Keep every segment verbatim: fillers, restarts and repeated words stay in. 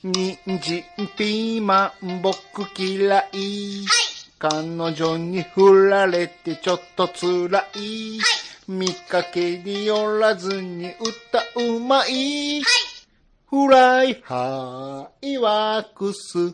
人参、ピーマン、僕嫌い。はい。彼女に振られてちょっと辛い。はい。見かけによらずに歌うまい。はい。フライハイワークス。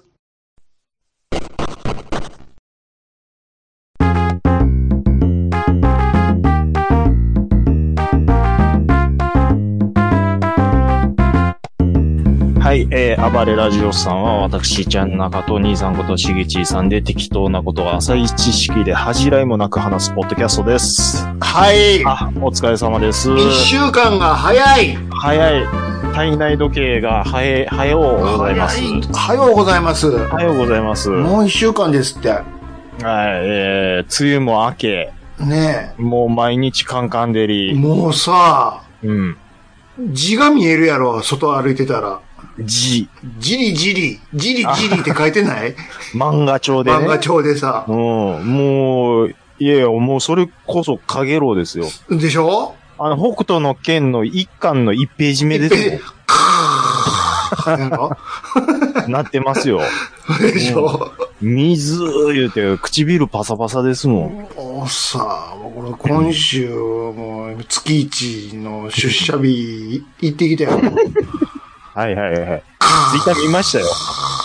はい、えー、暴れラジオさんは私、ちゃん中と兄さんことしげちーさんで適当なことを浅い知識で恥じらいもなく話すポッドキャストです。 はい。 あ、お疲れ様です。 一週間が早い。 早い。体内時計が早い、早うございます。 早うございます。 早うございます。 もう一週間ですって。はい、 えー、梅雨も明け。 ねえ。 もう毎日カンカン照り。 もうさ、 うん。 字が見えるやろ、外歩いてたら。 字。 じりじり、じりじりって書いてない漫画帳でね。 漫画帳でさ。 うん。もう、いやいや、もうそれこそかげろうですよ。 でしょ？ あの、北斗の剣の一巻の一ページ目ですよ。 カーやろなってますよ。 でしょ？ 水言うて唇パサパサですもん。 もうさ、これ今週もう月一の出社日行ってきたよ。 はいはいはい。ツイッター見ましたよ。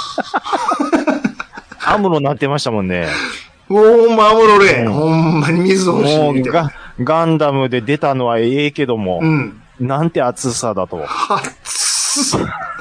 アムロなってましたもんね。 もうまむろれ、うん、ほんまに水欲しい。 もうガ、ガンダムで出たのはええけども、 うん、 なんて暑さだと。 暑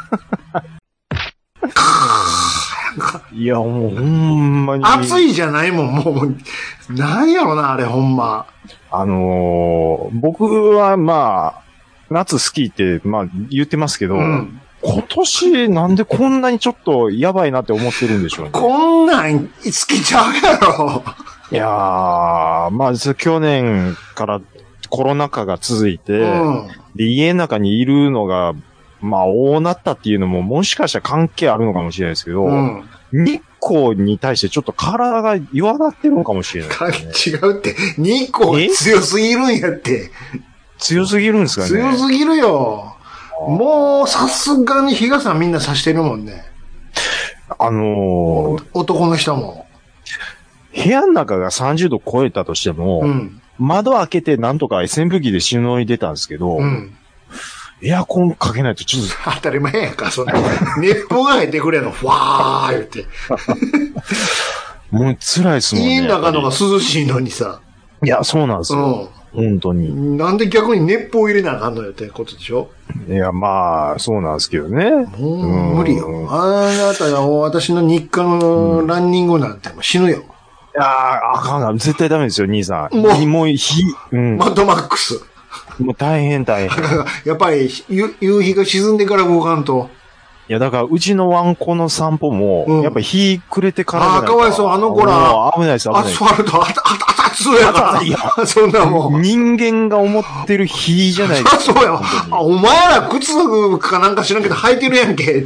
いや、もうほんまに。 暑いじゃないもん、もう。なんやろな、あれほんま。 あのー、僕はまあ、夏好きって、まあ言ってますけど、うん、今年なんでこんなにちょっとやばいなって思ってるんでしょうね。 こんなん好きちゃうやろ。 いやー、まあ去年からコロナ禍が続いて、うん、で家の中にいるのが、まあ多なったっていうのももしかしたら関係あるのかもしれないですけど、うん、日光に対してちょっと体が弱なってるのかもしれないですね。 違うって、日光強すぎるんやって。 強すぎるんですかね。 強すぎるよ。もう、さすがに日傘みんな差してるもんね。 あのー、 男の人も。 部屋の中がさんじゅうど超えたとしても、うん、窓開けてなんとか扇風機でしのいでたんですけど、うん、エアコンかけないとちょっと。 当たり前やんか、そんな。熱風が入ってくれんの、ふわー言って。 もう辛いですもんね。 家の中のが涼しいのにさ。 いや、そうなんですよ。うん本当に。 なんで逆に熱風を入れなあかんのよってことでしょ？ いや、まあ、そうなんですけどね。 もう無理よ。あなたが私の日課のランニングなんてもう死ぬよ。 いやあ、あかんが、絶対ダメですよ、兄さん。もう、もう、ひ、 うん。マッドマックス。 もう大変大変。 やっぱり、夕日が沈んでから動かんと。 いや、だから、うちのワンコの散歩も、うん、やっぱ日暮れてからじゃないか。 ああ、かわいそう、あの子ら。 危ないです、危ないです。 アスファルト、あた、あた、熱そうやから。いや、そんなもん。 人間が思ってる日じゃないですか。そうや。あ、お前ら靴かなんか知らんけど履いてるやんけ、って。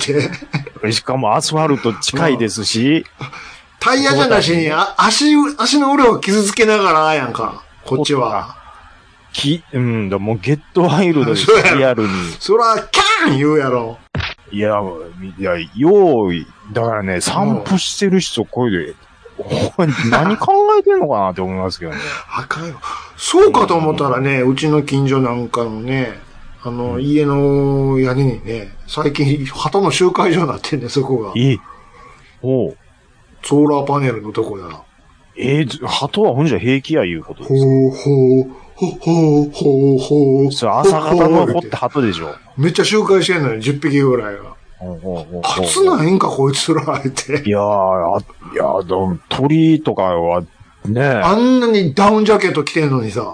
しかもアスファルト近いですし。うん、 タイヤじゃなしに、あ、足、足の裏を傷つけながらやんか、こっちは。 き、うん、だもうゲットワイルドです、リアルに。 そら、キャーン言うやろ。 いや、いや、用意、だからね、散歩してる人、これで、何考えてんのかなって思いますけどね。 あかんよ。そうかと思ったらね、うちの近所なんかのね、あの、うん、家の屋根にね、最近、鳩の集会所になってんね、そこが。 えおう。 ソーラーパネルのとこやな。 えー、鳩はほんじゃ平気やいうことですか？ ほうほう。ほほうほうほう。 それ朝方のほって鳩でしょ。 めっちゃ周回してんのよ、じゅっぴきぐらいが。初ないんか、こいつら、って。 いやー、いやー、でも鳥とかは、ねあんなにダウンジャケット着てんのにさ。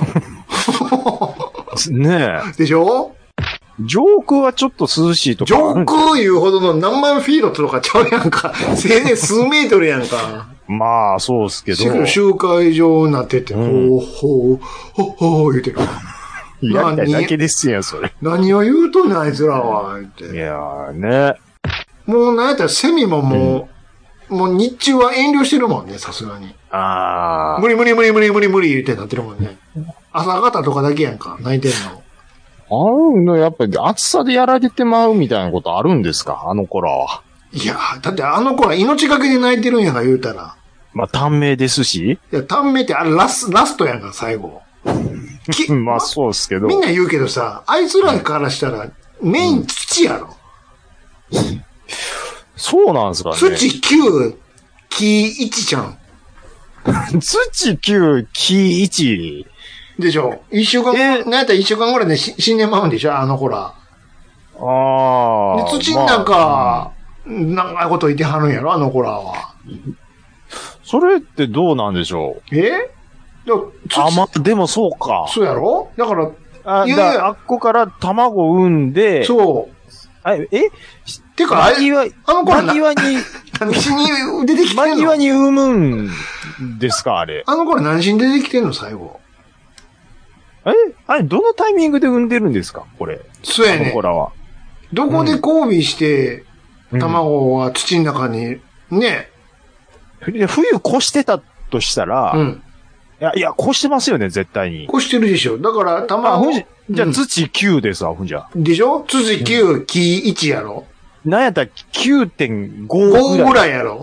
ねえ。 でしょ？ 上空はちょっと涼しいとか。 上空いうほどの何万フィートとかちゃうやんか。せいぜい数メートルやんか。 まあ、そうっすけど。 集会場になってて、うん、ほうほう、ほうほう言うてる。 やりたいだけですよ、それ。 何を言うとんねん、あいつらは、って。 いやーね。 もうなんやったらセミももう、うん、もう日中は遠慮してるもんね、さすがに。 ああ。 無理無理無理無理無理無理言ってなってるもんね。朝方とかだけやんか、泣いてんの。 あの、やっぱり暑さでやられてまうみたいなことあるんですかあの子らは。 いや、だってあの子ら命がけで泣いてるんやんか言うたら。 まあ、短命ですし。 いや、短命ってあれラス、ラストやんか、最後。 まあ、そうですけど。 みんな言うけどさ、あいつらからしたら、メイン土やろ。 うん、そうなんですかね。 土きゅう、木いちちゃん。 土きゅう、木いち。 でしょ。一週間、えー、なんやったら一週間ぐらいで死んでまうんでしょ、あの子ら。 ああ。 で、土の中、まあ、長いこと言ってはるんやろ、あの子らは。 それってどうなんでしょうえあ、ま、でもそうか。 そうやろだから、 あ、いやいやあっこから卵を産んで、 そう。 あえ、えてか、あれ、 あの子ら間際に、 何しに出てきてんの間際に産むんですか、あれ。 あの子ら何しに出てきてんの、最後。 えあれ、どのタイミングで産んでるんですか、これ。 そうやね。 あの子らは。 どこで交尾して、うん、卵は土の中に、ね。 冬越してたとしたら、うん。いや、いや、越してますよね、絶対に。 越してるでしょ。だから、卵。 じゃあ、土きゅうですわ、ほんじゃ。 でしょ土きゅう、木いちやろ。 なんやったら きゅうてんご ぐらい。 ごぐらいやろ。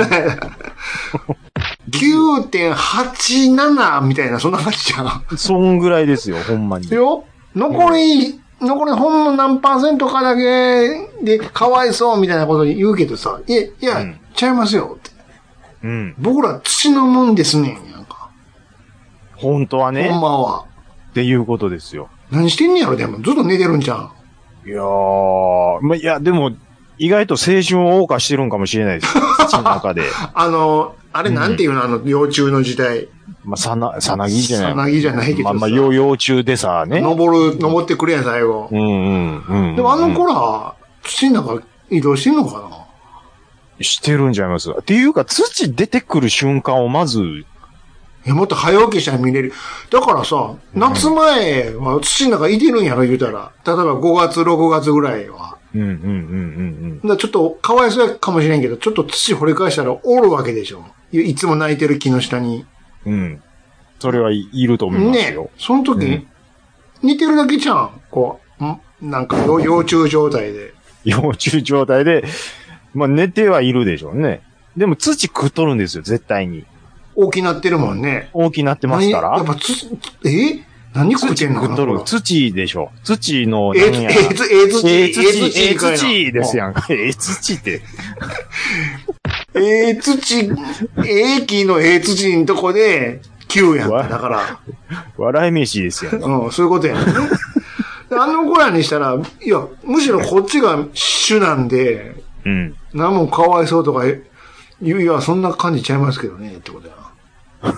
きゅうてんはちなな みたいな、そんな感じじゃん。 そんぐらいですよ、ほんまに。 よ残り、うん、残りほんの何パーセントかだけで、かわいそうみたいなこと言うけどさ、いや、いや、うん、ちゃいますよって。うん。僕ら土のもんですねん、やんか。 本当はね。 ほんまは。 っていうことですよ。 何してんねやろ、でも。ずっと寝てるんじゃん。 いやー、ま、いや、でも、意外と青春を謳歌してるんかもしれないです。土の中で。 あの、あれなんていうの、うん、あの、幼虫の時代。 まあ、さな、さなぎじゃない。 さなぎじゃないけどさ。 まあ、まあ、幼幼虫でさ、ね。 登る、登ってくるやん、最後。 うんうんうん。 でもあの子ら、土の中移動してんのかなしてるんじゃいます。っていうか、土出てくる瞬間をまず、 いや、もっと早起きしたら見れる。だからさ、夏前は土の中いてるんやろ、言うたら。例えばごがつ、ろくがつぐらいは。 うんうんうんうんうん。 だちょっとかわいそうかもしれんけど、ちょっと土掘り返したらおるわけでしょ。いつも泣いてる木の下に。 うん。それはいると思いますよ。 ね。その時、うん、似てるだけじゃん。こう、んなんか幼虫状態で。 幼虫状態で、まあ寝てはいるでしょうね。でも土食っとるんですよ、絶対に。 大きなってるもんね。 大きなってますから。 やっぱつ、え何食ってんの食っとる。土でしょ。土の何や。え、え、土、え、土、 え、土、え、土ですやんか。え、土って。 え、土、え、木のえ、土のとこで、Q やん。だから。 笑い飯ですよ。 うん、そういうことやね。あの子らにしたら、いや、むしろこっちが主なんで、うん。何もかわいそうとか、いや、そんな感じちゃいますけどね、ってことやな。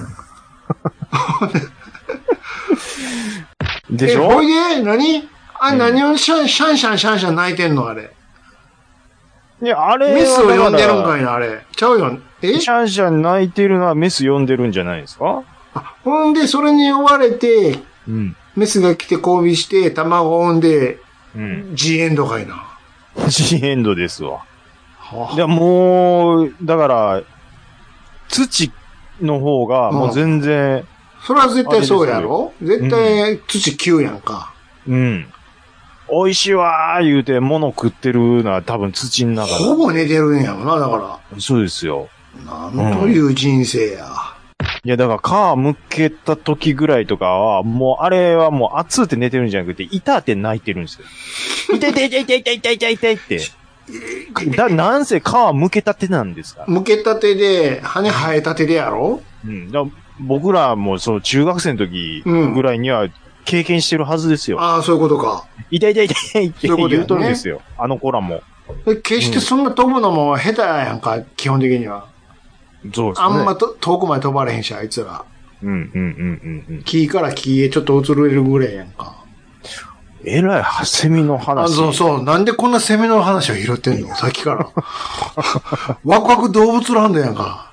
でしょえ、ほいで何あれ、何をシャンシャンシャンシャンシャン泣いてんのあれ。 いや、あれメスを呼んでるんかいな、あれ。ちゃうよ。 えシャンシャン泣いてるのはメス呼んでるんじゃないですかあ、ほんで、それに追われて、うん、メスが来て交尾して、卵を産んで、うん、G エンドかいな。 G エンドですわ。はあ、いや、もう、だから、土の方が、もう全然、うん、 それは絶対そうやろ絶対土きゅうやんか。 うん。美味しいわー言うて物食ってるのは多分土の中だ。 ほぼ寝てるんやろな、だから。 そうですよ。 なんという人生や。 いや、だから皮むけた時ぐらいとかは、もうあれはもう熱って寝てるんじゃなくて、痛って泣いてるんですよ。痛い痛い痛い痛い痛い痛い痛い痛いって。だ、なんせ皮むけたてなんですか？ むけたてで、羽生えたてでやろ？ うん。だ僕らもその中学生の時ぐらいには経験してるはずですよ。 うん、ああ、そういうことか。 痛い痛い痛いって言うとるんですよ。あの子らも。 決してそんな飛ぶのも下手やんか、基本的には。 そうですね。 あんまと遠くまで飛ばれへんし、あいつら。 うんうんうんうんうん。 木から木へちょっと移れるぐらいやんか。 えらい、セミの話。 あ、そうそう。なんでこんなセミの話を拾ってんのさっきから。ワクワク動物ランドやんか。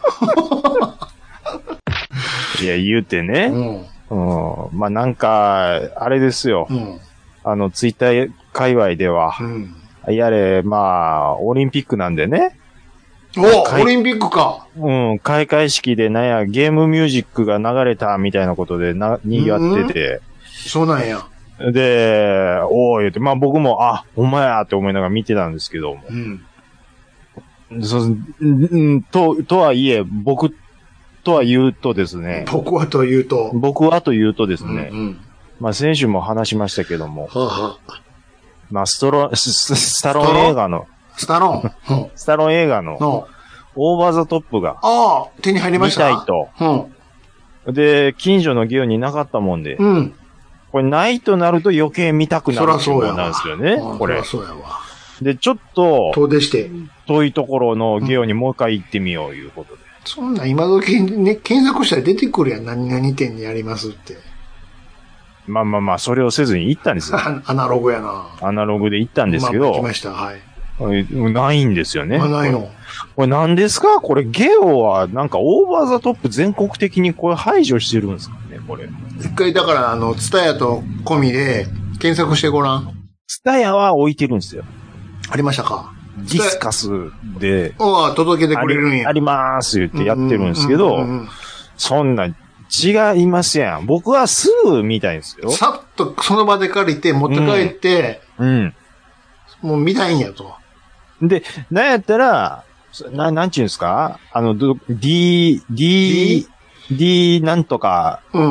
いや、言うてね。うん。うん、まあ、なんか、あれですよ。うん、あの、ツイッター界隈では。うん、やれ、まあ、オリンピックなんでね。 おオリンピックか。 うん。開会式でなんや、ゲームミュージックが流れたみたいなことでな、賑わってて。 うん、そうなんや。 で、おー言って、まあ僕も、あ、ほんまやって思いながら見てたんですけども。うん。そう、んと、とはいえ、僕とは言うとですね。 僕はと言うと。 僕はと言うとですね。 うんうん、 まあ先週も話しましたけども。 はあはあ、 まあストロ、ス、スタローン映画の。 スタローン、 スタローン映画の。オーバーザトップが。 ああ、手に入りました。 見たいと。うん。で、近所のゲオになかったもんで。うん。これないとなると余計見たくなるっていうものなんですよね。これ。 そらそうやわ。 で、ちょっと、 遠出して。 遠いところのゲオにもう一回行ってみよういうことで。 うん、そんな今時ね、検索したら出てくるやん。何々店にやりますって。 まあまあまあ、それをせずに行ったんですよ。 アナログやな。 アナログで行ったんですけど。 まあ、来ました、はい。 ないんですよね。 まあ、ないの。 これ何ですかこれゲオはなんかオーバーザトップ全国的にこれ排除してるんですかねこれ。 一回だからあの、ツタヤと込みで検索してごらん。 ツタヤは置いてるんですよ。 ありましたかディスカスで。 ああ、届けてくれるんや。 あります言ってやってるんですけど、そんな違いますやん。僕はすぐ見たいんですよ。 さっとその場で借りて持って帰って、うん。うん、もう見たいんやと。 で、なんやったら、な、なんちゅうんですかあの、D、D、D なんとか、うん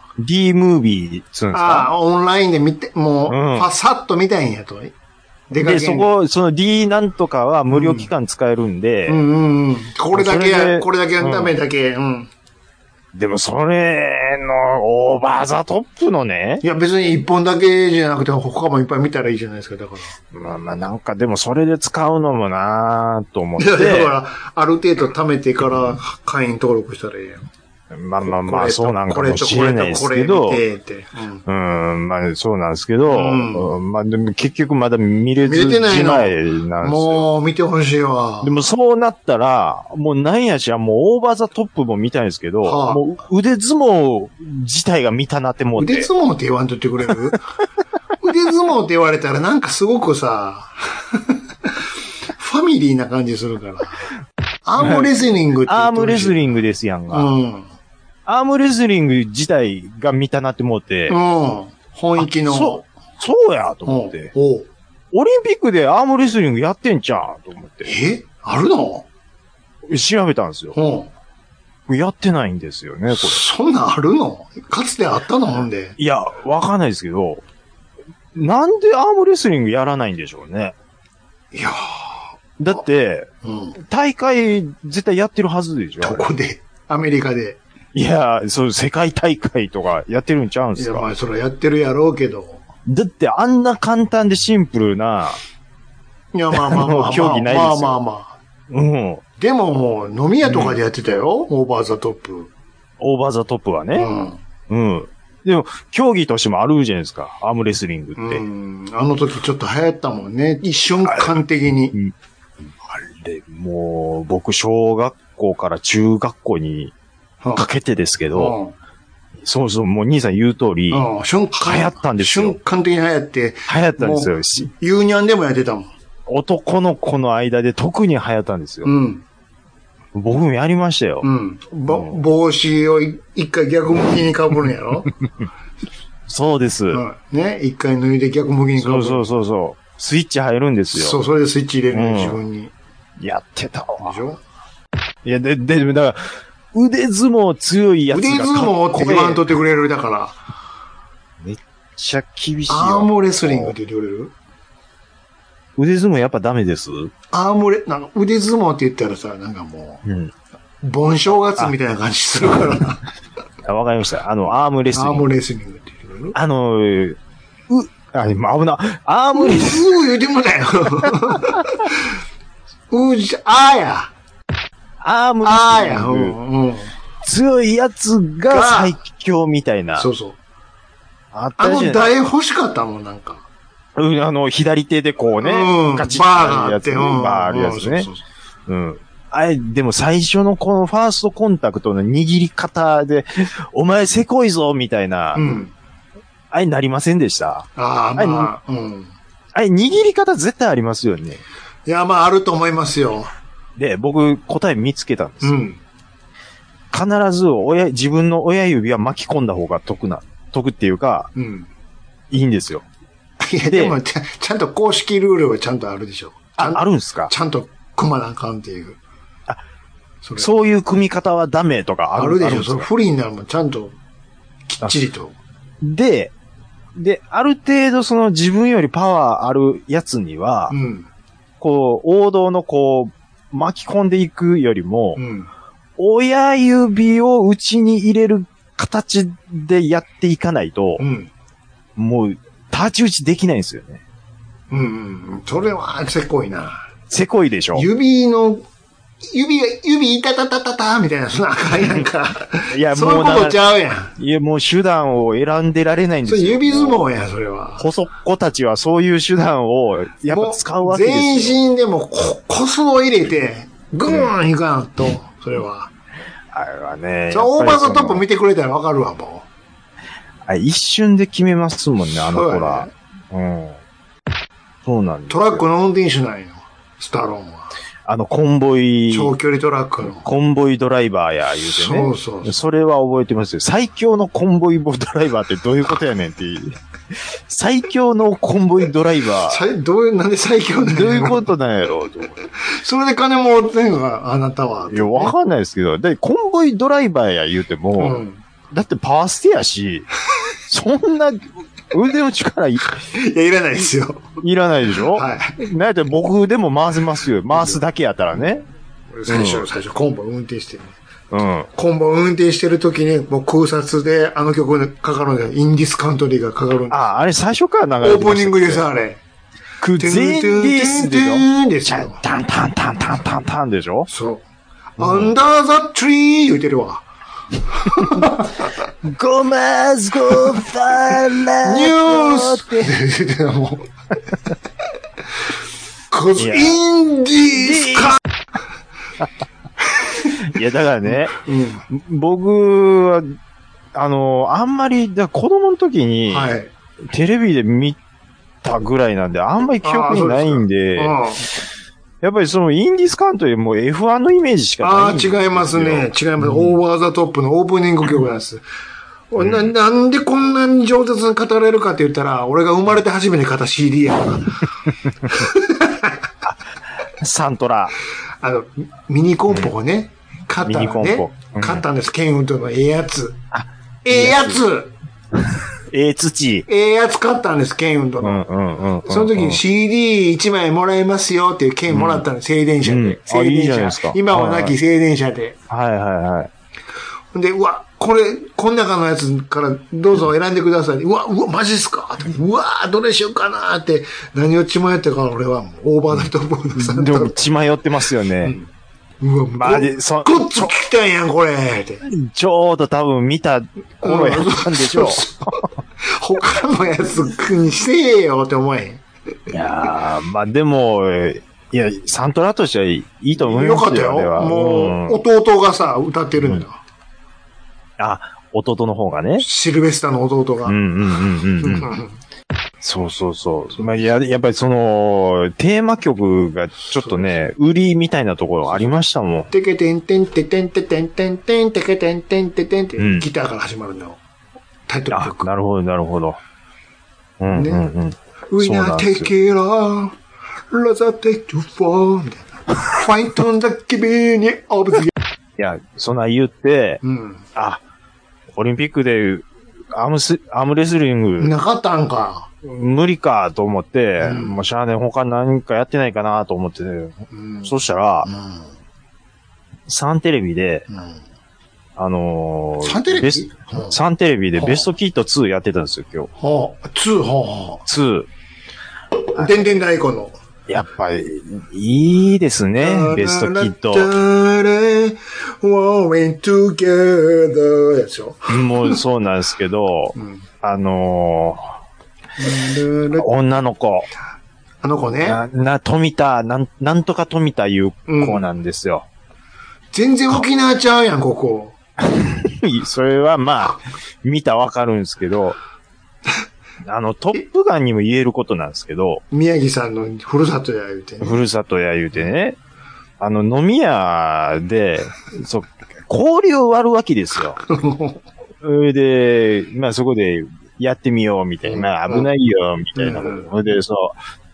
。D ムービーつうんですかああ、オンラインで見て、もう、うん、ファサッと見たいんやと。 で、でそこ、その D なんとかは無料期間使えるんで、 うん、うんうんうん。これだけや、これだけやるためだけ、うん。うんでもそれのオーバーザトップのね。 いや別に一本だけじゃなくて他もいっぱい見たらいいじゃないですか、だから。 まあまあなんかでもそれで使うのもなぁと思って。 いやだからある程度貯めてから会員登録したらいいやん。 まあまあまあそうなんかもしれないですけど。これとこれとこれ見てって。うん、うん、まあそうなんですけど、うん、まあでも結局まだ見れずじまいなんですよ。 もう見てほしいわ。 でもそうなったら、もうなんやしらもうオーバーザトップも見たいんですけど、はあ、もう腕相撲自体が見たなって思って。 腕相撲って言わんとってくれる腕相撲って言われたらなんかすごくさ、ファミリーな感じするから。アームレスリングって言ってほしい。 アームレスリングですやんが。うん。アームレスリング自体が見たなって思って。うん。 本域の。 そう、そうやと思って。おうオリンピックでアームレスリングやってんちゃうと思って。 えあるの調べたんですよ。うん。やってないんですよね、これ。 そんなんあるのかつてあったのほんで。 いや、わかんないですけど、なんでアームレスリングやらないんでしょうね。 いやー。だって、うん、大会絶対やってるはずでしょ。 どこでアメリカで。 いや、そう、世界大会とかやってるんちゃうんすか。 いや、まあ、それはやってるやろうけど。 だって、あんな簡単でシンプルな、 いや、まあまあまあ、まあ、 競技ないですよ。 まあまあまあ。うん。でももう、飲み屋とかでやってたよ、うん、オーバーザトップ。 オーバーザトップはね。うん。うん。でも、競技としてもあるじゃないですか、アームレスリングって。うん。 あの時ちょっと流行ったもんね、一瞬間的に。うん、 あれ、もう、僕、小学校から中学校に、かけてですけど、うん、そうそう、もう兄さん言う通り、うん、瞬間流行ったんですよ。 瞬間的に流行って、 流行ったんですよ。 ユーニャンでもやってたもん。 男の子の間で特に流行ったんですよ。うん、僕もやりましたよ。うん、 帽子を一回逆向きに被るんやろそうです、うん。 ね、一回脱いで逆向きに被る。 そうそうそうそう。スイッチ入るんですよ。 そう、それでスイッチ入れるね、うん、自分に。 やってたわ。でしょいや、で、で、だから、腕相撲強いやつが腕相撲って言わんとってくれるだから。 めっちゃ厳しいよ。 アームレスリングって言ってくれる腕相撲やっぱダメです。 アームレ、なんか腕相撲って言ったらさ、なんかもう、うん、盆正月みたいな感じするからな。 わかりました。あの、アームレスリング。 アームレスリングって言ってくれるあの、う、あ、今危な。アームレスリング。うー言うてもだよ。うーじゃ、あーや。 アームレスリング。うんうん、強いやつが最強みたいな。 そうそう。あったじゃない。あの台欲しかったもん、なんか。 うん、あの、左手でこうね、 うん、 ガチッバーがあって、 バーあるやつね。うん。あれ、でも最初のこのファーストコンタクトの握り方で、お前せこいぞ、みたいな。うん。あれなりませんでした？ ああ、まあ、うん。 あれ握り方絶対ありますよね。 いや、まあ、あると思いますよ。 で、僕、答え見つけたんですよ。うん。必ず、親、自分の親指は巻き込んだ方が得な、得っていうか、うん。 いいんですよ。 いや、でもちゃ、ちゃんと公式ルールはちゃんとあるでしょ。 あ、あるんですか？ ちゃんと組まなあかんっていう。 あ、そそういう組み方はダメとかあるあるでしょ。それ不利になるもん、ちゃんと、きっちりと。 で、で、ある程度その自分よりパワーあるやつには、うん、こう、王道のこう、巻き込んでいくよりも、うん、親指を内に入れる形でやっていかないと、うん、もう、太刀打ちできないんですよね。 うんうん。それは、せこいな。 せこいでしょ。 指の、指が、指いたたたたたみたいな、そんなあかんやんか。 いや、 もう。そういうことちゃうやん。 いや、もう手段を選んでられないんですよ。 それ指相撲やん、それは。 細っ子たちはそういう手段を、やっぱ使うわけですよ。 全身でもこ、コスを入れて、グーンいかんと、それは。 あれはね。 それオーバーザトップ見てくれたらわかるわ、もう。あ、一瞬で決めますもんね、あの子ら。う, ね、うん。そうなんです。 トラックの運転手なんよ、スタローンは。 あの、コンボイ。 長距離トラックの。 コンボイドライバーや、言うてね。 そうそうそう。 それは覚えてますよ。最強のコンボイドライバーってどういうことやねんっていう。最強のコンボイドライバー。どういう、なんで最強なんやろ。 どういうことなんやろ。 それで金もらってんのか、あなたは。 いや、わかんないですけど。で、コンボイドライバーや言うても、うん、だってパワーステやし、そんな、腕の力い、いや、いらないですよ。 いらないでしょ？はい。なんやったら僕でも回せますよ。回すだけやったらね。 最初、うん、最初、コンボ運転してる、ね。うん。コンボ運転してる時に、もう空撮であの曲がかかるんだよ。インディスカントリーがかかるんです。 ああ、あれ最初から流れてました。オープニングです、あれ。 く、全員ですでしょ？ ですよ。 タンタンタンタンタンタンでしょ？ そう。アンダーザトリー言うてるわ。 ゴマズゴファラニュースってもう。コズインディスカいや、だからね、うん、僕は、あの、あんまり、だ子供の時に、はい、テレビで見たぐらいなんで、あんまり記憶にないんで、やっぱりそのインディスカントよりも エフワン のイメージしかないんですよ。 ああ、違いますね。違います。うん、オーバーザトップのオープニング曲なんです。うん、な, なんでこんなに上手に語れるかって言ったら、俺が生まれて初めて買った シーディー やから。 サントラ。 あの、ミニコンポをね、うん、買ったらね、うん、買ったんです。ケンウントのええやつ。ええやつええ土。 ええやつ買ったんです、ケンウントの。うんうんうんうん、その時に シーディーいち 枚もらえますよっていう券もらったんです、静電車で。うん、静電車。いいじ今はなき静電車で。 はいはいはい。 で、うわ、これ、この中のやつからどうぞ選んでください。うわ、うわ、マジっすかうわ、どれしようかなって、何を血迷ってから俺はもうオーバーだと思うのさ。 でも血迷ってますよね。 うん、うわ、まあ、そごっつ聞きたいやん、これって。 ちょうど多分見た頃やったんでしょう。 他のやつにせえよって思えへん。いやー、まあでも、いや、サントラとしてはいいと思いますよ。 よかったよ。もう、弟がさ、歌ってるんだ。うんあ、弟の方がね。 シルベスタの弟が。うんうんうんうん、 うん。そうそうそう。まあ、や、やっぱりその、テーマ曲がちょっとね、売りみたいなところありましたもん。 てけてんてんててんててんてんてんてけてんてんててんって、ギターから始まるの。タイトル曲。 なるほど、なるほど。うんうんうん。 We not take it all, let's take to fall, みたいな。Fight on the beginning of the いや、そんな言って、うん、あ、オリンピックでアームス、アームレスリング。 なかったんか。 無理かと思って、うん、もうしゃあね、他何かやってないかなと思って、うん、そしたら、うん、サンテレビで、うん、あのー、 サンテレビサンテレビでベストキットツーやってたんですよ、今日。 はあ、ツー、はあ、 ツー。 でんでん大根の。 やっぱり、いいですね、ベストキット。もうそうなんですけど、うん、あのー、女の子。 あの子ね。 な、な、富田、なん、なんとか富田いう子なんですよ。 うん、全然沖縄ちゃうやん、ここ。 それはまあ、見たらわかるんですけど、あの、トップガンにも言えることなんですけど。 宮城さんのふるさとや言うてね。ふるさとや言うてね。あの、飲み屋で、そう、氷を割るわけですよ。それで、まあそこで、 やってみよう、みたいな。まあ、危ないよ、みたいな。ほ、うんで、そう。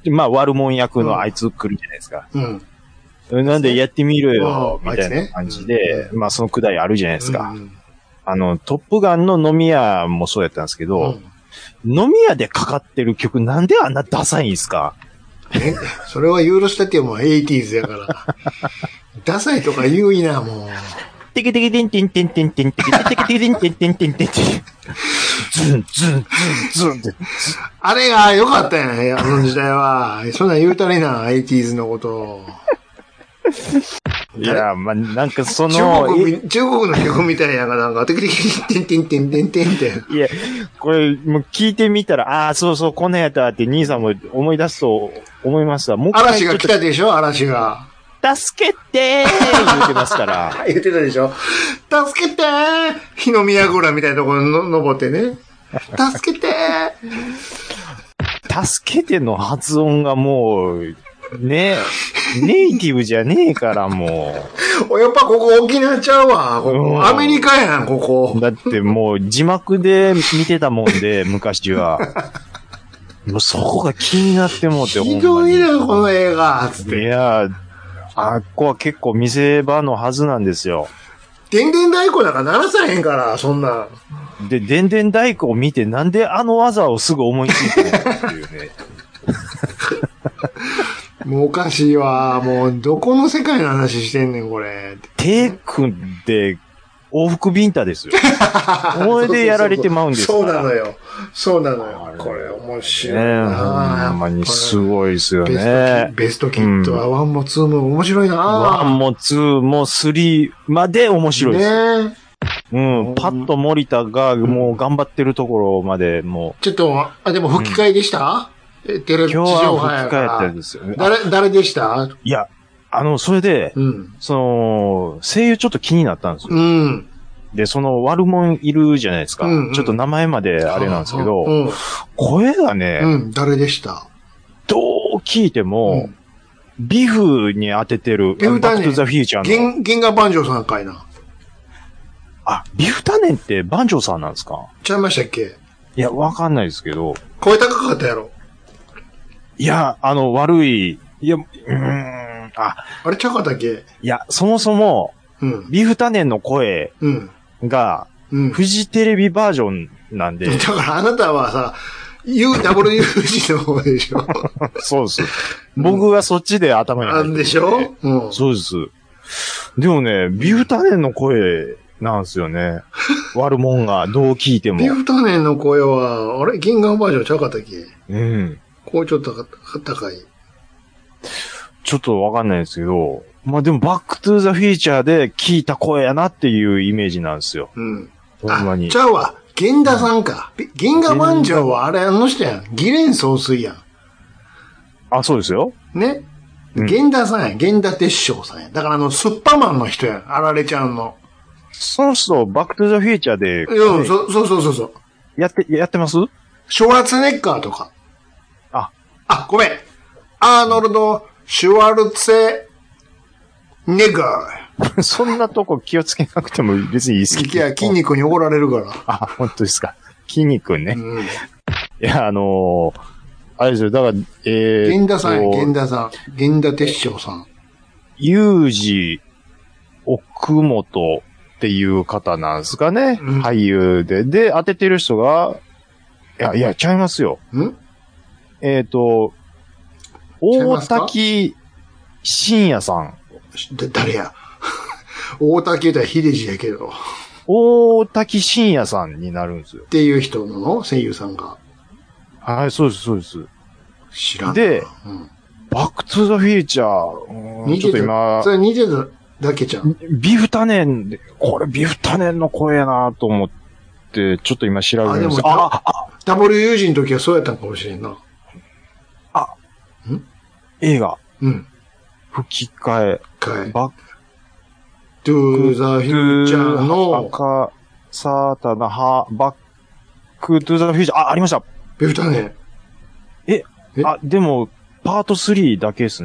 まあ、悪者役のあいつ来るじゃないですか。うん。なんでやってみろよ、みたいな感じで、まあ、そのくだりあるじゃないですか。うん、あの、トップガンの飲み屋もそうやったんですけど、うん、飲み屋でかかってる曲なんであんなダサいんですか？ え、それは許したってもうエイティーズやから。ダサいとか言ういな、もう。 テキテキテンテンテンテンテンテキテキテキテンテンテンテンテンテン。ズンズンズンズンって。 あれが良かったやん、あの時代は。そんなん言うたりな、エイティーズのこと。 いや、まあ、なんかその、 中国、中国の曲みたいやんか、なんか、テキテキテンテンテンテンテンって。 いや、これ、もう聞いてみたら、ああ、そうそう、こんなんやったって兄さんも思い出すと思いますわ。 もう嵐が来たでしょ、嵐が。 助けてー言ってますから。 言ってたでしょ。助けてー火の宮蔵みたいなところにの登ってね。助けてー助けての発音がもう、ね、ネイティブじゃねえからもう。やっぱここ沖縄ちゃうわ。ここ、うん、アメリカやん、ここ。 だってもう字幕で見てたもんで、昔は。もうそこが気になってもうて、 ひどいな、この映画。つって。 いや、あっこは結構見せ場のはずなんですよ。 でんでん太鼓なんか鳴らさへんから、そんな。 で、でんでん太鼓を見て、なんであの技をすぐ思いついてるのっていうね。 もうおかしいわ。もう、どこの世界の話してんねん、これ。 手組んで、往復ビンタですよ。これでやられてまうんですから。 そうなのよ。そうなのよ。これ面白いな。 ほんまにすごいですよね。 ベストキットはワンもツーも面白いな。 ワンもツーもスリーまで面白いです。ね。うん。パッと森田がもう頑張ってるところまでもう。 ちょっと、あ、でも吹き替えでした、うん、テレビ地上波やから。 今日は吹き替えやったんですよね。 誰、誰でした？ いや、あの、それで、うん、その、声優ちょっと気になったんですよ。うん。で、その悪者いるじゃないですか。うんうん、ちょっと名前まであれなんですけど、うん、声がね、 うん、誰でした？ どう聞いても、うん、ビフに当ててる、 ビフタネン。 バックトゥザフューチャーの。銀河万丈さんかいな。 あ、ビフタネンって万丈さんなんですか？ ちゃいましたっけ？ いや、わかんないですけど。 声高かったやろ？ いや、あの、悪い、いや、うーん、あ。 あれちゃうかったっけ？ いや、そもそも、うん、ビフタネンの声が、うん、フジテレビバージョンなんで。 だからあなたはさ、ユー、ダブルユージの方でしょ？ そうです。僕はそっちで頭に入ってる、 ね。あんでしょ？ うん。そうです。でもね、ビフタネンの声なんですよね。悪者が、どう聞いても。 ビフタネンの声は、あれ銀河バージョンちゃうかったっけ？うん。こうちょっと高い。 ちょっとわかんないですけど、まあでもバックトゥーザフィーチャーで聞いた声やなっていうイメージなんですよ。うん。ほんまに。 ちゃうわ。源田さんか。銀河万丈はあれあの人やん。義蓮総帥やん。 あ、そうですよ。 ね。源田さんやん。源田鉄章さんやん。だからあの、スッパマンの人やん。あられちゃんの。 その人、バックトゥーザフィーチャーで。 うん、そ、そうそうそうそう。 やって、やってます？ シュワルツェネッガーとか。 あ。 あ、ごめん。アーノルド・シュワルツェネガー。そんなとこ気をつけなくても別にいいですけど。 いや、筋肉に怒られるから。 あ、本当ですか。筋肉ね。うん、いや、あのー、あれですよ。だから、えー。 源田さんや、源田さん。源田鉄章さん。 ユージ・奥本っていう方なんですかね。うん、俳優で。で、当ててる人が、いや、いや、ちゃいますよ。んえっ、ー、と、大滝真也さん。 だ、誰や大滝言うたら秀治やけど。 大滝真也さんになるんですよ。 っていう人の声優さんが。 はい、そうです、そうです。 知らん。 で、うん、バックトゥザフューチャー、ちょっと今、 それ似てただけじゃん。 ビフタネンで、これビフタネンの声やなと思って、ちょっと今調べてるんですよ。 あ、でも、あ、ダブルユージの時はそうやったんかもしれんな。 あ、ん映画。 うん。 吹き替え。 替え。 バットゥーザフューチャーの。 赤、サータナ、ハ、バックトゥーザフューチャー、あ、ありました。 ビフタネン。 え、えあ、でも、パートスリーだけですね。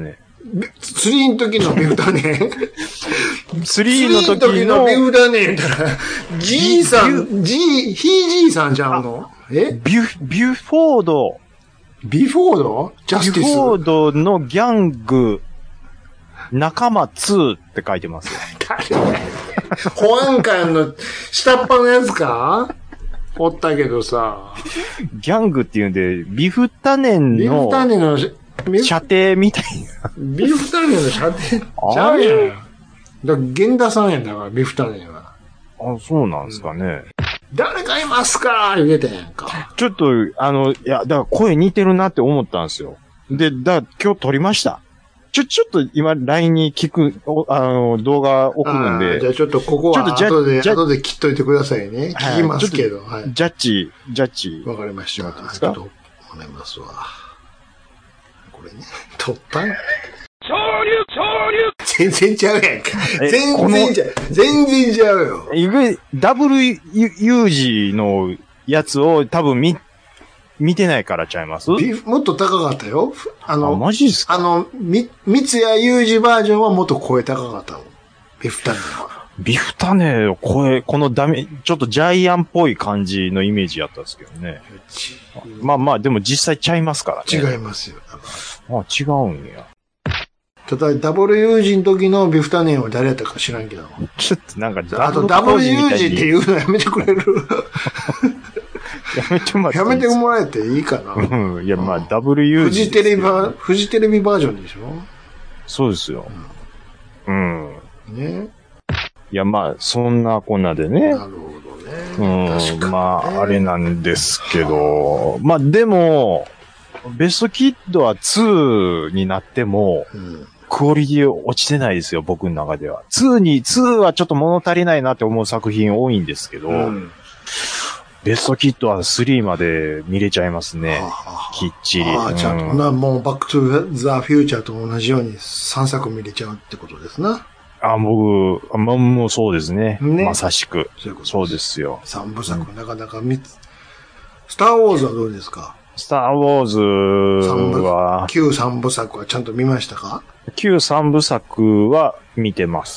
スリーの時のビフタネンスリーの時のビフタネン言ったら、じいさん、じい、ひいじいさんちゃうの？えビュ、ビュフォード。 ビフォード？ジャスティス。 ビフォードのギャング、仲間ツーって書いてますよ。 誰保安官の下っ端のやつかおったけどさ。 ギャングっていうんで、ビフタネンビフのタネンの射程みたいな。 ビフタネンの射程ちゃうやん。だから源田さんやんだから、ビフタネンは。 あ、そうなんですかね。うん、 誰かいますか言うてたやんか。 ちょっと、あの、いや、だから声似てるなって思ったんですよ。で、だから今日撮りました。ちょ、ちょっと今 ライン に聞く、あの、動画送るんで。 じゃあちょっとここは後で、後で切っといてくださいね。聞きますけど。はい。 ジャッジ、ジャッジ。 わかりました。 いいですか？ ちょっと、もらいますわ。これね。突版潮流潮流全然ちゃうやんか。全然ちゃう。全然ちゃうよ。 いわゆる ダブルユージー のやつを多分見、見てないからちゃいます？もっと高かったよ。あの、 あ、マジですか？ あの、み、三ツ矢ユージバージョンはもっと声高かったの。ビフタネは。 ビフタネ、声、このダメ、ちょっとジャイアンっぽい感じのイメージやったんですけどね。まあまあ、でも実際ちゃいますからね。 違いますよ。 あ、違うんや。 ただ、ダブルユージの時のビフタネンは誰やったか知らんけど。 ちょっとなんかあと、ダブルユージっていうのやめてくれるやめてもらっていいですか？ やめてもらえていいかな。 うん。いや、まあ、ダブルユージ。 フジテレビバー、フジテレビバージョンでしょ？ そうですよ。うん。うん、 ね。 いや、まあ、そんなこんなでね。 なるほどね。 うん。ね、まあ、あれなんですけど。まあ、でも、ベストキッドはツーになっても、うん、クオリティ落ちてないですよ、僕の中では。ツーに、ツーはちょっと物足りないなって思う作品多いんですけど、うん、ベストキッドはスリーまで見れちゃいますね。きっちり。 ああ、ちゃんと、うん、な、もうバックトゥザフューチャーと同じようにさんさく見れちゃうってことですな。 あ、僕、あ、ま、もうそうですね。ね、まさしく。 そういうことです。 そうですよ。 三部作、うん、なかなかみつ、スターウォーズはどうですか？ スターウォーズは、 旧三部作はちゃんと見ましたか？ 旧三部作は見てます。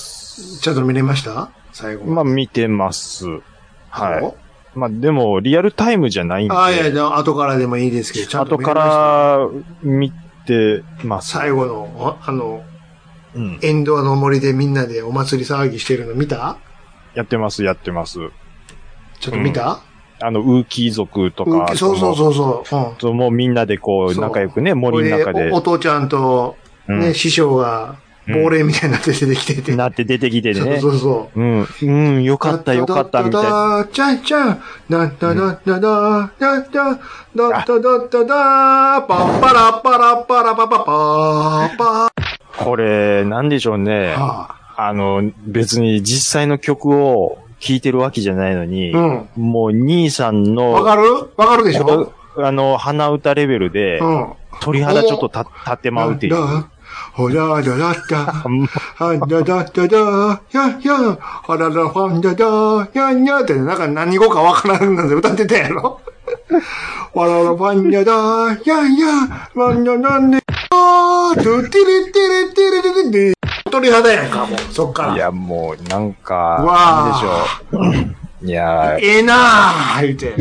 ちゃんと見れました？最後。 まあ見てます。はい。まあでも、リアルタイムじゃないんで。 ああ、いや、後からでもいいですけど、ちゃんと見れました。 後から見てます。 最後の、あの、うん、エンドアの森でみんなでお祭り騒ぎしてるの見た？ やってます、やってます。 ちょっと見た？ うん、あの、ウーキー族とか。 そうそうそうそう。 うん、もうみんなでこう、仲良くね、森の中で。 お, お父ちゃんと、ね、うん、師匠が、亡霊みたいになって出てきてて。 うん、なって出てきてね。 そうそうそう。 うん。うん、よかった、よかった、みたいな。 ちゃんちゃん、なっただっただ、だっただっただっただ、パッパラッパラッパラパパパーパー。 これ、なんでしょうね。はあ、あの、別に実際の曲を聴いてるわけじゃないのに、うん、もう兄さんの。 わかる？わかるでしょ？ あの、鼻歌レベルで、うん、鳥肌ちょっと立ってまうっていう。 ほらだだった、はんだだっただ、やや、はららファンだだ、やんやって、なんか何語かわからんので歌ってたやろ？わららファンだだ、やんや、わんだなんで、あー、トゥティリティリティリティリティリ、鳥肌やんか、もう、そっから。 いや、もう、なんか、なんでしょう。いやー、ええなー、言うて。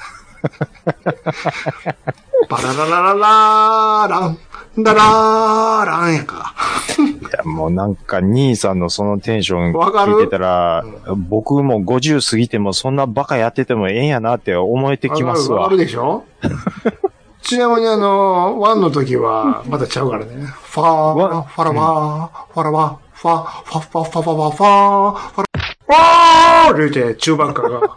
バラララララーラン。だらーらんやか。 いや、もうなんか、兄さんのそのテンション聞いてたら、うん、僕もごじゅう過ぎてもそんなバカやっててもええんやなって思えてきますわ。 わかるでしょ？ちなみにあの、ワンの時は、またちゃうからね。ファー、ファラバー、ファラバー、ファ、ファファファファファファー、ファラ、ファーって言って、中ばっかが。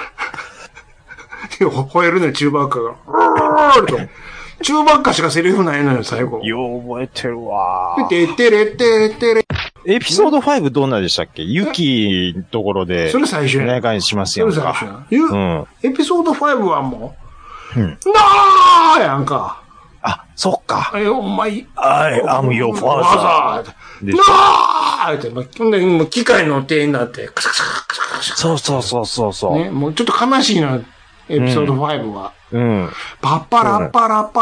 吠えるね、中ばっかが。ーって。中ばっかしかセリフないのよ、最後。 よう覚えてるわー。てってれってれってれ。 エピソードファイブどんなでしたっけ？ユキのところで。 それ最初や。 お願いしますやんか。 それ最初や。うん。エピソードファイブはもう、うん。なーやんか。 あ、そっか。 え、お前、 I am your father. なーって、ま、ほんで、もう機械の手になって、カシャカシャカシャカシャ。 そうそうそうそうそう。 ね、もうちょっと悲しいな、エピソードファイブは。 うん。 パッパラッパラッパラ、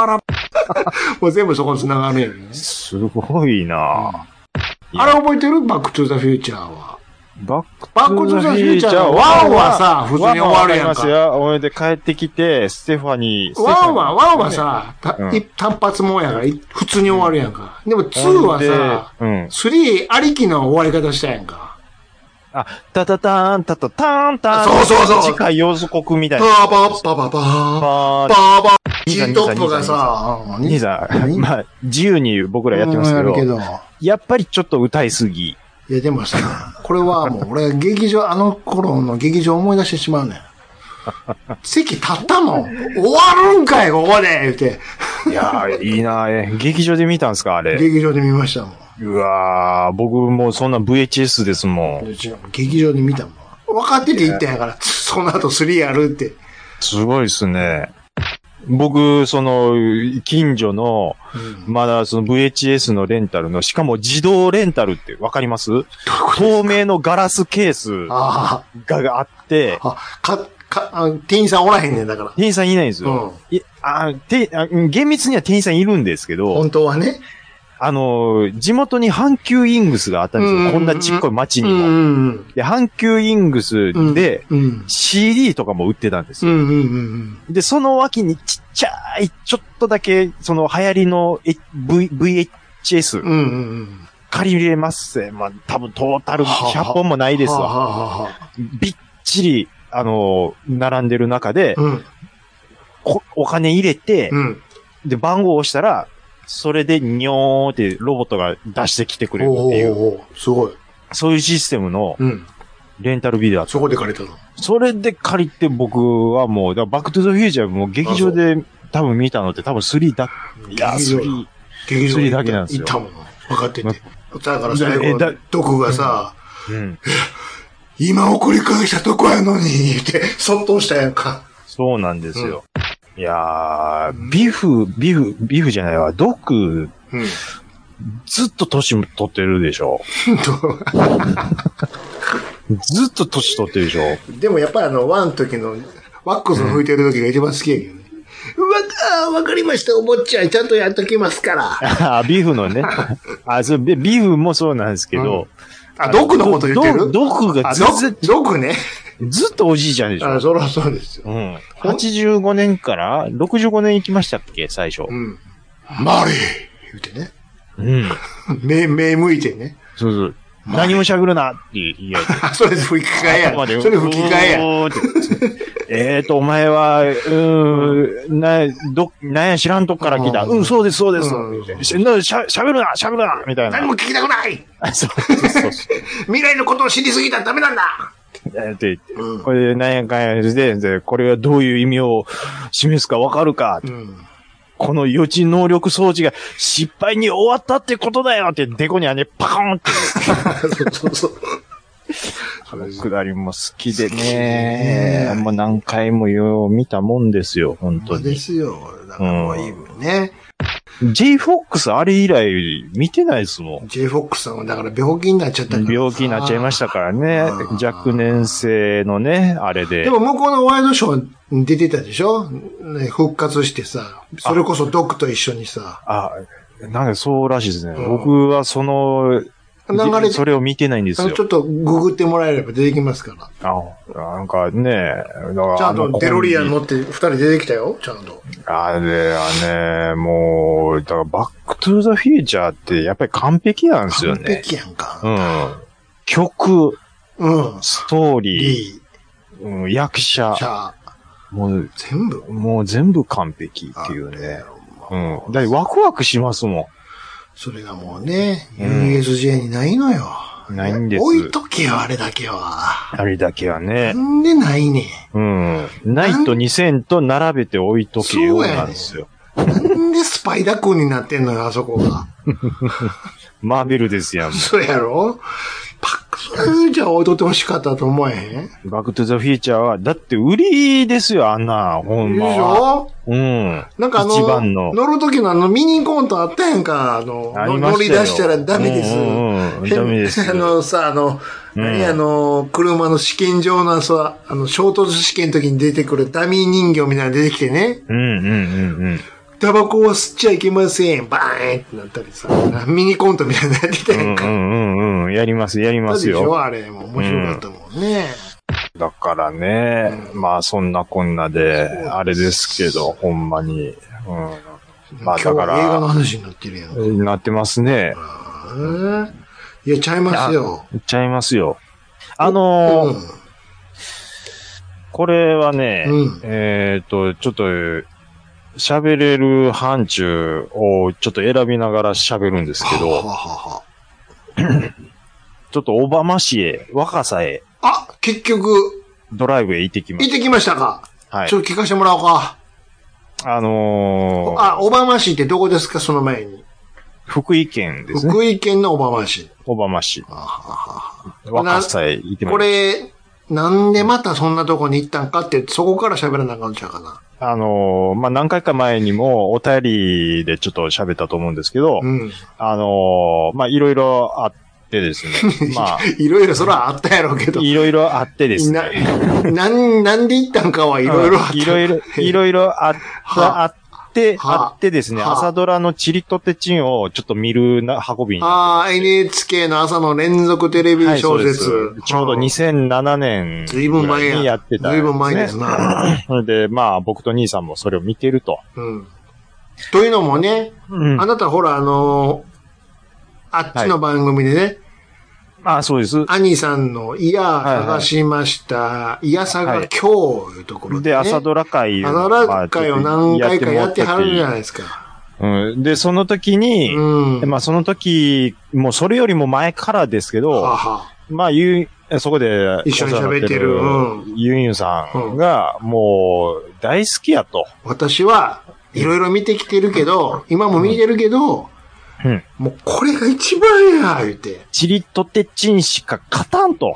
もう全部そこに繋がるんやけどね。 すごいな、 うん、あれ覚えてる？バックトゥーザフューチャーは。 バックトゥーザフューチャーは、ワンはさ、普通に終わるやんか。 おいで帰ってきて、ステファニー。 ワンは、ワンはさ、うん、単発もんやから、普通に終わるやんか。でもツーはさ、うん、スリーありきの終わり方したやんか。 あ、タタターン、タタターン、ターン。 そうそうそう。 次回様子国みたいな。 パーパーパーパーパー。パーパー。G トップがさ、 兄さん、まあ、自由に僕らやってますけど、けどやっぱりちょっと歌いすぎ。 いや、でもさ、これはもう俺、劇場、あの頃の劇場思い出してしまうねん。席立ったもん。終わるんかい、ここで言うて。 いやー、いいなー。劇場で見たんすか、あれ。 劇場で見ましたもん。 うわー、僕もそんな ブイエイチエス ですもん。 劇場で見たもん。分かってて言ったんやから、その後スリーやるって。 すごいっすね。僕、その、近所の、うん、まだその ブイエイチエス のレンタルの、しかも自動レンタルってわかります？透明のガラスケースがあって、 あかかあ店員さんおらへんねんだから。 店員さんいないんですよ。うん、いあてあ厳密には店員さんいるんですけど、 本当はね。 あの、地元に阪急イングスがあったんですよ。うんうんうん、こんなちっこい町にも。うんうん、で、阪急イングスで シーディー とかも売ってたんですよ。うんうんうん、で、その脇にちっちゃい、ちょっとだけ、その流行りの v、ブイエイチエス、うんうんうん、借りれます。まあ、多分トータルひゃっぽんもないですわ。ははははびっちり、あの、並んでる中で、うん、お金入れて、うん、で、番号を押したら、それでにょーってロボットが出してきてくれるっていう。 おーおーすごい。 そういうシステムの、レンタルビデオだった。 そこで借りたの？ それで借りて僕はもう、だバックトゥザフューチャーも劇場で多分見たのって多分スリーだ、いや、スリー、劇場スリーだけなんですよ。 行ったもん。分かってて。だから最後、ドクがさ、うんうん、今送り返したとこやのに、って、そっとしたやんか。 そうなんですよ。うんいやー、ビフ、ビフ、ビフじゃないわ、ドク、うん、ずっと年取ってるでしょ。ずっと年取ってるでしょ。 でもやっぱりあの、ワンの時の、ワックス吹いてる時が一番好きやけどね。うわ、わかりました、お坊ちゃん、ちゃんとやっときますから。 あ、ビフのね。あ、そう、ビフもそうなんですけど。 うん、あ、ドクのこと言ってる？ ドクがずっと。 ドクね。 ずっとおじいちゃんでしょ。 あ、そらそうですよ。うん。 はちじゅうごねんからろくじゅうごねん行きましたっけ、最初。うん。 マリー言うてね。うん。目、目向いてね。 そうそう。何も喋るなって言い合う。それ吹き替えや。それ吹き替えや。 えーと、お前は、うーん、な、ど、なんや知らんとこから来た。うん、そうです、そうです。しゃ、喋るな、喋るな、みたいな。 何も聞きたくないそうそうそう。 未来のことを知りすぎたらダメなんだってうん、これで何やかんやで、で、これがどういう意味を示すかわかるか、うん、この予知能力装置が失敗に終わったってことだよって、デコにはね、パコーンって。そうそうそう。あのくだりも好きでね、もう何回もよう見たもんですよ、本当に。 そうですよ。だからもういいもんね。 J フォックスあれ以来見てないですもん。 J フォックスはだから病気になっちゃったから。 病気になっちゃいましたからね。若年性のね、あれで。 でも向こうのワイドショーに出てたでしょ、ね、復活してさ。それこそドクと一緒にさ。 あ、なんかそうらしいですね。うん、僕はその、流れそれを見てないんですよ。 ちょっとググってもらえれば出てきますから。 あ、なんかね、だからちゃんとデロリアン乗って二人出てきたよ、ちゃんと。 あれはね、もう、だからバックトゥーザフューチャーってやっぱり完璧なんですよね。 完璧やんか。 うん。曲、うん、ストーリー、うん、役者、もう全部、 もう全部完璧っていうね。うん。だってワクワクしますもん。 それがもうね、ユーエスジェー にないのよ。 ないんです。 置いとけよ、あれだけは。 あれだけはね。 なんでないねん。うん。ないとにせんと並べて置いとけよなんですよ。 なんでスパイダー君になってんのよ、あそこが。 マーベルですやん。 そうやろ？パックスフューチャー置いとってほしかったと思えへん？ バックトゥザフューチャーは、だって売りですよ、あんな、ほんま。 でしょ？ うん。 なんかあの、一番の乗るときのあのミニコントあったやんか、あの、あ乗り出したらダメです。 うんうん、ダメです。 あのさ、あの、うん、何あの、車の試験場のさ、あの、衝突試験の時に出てくるダミー人形みたいなの出てきてね。 うんうんうんうん。 タバコは吸っちゃいけません。バーンってなったりさ、ミニコントみたいなのやってたやんか。 うんうんうん。やります、やりますよ。 でしょあれ、もう面白かったもんね。 うん、だからね、うん、まあそんなこんなで、あれですけど、ほんまに。うん、まあだから。 今日映画の話になってるやん。 なってますね。 いや、ちゃいますよ。 ちゃいますよ。あのー、うん、これはね、うん、えっと、ちょっと、喋れる範疇をちょっと選びながら喋るんですけど、はははちょっとオバマ市へ、若狭へ。 あ、結局、 ドライブへ行ってきました。 行ってきましたか。はい。ちょっと聞かせてもらおうか。 あのー、 あ、小浜市ってどこですか、その前に。 福井県ですね。 福井県の小浜市。 小浜市。あはは若狭へ行ってました。 これ、なんでまたそんなとこに行ったんかって、そこから喋らなあかんちゃうかな。 あのー、まあ、何回か前にもお便りでちょっと喋ったと思うんですけど、うん、あのー、まあ、いろいろあってですね。まあ、 いろいろそれはあったやろうけど。 いろいろあってですね。 な、なん、なんで行ったんかはいろいろあった。 いろいろ、いろいろあった、あって、あってですね、朝ドラのチリとてちんをちょっと見るな運びになって。 ああ、エヌエイチケー の朝の連続テレビ小説。はい、 ちょうどにせんななねんぐらいにやってた、ね。 ずいぶん前ですな。 それで、まあ、僕と兄さんもそれを見てると。 うん。というのもね、うん、あなたほら、あのー、あっちの番組でね、はい、 ああ、そうです。 兄さんの、いや、探しました。はいはい、いやさが今日いうところで、ね。 で、朝ドラ会を。朝ドラ会を何回かやってはるじゃないですか。 うん。で、その時に、うん、まあその時、もうそれよりも前からですけど、ははまあ、ゆそこで、 一緒に喋ってる、 うん、ユンユンさんが、もう、大好きやと。 私は、いろいろ見てきてるけど、今も見てるけど、うん、もうこれが一番や、言うて。 チリとてちんしか勝たんと。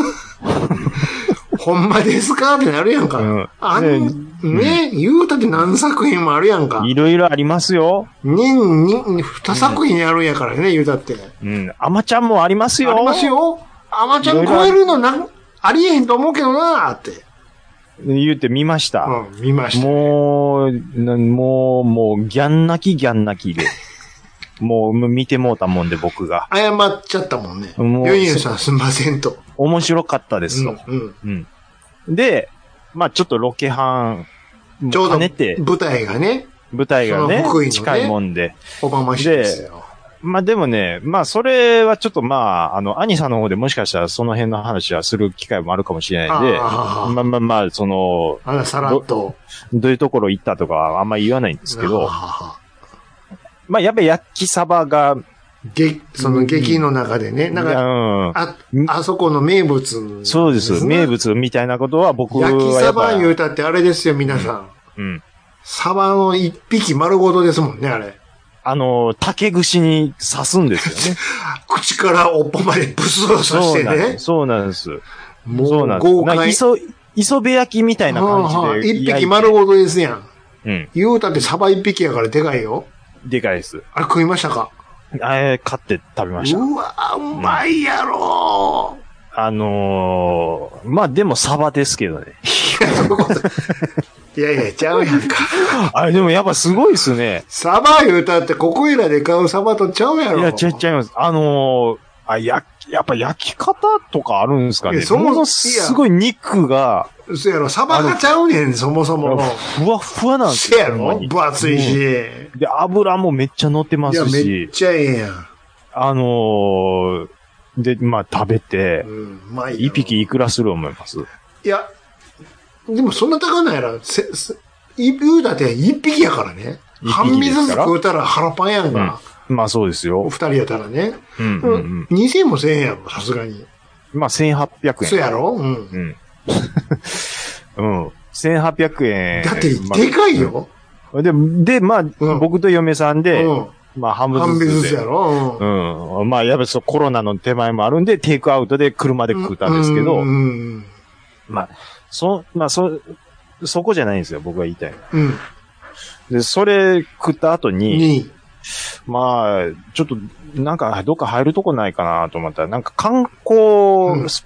ほんまですかってなるやんか。うん、あの、ね、ね、うん、言うたって何作品もあるやんか。 いろいろありますよ。 年に二作品やるんやからね、うん、言うたって。 うん。アマちゃんもありますよ。 ありますよ。アマちゃん超えるのな、ありえへんと思うけどなーって。 言って見ました。 うん、見ました、 ね。もう、もう、もう、ギャン泣きギャン泣きで。もう見てもうたもんで僕が。 謝っちゃったもんね。もうユンユンさんすんませんと。 面白かったですと。うん、うんうん。で、まあちょっとロケハンちょうど舞台がね。 舞台がね、ね近いもんで。 オバマ市ですよ。 まあでもね、まあそれはちょっとまあ、あの、兄さんの方でもしかしたらその辺の話はする機会もあるかもしれないんで、あまあまあまあ、その、 あさらっとど。どういうところ行ったとかはあんまり言わないんですけど、まあ、やっぱり焼きサバが、 げ、その劇の中でね、うん、なんか、うん、あ、あそこの名物、 ね。そうです。名物みたいなことは僕は。 焼きサバ言うたってあれですよ、皆さん。うん。うん、サバの一匹丸ごとですもんね、あれ。 あの、竹串に刺すんですよね。 口からおっぽまでブスを刺してね。 そうなんです。 もう、そうなんです。豪快。 磯、磯辺焼きみたいな感じで、はあ。 一匹丸ごとですやん。うん。言うたってサバ一匹やからでかいよ。 でかいです。 あれ食いましたか？ あれ、買って食べました。 うわー、うまいやろー。あのー、まあ、でもサバですけどね。 いや、そういうこと。いやいや、ちゃうやんか。 あれ、でもやっぱすごいっすね。 サバ言うたって、ここいらで買うサバとちゃうやろ。 いや、ちゃいちゃいます。あのー、あ、や、やっぱ焼き方とかあるんですかね。そもそもすごい肉が。 そうやろ、サバがちゃうねん、そもそも。 ふわふわなんですよ。 そうやろ分厚いし、うん。 で、油もめっちゃ乗ってますし。 いや、めっちゃええやん。 あのー、で、まあ食べて、うん、まあいい。一匹いくらする思います？ いや、でもそんな高ないやろ。せ、せ、言うだって一匹やからね。半身ずつ食うたら腹パンやんか。 うん、まあそうですよ。 お二人やったらね。うんうんうん。にせんえんもせんえんやろ、さすがに。 まあせんはっぴゃくえん。 そうやろうん。うん。 うん。せんはっぴゃくえん。 だって、でかいよ。 で、で、まあ、うん、僕と嫁さんで、うん、まあ半分ずつ。 半分ずつやろうん。うん。まあ、やっぱりそうコロナの手前もあるんで、テイクアウトで車で食ったんですけど、うんうん、まあ、そ、まあ、そ、そこじゃないんですよ、僕が言いたいの。うん。で、それ食った後に、にまあ、ちょっと、なんか、どっか入るとこないかなと思ったら、なんか観光スポット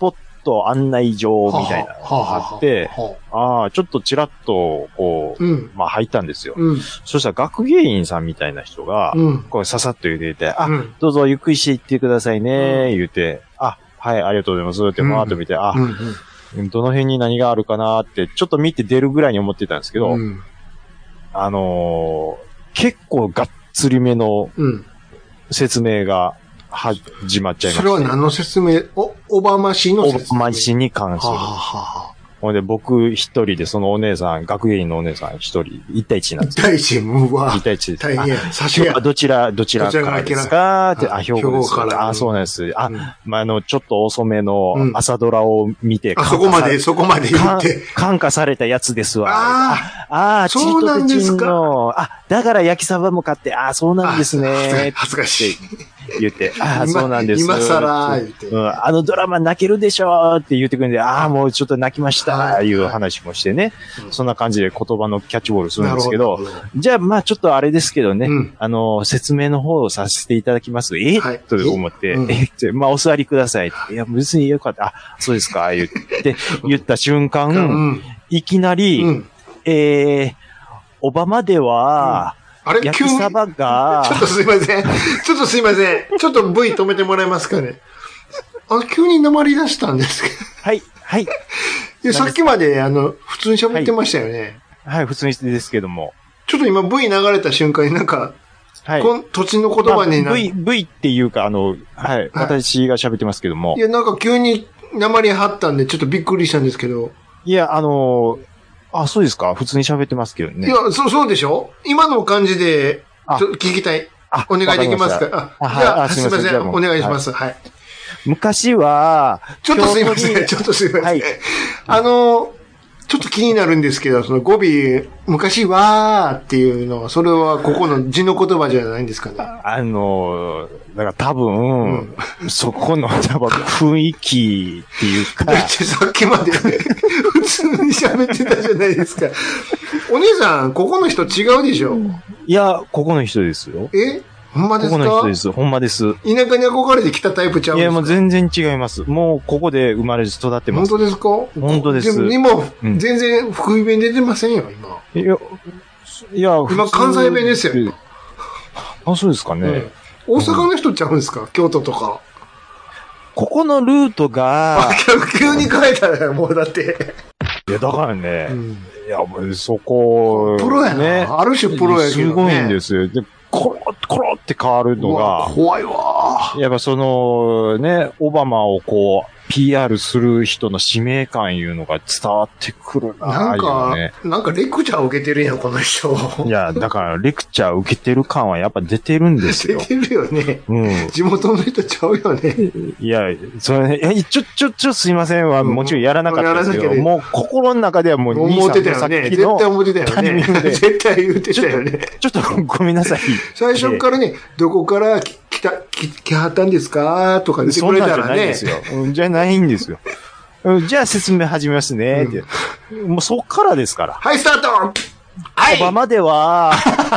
と案内状みたいなのがあって、ああ、ちょっとちらっと、こう、うん、まあ入ったんですよ。うん、そしたら学芸員さんみたいな人が、うん、こうささっと入れて、あ、うん、どうぞゆっくりしていってくださいね、言うて、あ、はい、ありがとうございます、ってマーッと見て、あ、うんうん、どの辺に何があるかなって、ちょっと見て出るぐらいに思ってたんですけど、うん、あのー、結構がっつりめの説明が始まっちゃいました。 それは何の説明？お、オバマ氏の説明？ オバマ氏に関する。はあはあ、ほんで、僕一人で、そのお姉さん、学芸員のお姉さん一人、一対一なんですよ。 一対一、うわ。 一対一です。 大変。さすが。 どちら、どちらからですかって、あ、兵庫です。から。あ、そうなんです。あ、うん、まあ、あの、ちょっと遅めの朝ドラを見て、 うん、あ、そこまで、そこまで言って。 感化されたやつですわ。 ああ、あ、そうなんですか。あ、だから焼きサバも買って、あ、そうなんですね。 恥ずかしい。 言って、ああ、そうなんです。 今更言って、 うん。あのドラマ泣けるでしょって言ってくるんで、ああ、もうちょっと泣きました、いう話もしてね。そんな感じで言葉のキャッチボールするんですけど、じゃあ、まあちょっとあれですけどね、うん、あの、説明の方をさせていただきます。え、はい、と思って、うん、えって、まあお座りください。いや、別によかった。あ、そうですか、言って、言った瞬間、うん、いきなり、うん、えー、オバマでは、うんあれ焼きサバが。 ちょっとすいません。ちょっとすいません。ちょっと V 止めてもらえますかね。あ、急に鉛り出したんですけど。 はい、はい。いや、さっきまで、あの、普通に喋ってましたよね。 はい、はい、普通にですけども。 ちょっと今 V 流れた瞬間になんか、はい。この土地の言葉にな、 まあ、V、V っていうか、あの、はい、はい、私が喋ってますけども。 いや、なんか急に鉛張ったんで、ちょっとびっくりしたんですけど。 いや、あの、あ、そうですか普通に喋ってますけどね。 いや、そう、そうでしょ今の感じで、ちょっと聞きたい。お願いできますかあ、じゃあ、すみません。お願いします。はい。 昔は、 ちょっとすいません。ちょっとすいません。はい。あの、ちょっと気になるんですけど、その語尾、昔はっていうのは、それはここの字の言葉じゃないんですかね。 あの、だから多分、うん、そこの多分雰囲気っていうか。 だってさっきまで普通に喋ってたじゃないですか。お姉さん、ここの人違うでしょ？ いや、ここの人ですよ。 え？ほんまですか？ ここの人です。ほんまです。 田舎に憧れてきたタイプちゃうんですか？ いや、もう全然違います。もうここで生まれ育ってます。 本当ですか？ 本当です。 でも今、うん、全然福井弁出てませんよ、今。 いや、いや、 今関西弁ですよ。 あ、そうですかね。 うん、大阪の人ちゃうんですか、うん、京都とか。 ここのルートが。 急に変えたらもうだって。 いや、だからね、うん、いや、もうそこ、 プロやね。ある種プロやけどね。 すごいんですよ。でコロッコロって変わるのが。 怖いわ。 やっぱその、ね、オバマをこう、ピーアール する人の使命感いうのが伝わってくるなぁ、 なんか、ね、なんかレクチャー受けてるやん、この人。 いや、だからレクチャー受けてる感はやっぱ出てるんですよ。 出てるよね。 うん。 地元の人ちゃうよね。 いや、それ、いや、ちょ、ちょ、ちょ、すいませんは、もちろんやらなかったですけど、うん、もう心の中ではもう、 思ってたよね。絶対思ってたよね。絶対言ってたよね。 ちょっとごめんなさい。 最初からね、どこから来た、来、来はったんですかとか言ってくれたらね。 そんなんじゃないんですよ。じゃないんですよ。じゃあ説明始めますね、って、うん。もうそっからですから。 はい、スタートはいオバマでは、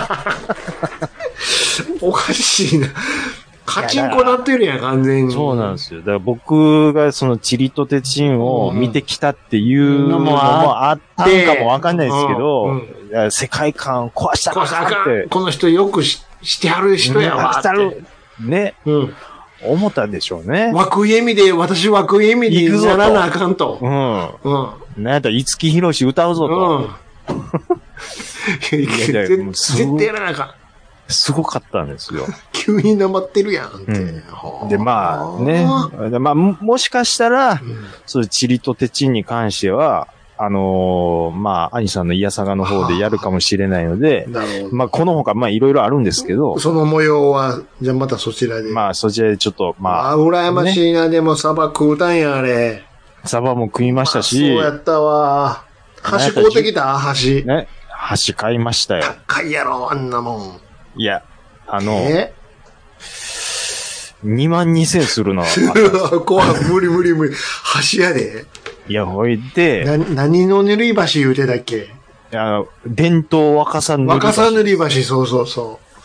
おかしいな。カチンコなってるやん、完全に。 そうなんですよ。だから僕がそのチリとテチンを見てきたっていうのもあったんかもわかんないですけど、うんうん、いや世界観壊したらって。この人よくししてはる人やわって。 ね。うん思ったんでしょうね。 枠井恵美で、私枠井恵美にならなあかんと。 うん。うん。なんやったら、五木ひろし歌うぞと。うん。 いやいや絶対やらなあかん。 すごかったんですよ。 急になまってるやんって。 うん、で、まあね。まあ、もしかしたら、うん、そういうチリとテチンに関しては、あのー、まあ、兄さんのイヤサガの方でやるかもしれないので、なるほどまあ、この他、まあ、いろいろあるんですけど、 その模様は、じゃあまたそちらで。 まあ、そちらでちょっと、まあ。 あ、羨ましいな、ね、でもサバ食うたんや、あれ。 サバも食いましたし。 そうやったわ。箸買うてきた箸。 ね。箸買いましたよ。 高いやろ、あんなもん。 いや、あの、えにまんにせんするの。 怖い、無理無理無理。箸やで。 いや、ほいで。 な、何の塗り箸言うてたっけ？ いや、伝統若さ塗り箸。若さ塗り箸、そうそうそう。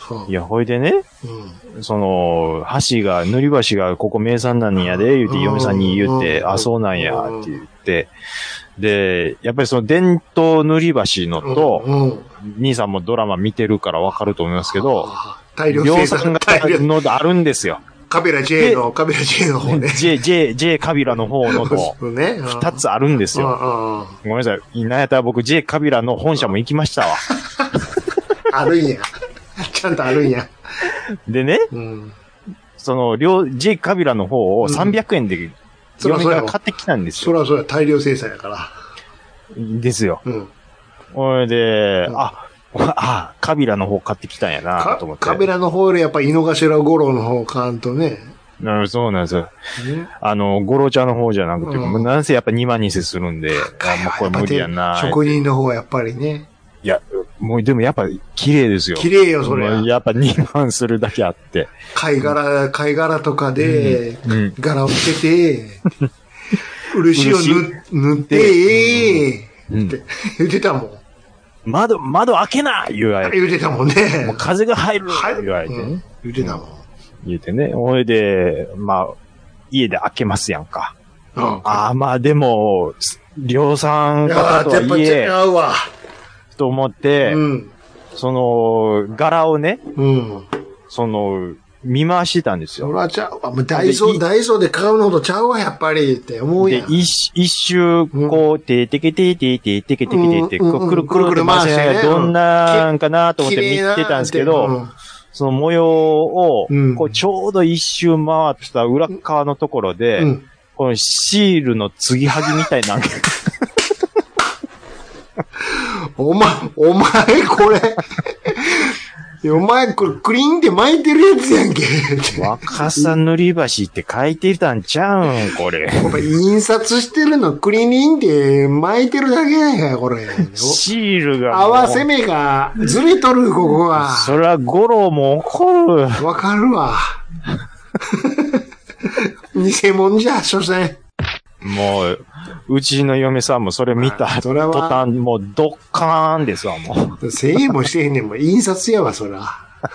いや、ほいでね、うん、その、橋が、塗り橋がここ名産なんやで、言うて、嫁さんに言って、あ、そうなんや、って言って、で、やっぱりその伝統塗り橋のと、うんうん、兄さんもドラマ見てるからわかると思いますけど、 大量生産がのあるんですよ。 カビラ J の、カビラ J の方ね。 J、J、J カビラの方のと、二つあるんですよ。ごめんなさい。なんやったら僕 J カビラの本社も行きましたわ。 あるんや。ちゃんとあるんや。 でね、うん、その、両、J カビラの方をさんびゃくえんで、嫁が買ってきたんですよ。そらそら大量生産やから。 ですよ。うん。ほいで、うん、あ、あ、カビラの方買ってきたんやなと思って。 カビラの方よりやっぱ井の頭五郎の方買わんとね。 なるそうなんですよ。ね、あの、五郎茶の方じゃなくて、うん、なんせやっぱにまんにせするんで、あ、もうこれ無理やな。 職人の方はやっぱりね。 いや、もうでもやっぱ綺麗ですよ。 綺麗よ、それ。 やっぱにまんするだけあって。 貝殻、貝殻とかで、うんうん、柄をつけて、漆を塗って、うん、って言ってたもん。 窓、窓開けな言われて。 言ってたもんね。 もう風が入る言われてね、うん。 言ってたもん。 言ってね。ほいで、まあ、家で開けますやんか。うん、ああ、まあでも、量産方とはいえ、 違うわ。 と思って、うん、その、柄をね、うん、その、見回してたんですよ。 そらちゃうわ。もうダイソー、ダイソーで買うのとちゃうわ、やっぱりって思うやん。 で、一、一周、こう、ててけててててけてけてて、こう、くるくるくる回して、どんなんかなと思って見てたんですけど、その模様を、こう、ちょうど一周回った裏側のところで、このシールの継ぎはぎみたいな。 お前、お前これ、お前これクリーンって巻いてるやつやんけ。 若さ塗り橋って書いてたんちゃうんこれ。 お前印刷してるのクリーンって巻いてるだけやんか、これ。 シールが。 合わせ目がずれとる、ここは。 そら、ゴロも怒る。 わかるわ。偽物じゃ、所詮。 もう、うちの嫁さんもそれ見た途端、もうドッカーンですわ、もう。せいもしてへんねん、もう印刷やわ、そら。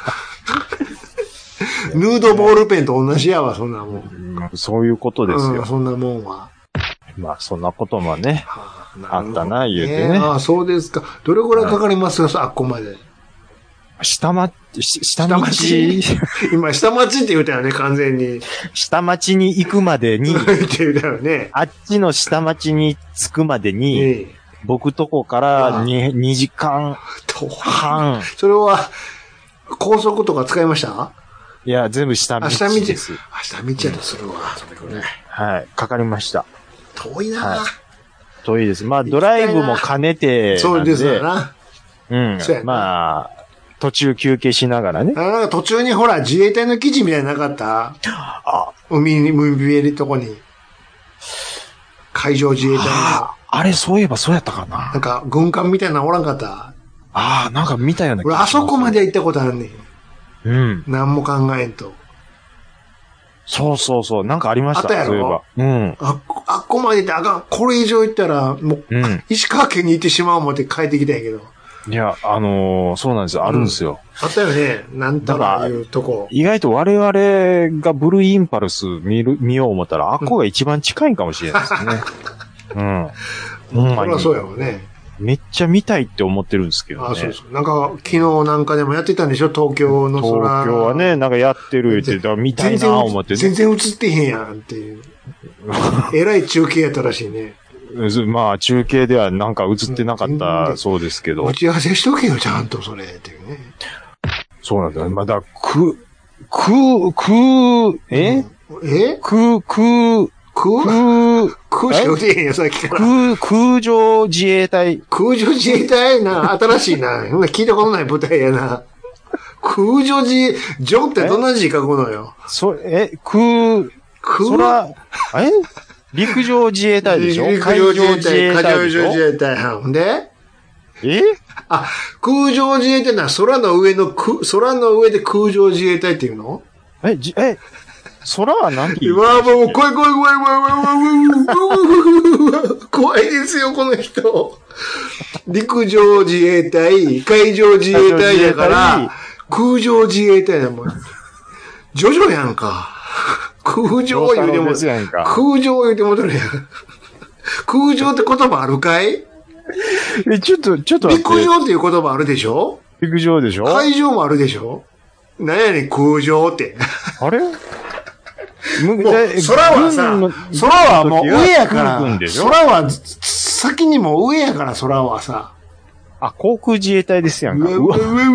ヌードボールペンと同じやわ、そんなもん。 そういうことですよ。 うん、そんなもんは。 まあ、そんなこともね、はあ、あったな、言うてね。 ああ、そうですか。どれぐらいかかりますか、あっこまで。 下町、下町。 今、下町って言うたよね、完全に。 下町に行くまでに。 って言うたよね。 あっちの下町に着くまでに、ええ、僕とこからに、にじかんはん。 それは、高速とか使いました？ いや、全部下道です。 下道です。下道やとするわ、それね。 はい、かかりました。 遠いな、はい、 遠いです。まあ、ドライブも兼ねて。 そうですよな。 うん。まあ、途中休憩しながらね。 あ途中にほら、自衛隊の基地みたいなのなかった？あ海に、海見えるとこに。海上自衛隊が。 あれ、そういえばそうやったかな。 なんか、軍艦みたいなのおらんかった？ああ、なんか見たような気がします。俺、あそこまで行ったことあるねん。 うん。 何も考えんと。 そうそうそう。なんかありました。 あったやろ？ そういえば。うん。 あ、あっこまで行ってあかん。これ以上行ったら、もう、うん、石川県に行ってしまう思って帰ってきたんやけど。 いや、あのー、そうなんですよ。あるんですよ。 うん、あったよね。なんとかいうとこ。 意外と我々がブルーインパルス見る、見よう思ったら、あっこが一番近いかもしれないですね。うん。 ほんまに。そりゃそうやろね。 めっちゃ見たいって思ってるんですけどね。 あ、そうそう。なんか、昨日なんかでもやってたんでしょ？東京の空。 東京はね、なんかやってるって言ったら見たいな思って、ね。 全然映ってへんやんっていう。えらい中継やったらしいね。 まあ、中継ではなんか映ってなかったそうですけど。 打ち合わせしとけよ、ちゃんとそれ、っていうね。 そうなんだ。まだ、く、く、く、え、 うん、えく、く、 空、空しか打てへんよ、さっきから。 空、空上自衛隊。 空上自衛隊な、新しいな。聞いたことない部隊やな。空上自衛、ジョンってどんな字書くのよ。 そ、え、空、空、え陸上自衛隊でしょ？ 陸上自衛隊。海上自衛隊。ほんでえあ、空上自衛隊な、空の上の、空の上で空上自衛隊っていうの？ え、じ、え、空は何て言うの？うわ、もう、怖い怖い怖い怖い怖い怖い怖いですよ、この人。陸上自衛隊、海上自衛隊だから、 空上自衛隊だもん。ジョジョやんか。空上言うても、空上言うてもとるやん。空上って言葉あるかい？ え、ちょっと、ちょっと待って。 陸上っていう言葉あるでしょ？ 陸上でしょ？ 海上もあるでしょ？なんやねん、空上って。 あれ？もう、 空はさ、空はもう上やから、空は先にも上やから、空はさ。 あ、航空自衛隊ですやんか。 うわうわうわうわうわうわ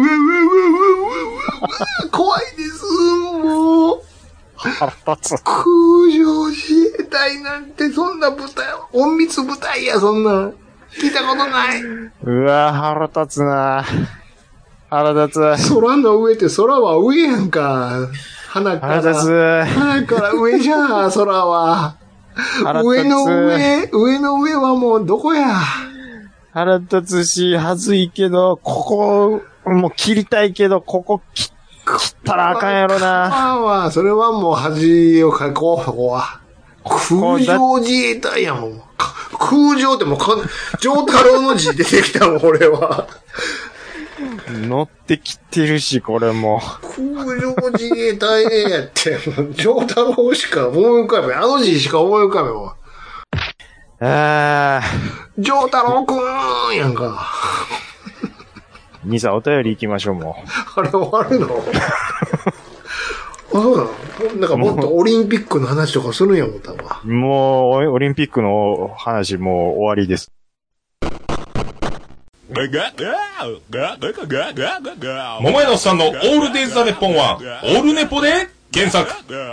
怖いです、もう。 腹立つ。 空上自衛隊なんて、そんな部隊、隠密部隊や、そんな。聞いたことない。 うわ腹立つな腹立つ。 空の上って空は上やんか。鼻から。 腹立つ。 鼻から上じゃん、空は。上の上、上の上はもうどこや。 腹立つし、はずいけど、ここ、もう切りたいけど、ここ切ったらあかんやろな。 あは、それはもう恥をかこう、そこは。空上自衛隊やもん。空上ってもうか、上太郎の字出てきたもん、俺は。 乗ってきてるし、これも。 空上自衛隊やって、もう上太郎しか思い浮かべ、あの字しか思い浮かべもん。 あー。上太郎くーんやんか。 兄さんお便り行きましょう、もう。あれ終わるの？あ、そうなの？なんかもっとオリンピックの話とかするんや思ったわ。 もう、オリンピックの話もう終わりです。 桃屋のおっさんのオールデイズ・ザ・ネッポンは、オールネポで検索。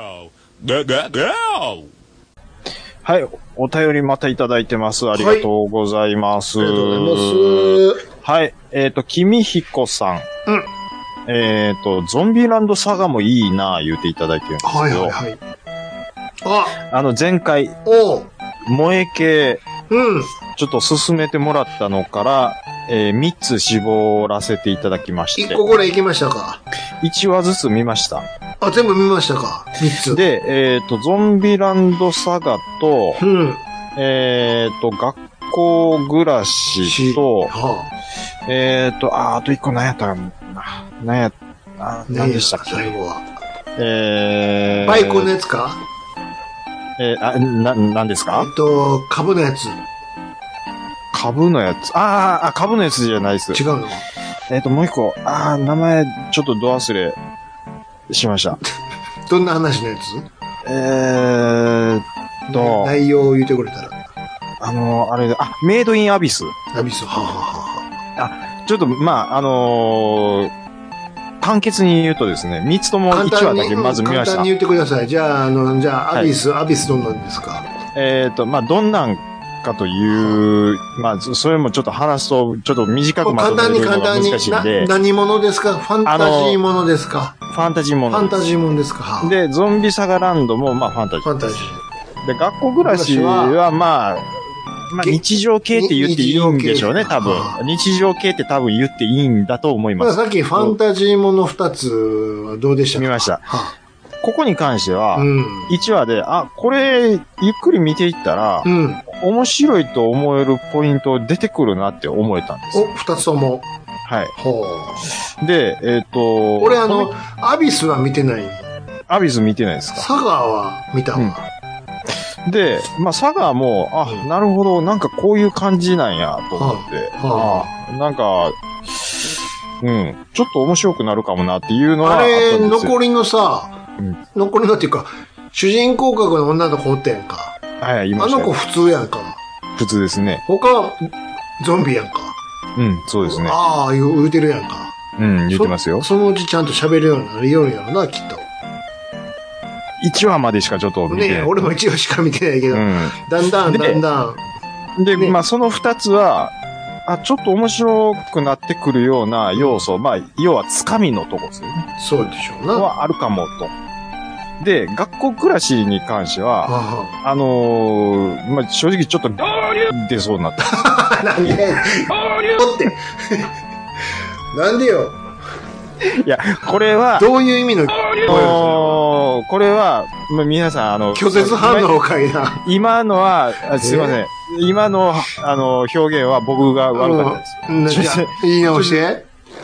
はい、お便りまたいただいてます。ありがとうございます。 はい、ありがとうございます。 はい、えっと、君彦さん。 うん。 えっと、ゾンビランドサガもいいなぁ言うていただいてるんですけど。 はいはいはい。ああの前回、 おう。 萌え系、 うん。 ちょっと進めてもらったのから、えー、みっつ絞らせていただきまして。 いっここれ行きましたか？ いちわずつ見ました。 あ、全部見ましたか？みっつ。 で、えっと、ゾンビランドサガと、 うん。 えっと、学校暮らしと、 はあ、えっと、あ、あといっこ何やったかな。何や、あ、何でしたっけ？ 最後は。 えー、 バイクのやつか？ えー、あ、な、何ですか？ えっと、株のやつ。 株のやつ。あーあ、株のやつじゃないです。 違うの？ えっと、もう一個。ああ、名前、ちょっとど忘れしました。 どんな話のやつ？ えーっと。 内容を言ってくれたら。 あの、あれで、あ、メイドインアビス。 アビス、はははは。 あ、ちょっと、まあ、あのー、簡潔に言うとですね、三つともいちわだけまず見ました。 簡単に言ってください。じゃあ、あの、じゃあ、アビス、はい、アビスどんなんですか？ えーっと、まあ、どんなんかという、まあ、それもちょっと話すと、ちょっと短くまとめるのが難しいんで。 何者ですか？ファンタジーものですか？ ファンタジーもの。 ファンタジーものですか？ で、ゾンビサガランドも、まあ、ファンタジー。 ファンタジー。で、学校暮らしは、まあ、まあ、日常系って言っていいんでしょうね、多分。日常系って多分言っていいんだと思います。 さっきファンタジーもの二つはどうでしたか？ 見ました。はあ、ここに関しては、 うん、 いちわで、あ、これ、ゆっくり見ていったら、うん、面白いと思えるポイント出てくるなって思えたんです。 お、二つとも。 はい。 ほう。で、えっと、 俺あの、アビスは見てない。 アビス見てないですか？ サガーは見たわ。うんで、まあ、サガーも、あ、うん、なるほど、なんかこういう感じなんや、と思って、はあはあ、あなんか、うん、ちょっと面白くなるかもなっていうのはあったんですよ。 あれ、残りのさ、うん、残りのっていうか、主人公格の女の子おったやんか。 はい、いました。 あの子普通やんか。 普通ですね。 他は、ゾンビやんか。 うん、そうですね。 ああ、言うてるやんか。 うん、言ってますよ。 そ, そのうちちゃんと喋るようになるようになるな、きっと。 いちわまでしかちょっと見てない。 ね俺もいちわしか見てないけど、うん、だんだんだんだん。で、ね、まあそのふたつは、あ、ちょっと面白くなってくるような要素、まあ、要はつかみのとこですよね。 そうでしょうな。 はあるかもと。で、学校暮らしに関しては、はあ、あのー、まあ正直ちょっと出そうになった。 なんでおって。なんでよ。 いや、これは、 どういう意味の、 これは、まあ、皆さん、あの、 拒絶反応かいな。 今のは、すいません。今の、あの、表現は僕が悪かったです。 うん、じゃあ、言い直して。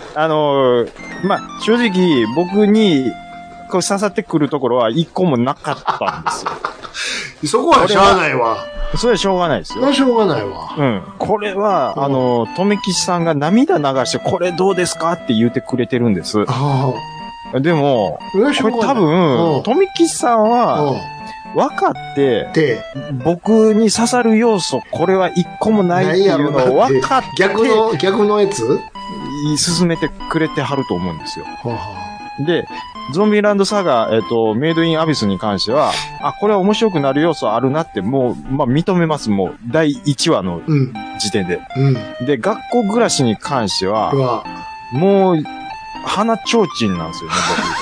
あのー、まあ、正直、僕に、こう刺さってくるところは一個もなかったんですよ。 そこはしゃあないわ。 それはしょうがないですよ。 それはしょうがないわ。 うん。これは、あの、とめきちさんが涙流して、これどうですかって言ってくれてるんです。 ああでも、 これ多分、とめきちさんは、分かって、僕に刺さる要素、これは一個もないっていうのを分かって、 逆の、逆のやつ進めてくれてはると思うんですよ。 はあ、 で、ゾンビランドサガ、えっと、メイドインアビスに関しては、あ、これは面白くなる要素あるなって、もう、まあ、認めます。もう、だいいちわの時点で。 うん。うん、 で、学校暮らしに関しては、もう、鼻ちょうちんなんですよね、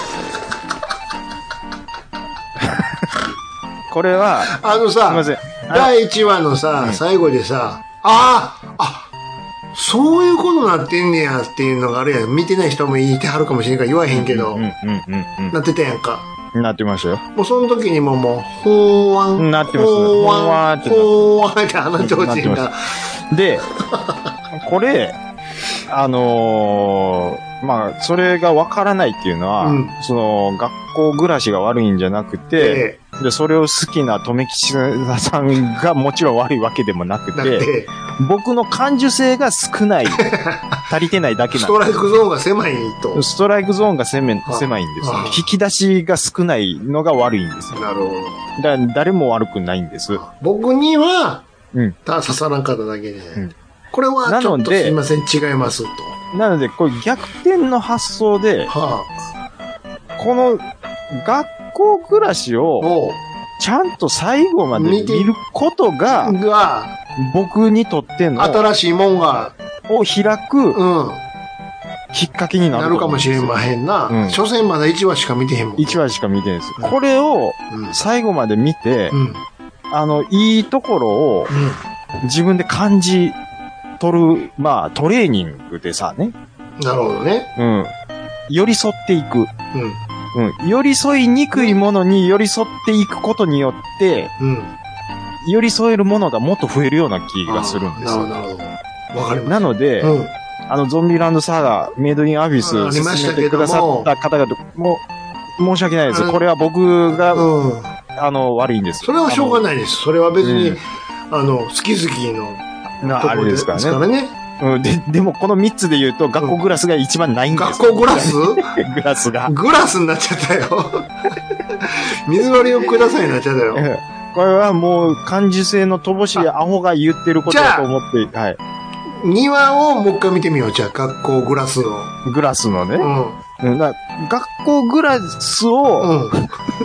僕。これは、 あのさ、すいません。だいいちわのさ、うん、最後でさ、ああ、あ、そういうことなってんねやっていうのがあるやん。見てない人も言ってはるかもしれんから言わへんけど、なってたやんか。 なってましたよ。 もうその時にももう、ほーわん。 なってますね。 ほーわん。ほーわんって鼻ちょうちんが。 で、これ、あのー、まあ、それがわからないっていうのは、うん、その、学校暮らしが悪いんじゃなくて、えー、で、それを好きな留吉さんがもちろん悪いわけでもなくて、僕の感受性が少ない、足りてないだけなんです。 ストライクゾーンが狭いと。 ストライクゾーンが狭い、狭いんですよ。引き出しが少ないのが悪いんですよ。 なるほど。 だから誰も悪くないんです。 僕には、うん、ただ刺さらんかっただけで、うん、これはちょっとすいません、違いますと。 なので、これ逆転の発想で、はあ、この学校暮らしをちゃんと最後まで見ることが、が僕にとっての新しいもんがを開く、うん、きっかけになるなるかもしれまへんな。うん、所詮まだいちわしか見てへんもん。 いちわしか見てへんです。うん、これを最後まで見て、うん、あの、いいところを自分で感じ取る、まあ、トレーニングでさね。 なるほどね。 うん。寄り添っていく。うん。うん。寄り添いにくいものに寄り添っていくことによって、うん。寄り添えるものがもっと増えるような気がするんですよ。 なるほど。わかります。 なので、うん、あの、ゾンビランドサーガー、メイドインアビス、進めてくださった方々、もう、申し訳ないです。これは僕が、うん、あの、悪いんです。 それはしょうがないです。それは別に、うん、あの、好き好きの、 なあれですからね。 からね。 うん、で、でもこのみっつで言うと、学校グラスが一番ないんです、 うん、学校グラスグラスが。 グラスになっちゃったよ。水割りをくださいになっちゃったよ。 これはもう、感受性の乏しいアホが言ってることだと思って、はい。 庭をもう一回見てみよう、じゃあ、学校グラスを。 グラスのね。うん。うん、だ学校グラスを、うん、もう、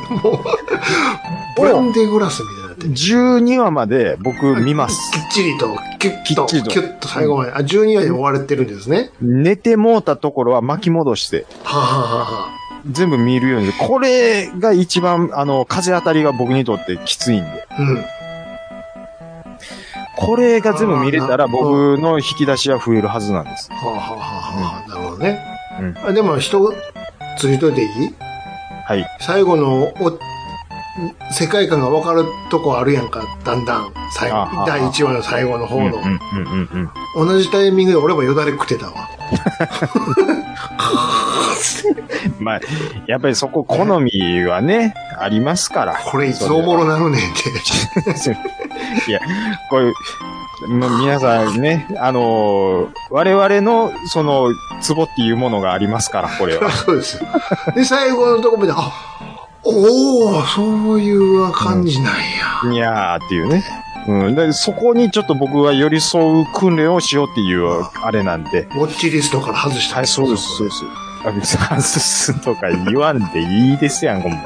ブランデーグラスみたいになってる。 じゅうにわまで僕見ます。 きっちりと、キュッと、キュッと最後まで。あ、じゅうにわで終われてるんですね。 寝てもうたところは巻き戻して。 はあ、はあはあ、 全部見るように。これが一番、あの、風当たりが僕にとってきついんで。うん。これが全部見れたら僕の引き出しは増えるはずなんです。 はあ、はあはあ、なるほどね。うん。でも、人、ついといていい？ はい。 最後のお、世界観が分かるとこあるやんか、だんだん。最後、だいいちわの最後の方の。うんうんうんうん、同じタイミングで俺もよだれ食ってたわ。 まあ、やっぱりそこ好みはね、ありますから。 これいつおもろなるねんって。 いや、これ、皆さんね、あのー、我々の、その、ツボっていうものがありますから、これは。 そうですよ。で、最後のところで、あ、おー、そういう感じなんや。 うん、いやーっていうね。うん。で、そこにちょっと僕は寄り添う訓練をしようっていう、あれなんで。 ウォッチリストから外した。 はい、そうです、そうです。あ、別に外すとか言わんでいいですやん、こんばんは。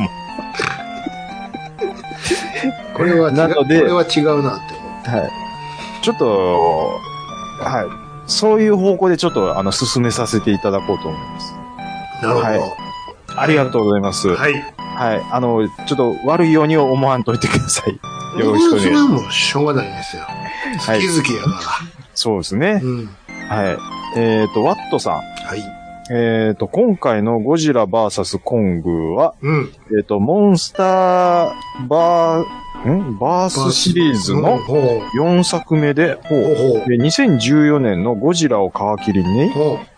これは違う、なので、これは違うなって思って。 はい。ちょっと、はい。そういう方向でちょっと、あの、進めさせていただこうと思います。 なるほど。はい。 ありがとうございます。 はい。 はい。あの、ちょっと悪いように思わんといてください。よろしくお願いします。それはもうしょうがないんですよ。好き好きやから。はい、 そうですね。うん。はい。えっと、ワットさん。 はい。 えっと、今回のゴジラ ブイエス コングは、 うん。 えっと、モンスターバー、んバースシリーズのよんさくめで、ほうほうにせんじゅうよねんのゴジラを皮切りに、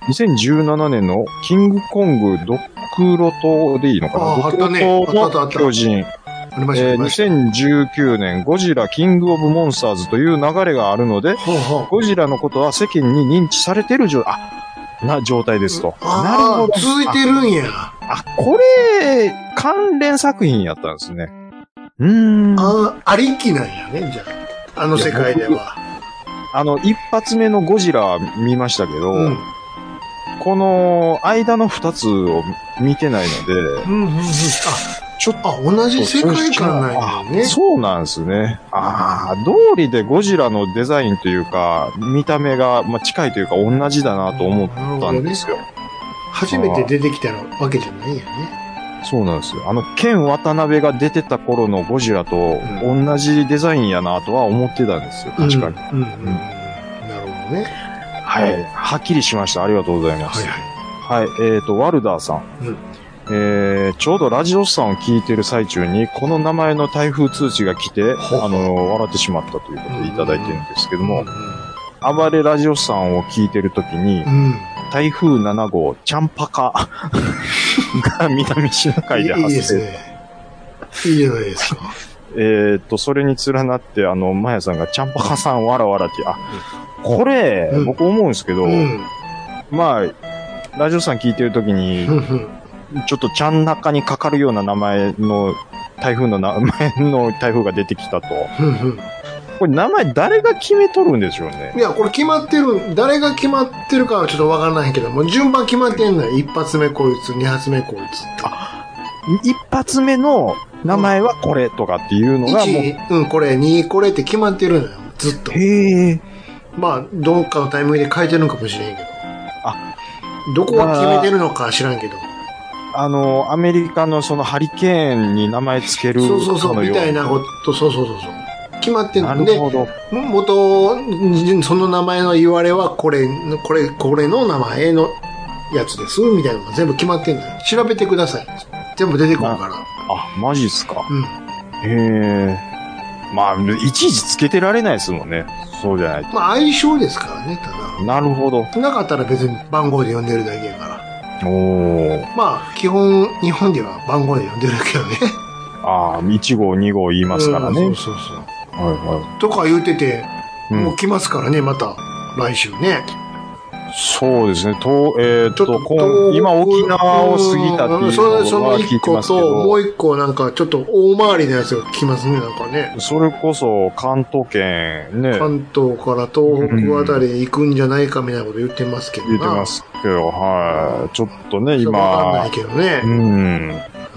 にせんじゅうななねんのキングコングドックロトでいいのかな。 ああ、あったね。 ドックロトのあったあった。 巨人。 ありました、あえー、 りました。 にせんじゅうきゅうねんゴジラキングオブモンスターズという流れがあるので、 ほうほう。 ゴジラのことは世間に認知されてる状態、あ、な状態ですと。なるああ、 ほど。 続いてるんや。 あ、これ、関連作品やったんですね。うーん。あああ、ありきなんやね、じゃあ。あの世界では。 の、一発目のゴジラは見ましたけど、 うん。 この間の二つを見てないので、 うんうんうん。あ、 ちょっと、 あ、同じ世界観なんやね。 そうなんですね。ああ、道理でゴジラのデザインというか、見た目が、まあ、近いというか同じだなと思ったんですよ。 初めて出てきたわけじゃないんやね。 そうなんですよ。あの、ケン・渡辺が出てた頃のゴジラと同じデザインやなとは思ってたんですよ。確かに。 うん。うんうんうん。なるほどね。 はい。はっきりしました。ありがとうございます。 はいはい。 はい。えっと、ワルダーさん。 うんえー、ちょうどラジオスさんを聞いてる最中に、この名前の台風通知が来て、 ほうあの、笑ってしまったということでいただいてるんですけども、 う暴れラジオスさんを聞いてるときに、 ん。 台風なな号、チャンパカが南シナ海でいい発生。 ですね。いいじゃないですか。 えっと、それに連なって、あの、マヤさんがチャンパカさんわらわらって、あ、これ、 うん僕思うんですけど、 うん。 まあ、ラジオさん聞いてるときに、ちょっとちゃん中にかかるような名前の台風の名前の台風が出てきたと。これ名前誰が決めとるんでしょうね。 いや、これ決まってる、誰が決まってるかはちょっとわからないけど、もう順番決まってんのよ。一発目こいつ、二発目こいつ。 一発目の名前はこれとかっていうのがもう、 一、うん、これ、二、これって決まってるのよ。ずっと。 へえ。 まあ、どっかのタイミングで変えてるのかもしれんけど。 あ、 どこが決めてるのか知らんけど。 あの、アメリカのそのハリケーンに名前つけるそうそうそう、みたいなこと、そうそうそうそう。決まってるなので、 るほど。 元、その名前の言われは、これ、これ、これの名前のやつです、みたいなのが全部決まってんだよ。調べてください。全部出てくるから。 あ、マジっすか。 うん。 へえ。まあ、いちいちつけてられないですもんね。そうじゃないと。 まあ、相性ですからね、ただ。 なるほど。 なかったら別に番号で呼んでるだけやから。 おー。 まあ、基本、日本では番号で呼んでるけどね。 ああ、いち号、に号言いますからね。 うんそうそうそう。 はいはとか言うてて、 い。うんもう来ますからね、また、来週ね。 そうですね。と、えーっと、 ちょっと、 こん今沖縄を過ぎたってうんいうそそのは聞いての一個ますけと、もど、 う一個なんか、ちょっと大回りのやつが来ますね、なんかね。 それこそ関東圏ね、 関東から東北あたりに行くんじゃないかみたいなこと言ってますけどな。 言ってますけど、はい。ちょっとね、 それわかんな今い、けどね。 うん。 うん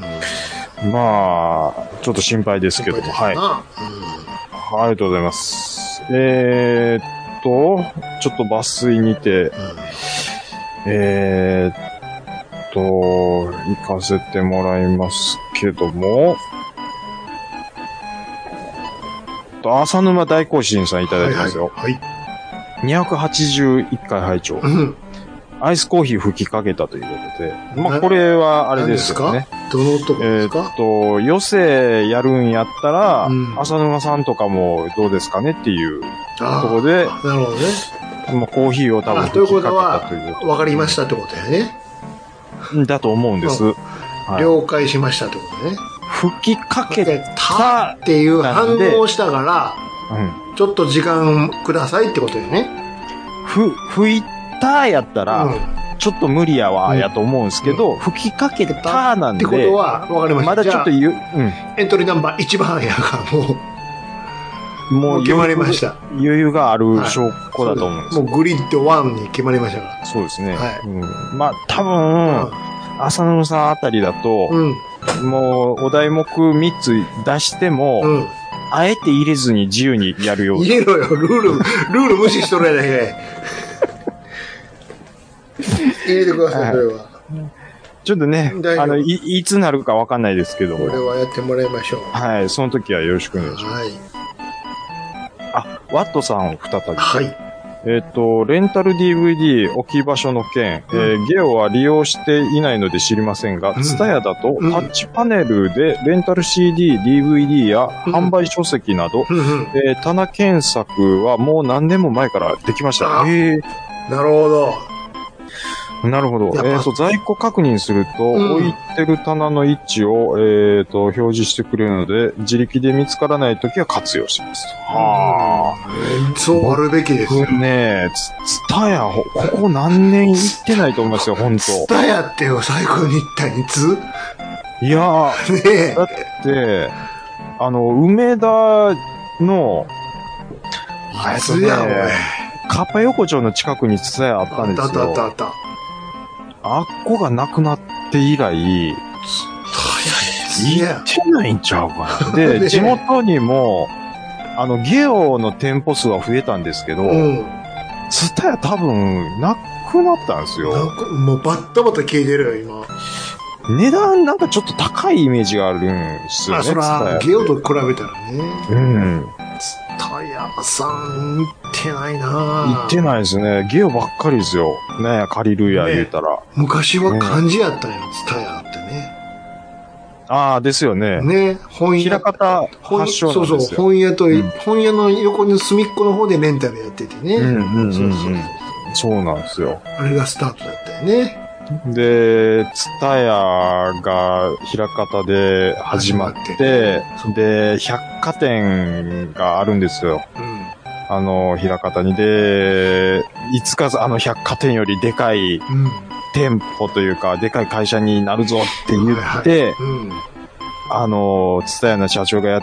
まあ、ちょっと心配ですけども、はい。あなりがとうございます。えーっと、ちょっと抜粋にて、 うんえーっと、行かせてもらいますけども、と浅沼大行進さんいただいてますよ。 はいはい。 にひゃくはちじゅういっかい拝聴。 うん。 アイスコーヒー吹きかけたということで。まあ、 なこれはあれですよね。 どのとこえーですかっと、余生やるんやったら、 うん浅沼さんとかもどうですかねっていうあところで、 あ、なるほどね。 まあ、コーヒーを多分あということ吹きかけたはという。 わかりましたってことやね。 だと思うんです。 うはい、 了解しましたってことね。 吹きかけでた、 たっていう反応をしたから、 うん。 ちょっと時間くださいってことよね。 ふ、吹いたやったら、 うん。 ちょっと無理やわ、 うんやと思うんですけど、吹きかけたなんで、 ってことは、わかりました。 まだちょっとじゃ言う、 あエントリーナンバーいちばんやから、もう、 うん。もうもう決まりました。 余裕がある証拠だと思うんですよ。 もうグリッドワンに決まりましたかそうですね。 はいうん、まあ、多ら。 分、浅野さんあたりだと、 うん。 もう、お題目みっつ出しても、 うん。うん。 あえて入れずに自由にやるよう入れろよ、ルール、ルール無視しとるやないかい。入れてください、それは。 ちょっとね大丈、夫あの、い、いつなるかわかんないですけどもこれ。はやってもらいましょう。 はい、その時はよろしくお願いします。 はい。 あ、ワットさん再び。 はい。 えっ、と、レンタル ディーブイディー 置き場所の件、 うんえーゲオは利用していないので知りませんが、 うんツタヤだとうんタッチパネルでレンタル シーディー、ディーブイディー やうん販売書籍など、 うんうん。 えー棚検索はもう何年も前からできました。 あへえ。 なるほど。 なるほど。えっ、ー、と、在庫確認すると、うん、置いてる棚の位置を、えっ、ー、と、表示してくれるので、自力で見つからないときは活用します。 はあ。そうあるべきですよ。 ねえ、つ、つたや、ここ何年行ってないと思いますよ、ほんと。 つたやってよ、最後に行ったいついやー、ねえ。だって、あの、梅田の、 いつや、おい。 かっぱ横丁の近くにツタヤあったんですよ。 あったあったあった。 あっこがなくなって以来、 ツタヤ行ってないんちゃうかな。で、ね、地元にも、あの、ゲオの店舗数は増えたんですけど、うん、ツタヤ多分、なくなったんですよ。 なんかもうバッタバタ消えてるよ、今。 値段なんかちょっと高いイメージがあるんですよね。 あ、そら、ゲオと比べたらね。 うん。 ツタヤさん、行ってないなぁ。行ってないですね。ゲオばっかりですよ。ね借りるや言うたら。ね、 昔は漢字やったんよ、ツタヤってね。 ああ、ですよね。 ね、本屋。 平方発祥なんですよ。 そうそう、本屋と、うん、本屋の横の隅っこの方でレンタルやっててね。 うんうんうんうん。そうそうそう。そうなんですよ。 あれがスタートだったよね。 で、ツタヤが平方で始まって、で、百貨店があるんですよ。うん、あの、平方に。で、いつかあの百貨店よりでかい店舗というか、でかい会社になるぞって言って、はいはいうん、あの、ツタヤの社長がやって、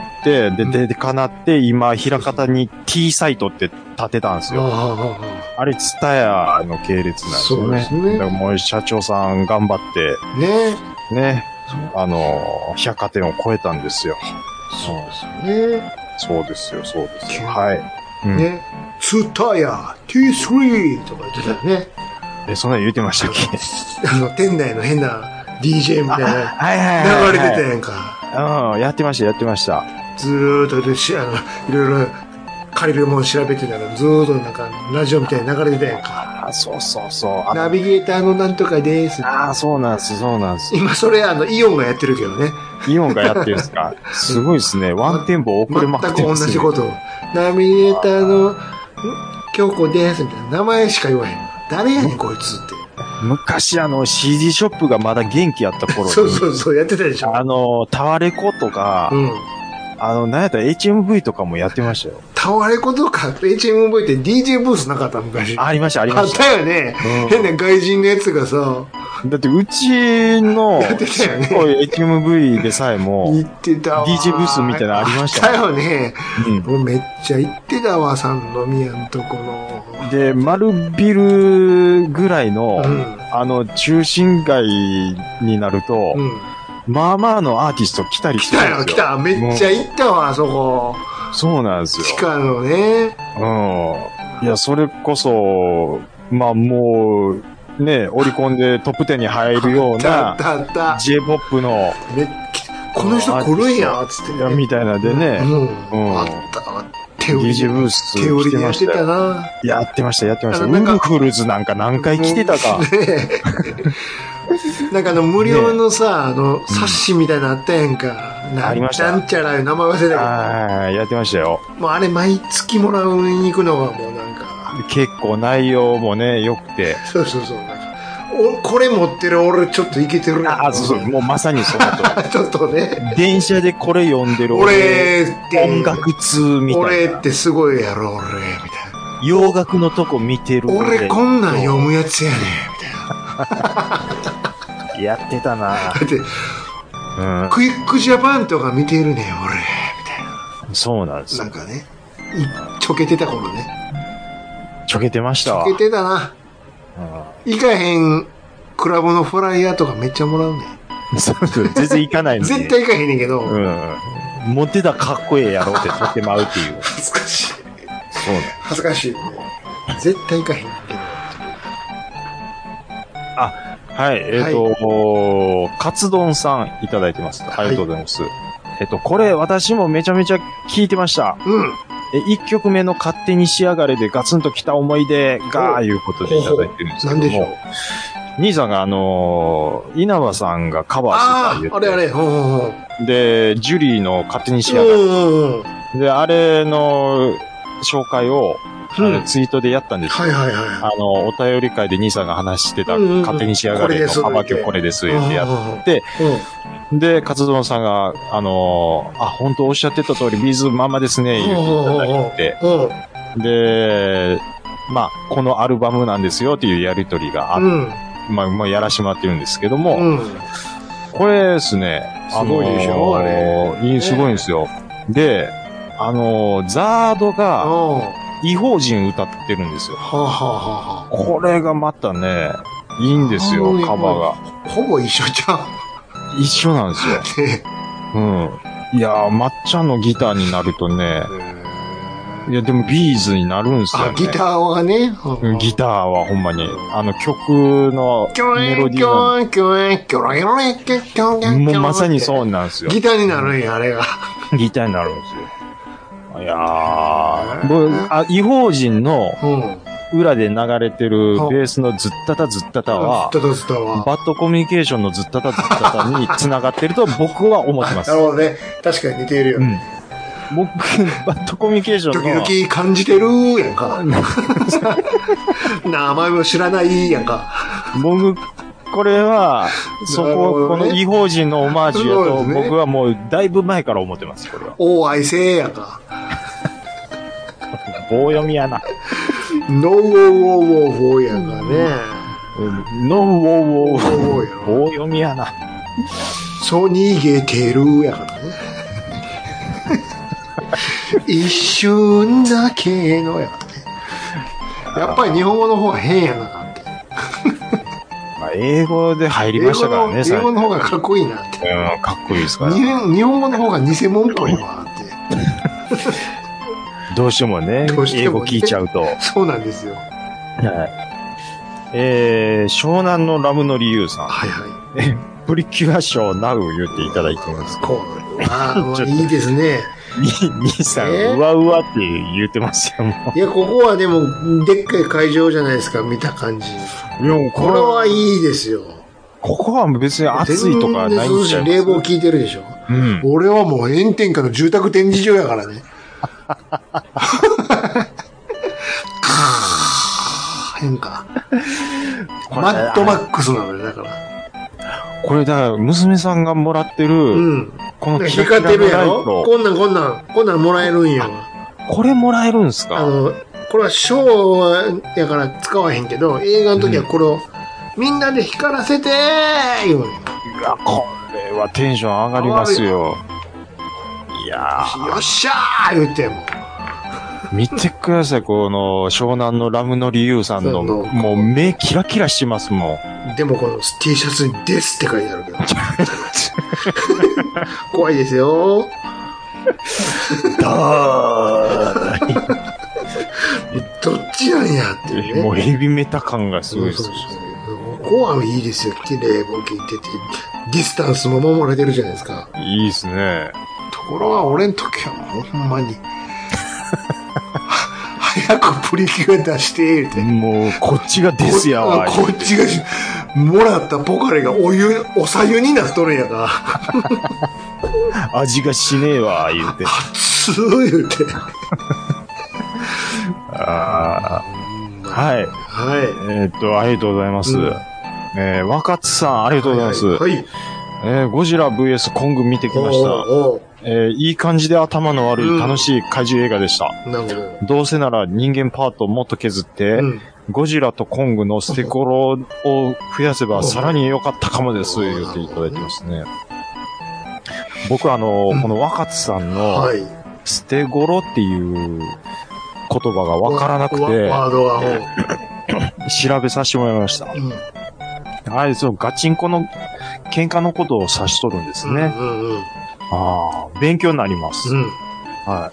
で、で、でかなって、今、平方に T サイトって建てたんですよ。あれ、ツタヤの系列なんですよね。そうですね。だからもう社長さん頑張って、 ね。 ね。あの、百貨店を超えたんですよ。 そうですよね。 そうですよ、そうですよ。はい。 うん、ね。ツタヤ ティースリー とか言ってたよね。 え、そんなの言ってましたっけ？ あの、店内の変な ディージェー みたいな。 はいはいはい、はい。 流れてたやんか。 うん、やってました、やってました。 ずーっとでし、あの、いろいろ、借りるもの調べてたらずーっとなんかラジオみたいに流れてたやんか。 あ、そうそうそう。 ナビゲーターのなんとかです。 ああ、そうなんです、そうなんです。 今それあのイオンがやってるけどね。 イオンがやってるんですか。すごいですね。ワンテンポ遅れまくってます、ね。 全く同じこと。ナビゲーターの京子ですみたいな名前しか言わへん。誰やねんこいつって。 昔あの シーディー ショップがまだ元気やった頃に。 そうそうそう、やってたでしょ。 あの、タワレコとか、うん、あの、なんやったら エイチエムブイ とかもやってましたよ。 タワレコとか エイチエムブイ って ディージェー ブースなかった昔。 ありました、ありました。 あったよね。うん、変な外人のやつがさ。 だってうちの、すごい エイチエムブイ でさえも、 行ってたわ。 ディージェー ブースみたいなのありましたね。あったよね。うん、めっちゃ行ってたわ、三宮のとこの。 で、丸ビルぐらいの、うん、あの、中心街になると、うんまあまあのアーティスト来たりしてたんですよ。来たよ、来た。めっちゃ行ったわ、あそこ。 そうなんですよ。 地下のね。 うん。いや、それこそ、まあもう、ね、オリコンでトップじゅうに入るような、J-ポップ の、 めこの人来るんや、つって、 ね。みたいなでね。 うん。うん、あった。 ディージェー ブース手売りでやってたな。 やってました、やってました。ウルフルズなんか何回来てたか。 なんかあの無料のさ、あの冊子みたいなのあったやんか。 ありました。 なんちゃら名前忘れたけど。 はい、やってましたよ。 もうあれ毎月もらうに行くのがもうなんか。 結構内容もね、良くて。 そうそうそう。なんかおこれ持ってる俺ちょっとイケてるな。あ、そうそう。もうまさにそのと。 ちょっとね。 電車でこれ読んでる俺って。 音楽通みたいな。 俺ってすごいやろ、俺、みたいな。 洋楽のとこ見てる俺。俺こんなん読むやつやねん、みたいな。やってたな。だって、 うん、クイックジャパンとか見てるねん、俺、みたいな。 そうなんですよ。 なんかね。ちょけてた頃ね。 ちょけてましたわ。 ちょけてたな。行かへんクラブのフライヤーとかめっちゃもらうねん。 そうそう、全然行かないのに。 絶対行かへんねんけど。 うん。持ってたらかっこええやろって取ってまうっていう。 恥ずかしい。 そうね。 恥ずかしい。絶対行かへんけど。 あ、はい、えっ、ー、と、はい、カツ丼さんいただいてます。ありがとうございます。はい、えっと、これ私もめちゃめちゃ聞いてました。 うん。 え、一曲目の勝手に仕上がれでガツンと来た思い出が、いうことでいただいてるんですけども。 なんでしょう。 兄さんがあのー、稲葉さんがカバーしてたああ、あれあれ、ほうほうほう。で、ジュリーの勝手に仕上がれ。で、あれの紹介を、 うん、ツイートでやったんですよ。 はいはいはい。 あの、お便り会で兄さんが話してた、うんうん、勝手に仕上がれのカバキュこれです、言ってやって、うん、で、勝園さんが、あのー、あ、本当おっしゃってた通り、ビーズまんまですね、言っていただいて、で、まあ、このアルバムなんですよっていうやりとりがあって、うん、まあ、まあ、やらしまってるんですけども、うん、これですね、 すごいでしょ、あれ。 いい、すごいんですよ。で、あのー、ザードが、異邦人歌ってるんですよ。 はあ、はあはあ、 これがまたね、いいんですよ、カバーが。 ほぼ一緒じゃん。 一緒なんですよ。うん。いやー、まっちゃんのギターになるとね、いや、でもビーズになるんですよね。 あ、ギターはね。 うん、ギターはほんまに、あの曲のメロディーが。もうまさにそうなんですよ。 ギターになるんや、あれが。 ギターになるんですよ。いやー、僕、あ、異邦人の裏で流れてるベースのズッタタズッタタは、バッドコミュニケーションのズッタタズッタタに繋がってると僕は思ってます。 なるほどね。確かに似ているよね。 うん、僕、バッドコミュニケーションの。 時々感じてるやんか。名前も知らないやんか。 僕、これは、そこ、この異邦人のオマージュやと、僕はもうだいぶ前から思ってます、これは。 おー、愛せやんか。 棒読みやな。 ノーウォーウォーウォーフォーやんかね。 ノーウォーウォーフォー。棒読みやな。 そう逃げてるやからね。一瞬だけのやからね。やっぱり日本語の方が変やなって。 まあ英語で入りましたからね、 英語の方がかっこいいなって。 うん、かっこいいですから。 日本語の方が偽物っぽいわって。 どうしてもね、もね英語聞いちゃうと。 そうなんですよ。 はい。えー、湘南のラムの理由さん。 はいはい。 プリキュアショーナウ言っていただいてます。 こう。ああ、いいですね。 兄さん、うわうわって言ってますよ、もう。いや、ここはでも、でっかい会場じゃないですか、見た感じ。いや、これはいいですよ。 ここは別に暑いとかないんじゃない冷房効いてるでしょ。うん。俺はもう炎天下の住宅展示場やからね。変か。マッドマックスなのよ、だから。 これだから、娘さんがもらってる、うん、このキラキラのライト。光ってるやろ？ こんなん、こんなん、こんなんもらえるんやわ。 これもらえるんすか？ あの、これはショーやから使わへんけど、映画の時はこれを、うん、みんなで光らせてー言うの。 いや、これはテンション上がりますよ。いやー。よっしゃー言っても。 見てください、この湘南のラムの理由さんの、もう目キラキラしてますもん。でもこの T シャツにですって書いてあるけど。怖いですよ。 だーどっちなんやっていうね。 もうヘビメタ感がすごいです。そうそうそう。ここはいいですよ。綺麗も聞いてて。ディスタンスも守れてるじゃないですか。 いいですね。 ところが俺ん時はもうほんまに。早くプリキュア出して、って。 もう、こっちがですやわ。 こっちが、もらったポカレがお湯、おさゆになっとるんやから。 味がしねえわ、言うて。 熱ー言うて。 ああ。はい。 はい。 えー、っと、ありがとうございます。うん、えー、若津さん、ありがとうございます。はい、はい。えー、ゴジラ ブイエス コング見てきました。おーおーえー、いい感じで頭の悪い楽しい怪獣映画でした。 うん、なるほど。 どうせなら人間パートをもっと削って、うん、ゴジラとコングの捨て頃を増やせばさらに良かったかもです、言っていただいてますね。僕あの、うん、この若津さんの、捨て頃っていう言葉がわからなくて、ワードが調べさせてもらいました。うんはい、そう、ガチンコの喧嘩のことを指しとるんですね。うんうんうん、ああ、勉強になります。うん、はい。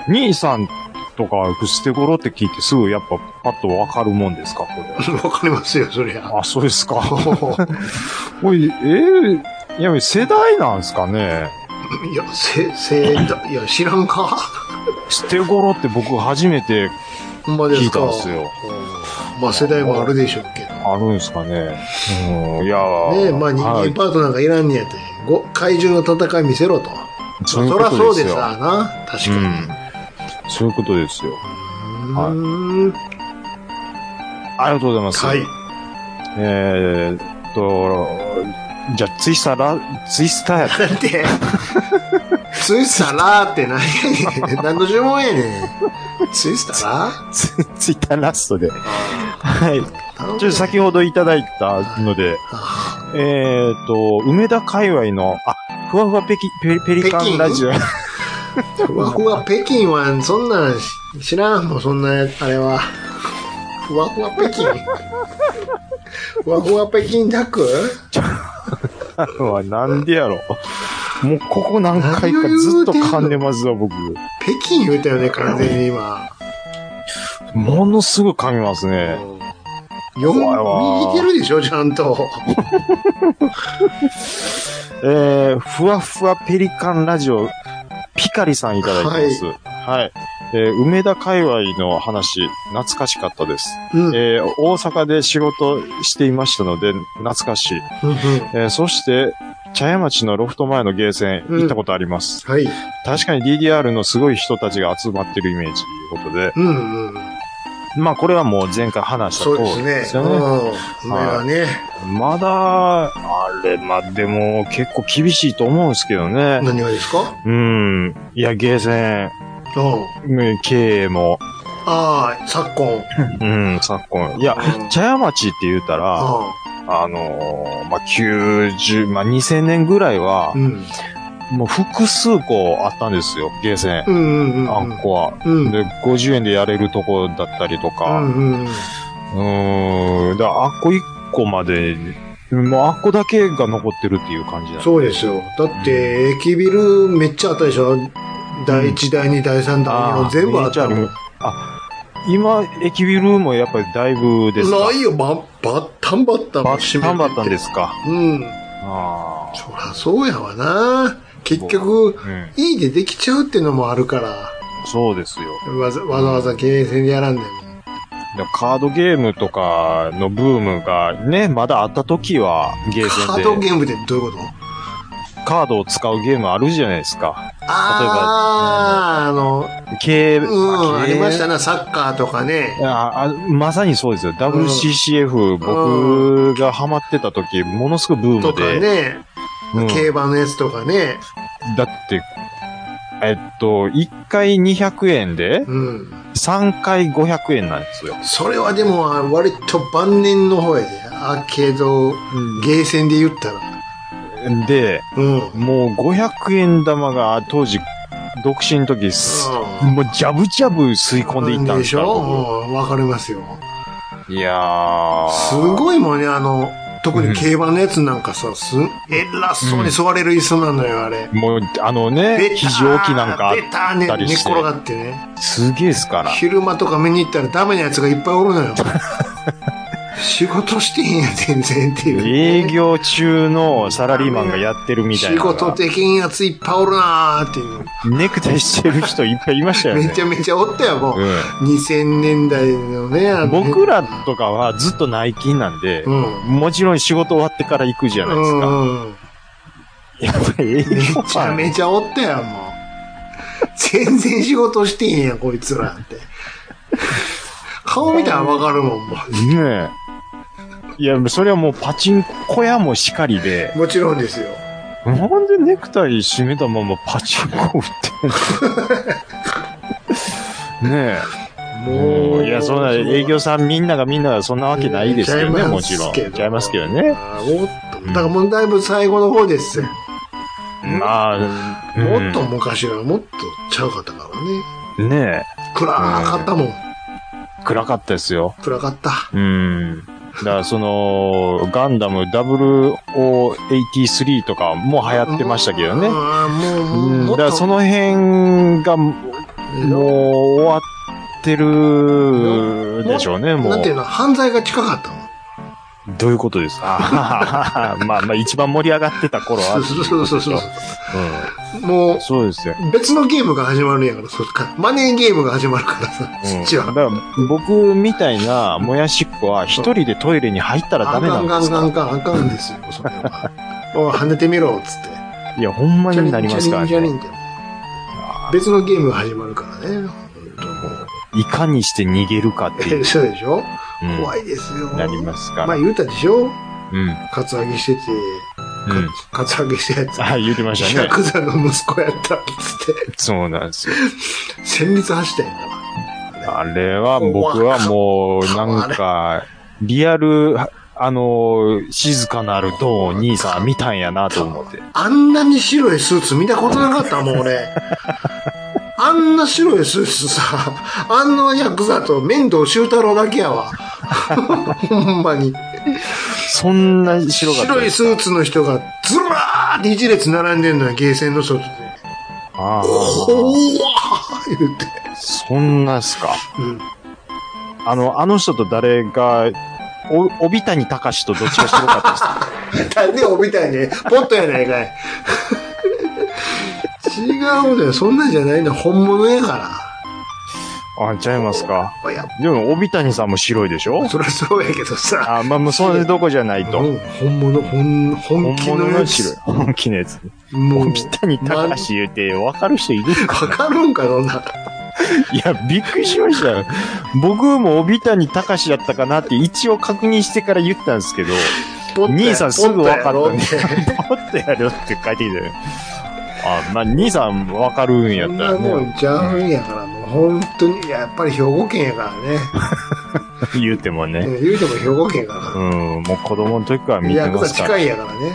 兄さんとか、捨て頃って聞いてすぐやっぱパッとわかるもんですか、これ。 わかりますよ、そりゃ。 あ、そうですか。おい、えー、いや、世代なんですかね。 いや、せ、世代、いや、知らんか。 捨て頃って僕初めて聞いたんですよ。 まあ世代もあるでしょうけど。 あるんですかね。うん、いやねえ、まあ人間パートなんかいらんねやって。ご怪獣の戦い見せろと。 そういうことですよ。 そらそうですわな。確かに、うん。 そういうことですよ。 ーん。 ありがとうございます。 はい。 えーっと、じゃあ、ツイスターラ、ツイスターやった。 なんて、ツイスターラーって何やねん。何の呪文やねん。ツイスターラーツツイッターラストで。はい。ちょっと先ほどいただいたので、えーっと、梅田界隈の、あ、ふわふわペキ、ペペリカンラジオ。 ふわふわ北京は、そんなん知らんもん、そんな、あれは。ふわふわ北京ふわふわ北京ダックなんでやろ。もうここ何回かずっと噛んでますわ、僕。 北京言うたよね、完全に今。 ものすごい噛みますね。 読み、見てるでしょ、ちゃんと。 えー、ふわふわペリカンラジオ、ピカリさんいただいてます。はい。はいえー、梅田界隈の話、懐かしかったです。うん、えー、大阪で仕事していましたので、懐かしい。うんうんえー、そして、茶屋町のロフト前のゲーセン、行ったことあります。うん、はい。確かに ディーディーアール のすごい人たちが集まってるイメージということで。うんうんまあこれはもう前回話した通りですよね。そうですね。うん。ね。まだ、あれ、まあでも結構厳しいと思うんですけどね。 何がですか？ うん。いや、ゲーセン。うん。経営も。 ああ、昨今。 うん、昨今。いや、うん、茶屋町って言ったら、あのー、まあきゅうじゅう、まあにせんねんぐらいは、うんもう複数個あったんですよ、ゲーセン。うんうんうん、あんこは、うん。で、ごじゅうえんでやれるとこだったりとか。うんうんうん。うん。だあっこいっこまで、もうあっこだけが残ってるっていう感じなんで。 そうですよ。だって、うん、駅ビルめっちゃあったでしょだいいち、だいに、だいさん、だいよん全部あったもん。 あ、今、駅ビルもやっぱりだいぶですか？ ないよ、ば、ばったんばったん。 ばったんばったんですか。 うん。ああ。そらそうやわな。結局、うん、いいでできちゃうっていうのもあるから。 そうですよ。 わざわざわざゲーセンでやらんでも。 カードゲームとかのブームがね、まだあった時はゲーセンで。 カードゲームってどういうこと？ カードを使うゲームあるじゃないですか。 ああ、あの、 経営、 うん、ありましたね。サッカーとかね。 ああまさにそうですよ。ダブリューシーシーエフ、うん、僕がハマってた時、ものすごいブームで。 とかね。うん、競馬のやつとかね。 だって、えっと、いっかいにひゃくえんで、うん、さんかいごひゃくえんなんですよ。 それはでも、割と晩年の方やで。アーケード、うん、ゲーセンで言ったら。 で、うん、もうごひゃくえん玉が当時、独身の時、うん、もうジャブジャブ吸い込んでいったんですよ。 でしょ？うん、わかりますよ。 いやー。 すごいもんね、あの、特に競馬のやつなんかさ、す、えらそうに座れる椅子なのよ、あれ。 もう、あのね、肘置きなんかあったりして。 ベターね、寝っ転がってね。 すげえっすから。 昼間とか見に行ったらダメなやつがいっぱいおるのよ。仕事してへんや、全然っていう、 ね。営業中のサラリーマンがやってるみたいな。 仕事できんやついっぱいおるなーっていう。 ネクタイしてる人いっぱいいましたよね。 めちゃめちゃおったよ、もう。うん、にせんねんだいのね、あのね。 僕らとかはずっと内勤なんで、うん、もちろん仕事終わってから行くじゃないですか。うん、やっぱり営業めちゃめちゃおったよ、もう。全然仕事してへんやん、こいつらって。顔見たらわかるもん、もう。 ねえ。いや、それはもうパチンコ屋もしかりで。 もちろんですよ。 なんでネクタイ締めたままパチンコ売ってんのねえ。もう、いや、そんな営業さんみんながみんながそんなわけないですけどね、もちろん。ちゃいますけどね。 だからもうだいぶ最後の方ですよ。 まあ、 もっと昔はもっとちゃうかったからね。 ねえ。 暗かったもん。 暗かったですよ。 暗かった。 うん。だからその、ガンダム ダブルオーエイティースリー とかも流行ってましたけどね。うん。だからその辺が、もう終わってるでしょうね、もう。 なんていうの、犯罪が近かったの。 どういうことですか？まあまあ一番盛り上がってた頃は。 そうそうそうそう。うん、もう、 そうですよ。 別のゲームが始まるんやから、そっか。マネーゲームが始まるからさ、うん、そっちは。 だから僕みたいなもやしっこは一人でトイレに入ったらダメなんですか？ あかんあかんあかんあかんですよ、それは。おい、跳ねてみろ、つって。 いや、ほんまになりますからね。 別のゲームが始まるからね。 いかにして逃げるかっていう。 そうでしょ、 うん、 怖いですよ。 なりますから。 まあ言うたでしょ、 うん。 カツアゲしてて、うん、カツアゲしたやつ。 はい、言ってましたね。 ヤクザの息子やったっつって。 そうなんですよ。 戦慄走ったんやんだ。あれは僕はもう、なんか、リアル、あの、静かなるドーン兄さん見たんやなと思って。 あんなに白いスーツ見たことなかったもん、俺。あんな白いスーツさ、あんなヤクザと面倒修太郎だけやわ。ほんまに。 そんな白かった。 白いスーツの人がずらーって一列並んでんのよ、ゲーセンの外で。 ああ。 おー言って。 そんなっすか。 うん。 あの、あの人と誰が、お、帯谷隆とどっちが白かったですか？ なんで帯谷ね、ポットやないかい。違うのよ、そんなんじゃないの、本物やから。 あ、ちゃいますか。でも、帯谷さんも白いでしょ？ そりゃそうやけどさ。 あ、まあ、もうそれどこじゃないと。 うん、本物、本、本気のやつ。 白い。本気のやつ。もう、帯谷隆言うて、わかる人いるか？ わかるんか、そんな。 いや、びっくりしましたよ。僕も帯谷隆やったかなって一応確認してから言ったんですけど、兄さんすぐ分かったね。ポッとやろって書いてきたよ。あ、まあ、兄さん分かるんやったらね。 そんなもんちゃうんやから、もう本当に、やっぱり兵庫県やからね。 言うてもね。 うん、言うても兵庫県やから。 うん、もう子供の時から見てますから。 ヤクザ近いやからね。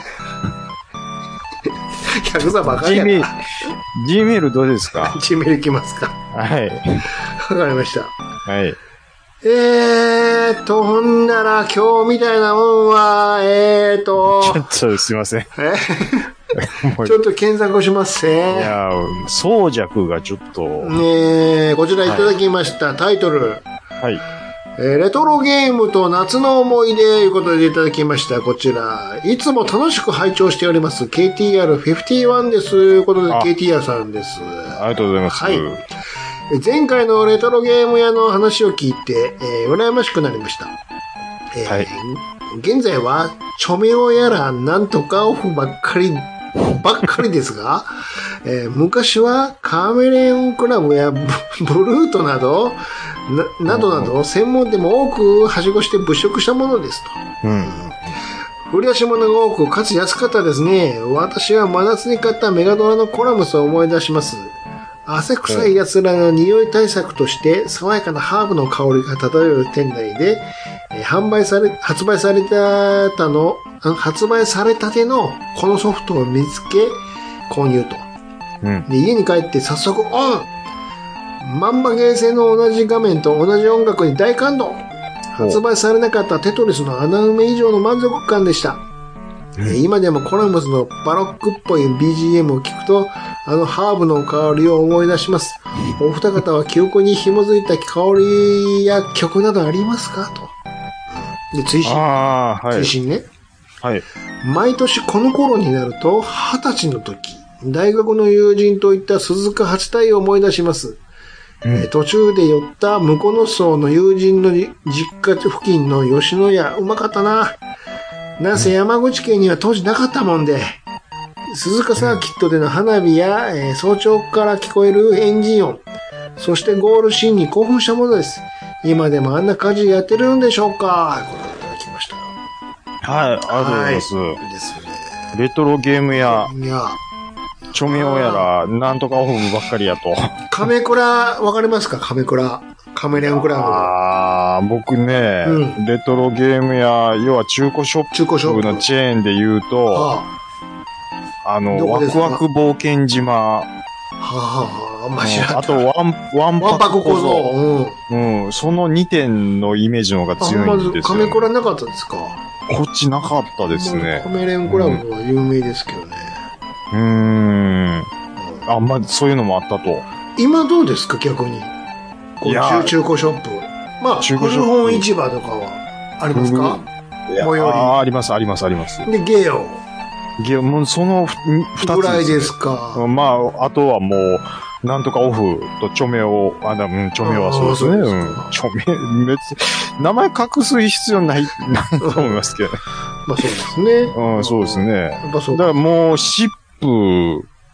ヤクザばかりやから。 G メールどうですか？ G メールいきますか？ はい。 わかりました。 はい。 えーと、ほんなら今日みたいなもんは、えーと。 ちょっとすいません。 えちょっと検索しますね。 いや、装着がちょっと。 ねえ、こちらいただきました、はい、タイトル。 はい。 えー、レトロゲームと夏の思い出ということでいただきました。こちら。いつも楽しく拝聴しております。ケーティーアールごじゅういち です。ということで ケーティーアール さんです。 ありがとうございます。 はい。前回のレトロゲーム屋の話を聞いて、えー、羨ましくなりました。えー、はい。現在は、チョメオやらなんとかオフばっかり、ばっかりですが、えー、昔はカーメレオンクラブやブルートなど、な、などなど、専門店も多くはしごして物色したものですと。うん。振り出し物が多く、かつ安かったですね。私は真夏に買ったメガドラのコラムスを思い出します。汗臭い奴らの匂い対策として、爽やかなハーブの香りが漂う店内で、えー、販売され、発売されたたの、発売されたてのこのソフトを見つけ、購入と。うん、で家に帰って早速オンマンバゲーセンの同じ画面と同じ音楽に大感動。発売されなかったテトリスの穴埋め以上の満足感でした。うん、今でもコラムスのバロックっぽい ビージーエム を聞くと、あのハーブの香りを思い出します。お二方は記憶に紐づいた香りや曲などありますかと。で、追伸。 ああ、はい。 追伸ね。 はい。 毎年この頃になると、二十歳の時、大学の友人といった鈴鹿八体を思い出します。うん、途中で寄った向こうの層の友人の実家付近の吉野家、うまかったな。なんせ山口県には当時なかったもんで、鈴鹿サーキットでの花火や、えー、早朝から聞こえるエンジン音、そしてゴールシーンに興奮したものです。今でもあんな感じでやってるんでしょうか。ということでいただきました。 はい、ありがとうございます。はい、ですね。レトロゲームや、 いや、 チョメオやら、なんとかオフばっかりやと。 カメクラ、わかりますか？カメクラ。カメレオンクラブ。 ああ、僕ね、うん、レトロゲームや、要は中古ショップのチェーンで言うと、はあ、あの、ワクワク冒険島。はあ、あんま知らん。 あと、ワン、ワンパク小僧。うん。うん。そのにてんのイメージの方が強いんですよ。 カメクラなかったですか？ こっちなかったですね。 カメレオンクラブは有名ですけどね。 うーん。あ、まあ、そういうのもあったと。 今どうですか、逆に。こう中中古ショップ。まあ、古本市場とかはありますか？最寄り。 あ、あります、あります、あります。 で、ゲオ。 ゲオ、もうその二つぐらいですか。 まあ、あとはもう、なんとかオフとチョメオ、あ、うん、チョメオはそうですね。うん。チョメ、別に、名前隠す必要ない、ないと思いますけどね。 まあそうですね。 うん、そうですね。 やっぱそう。 だからもう、シップ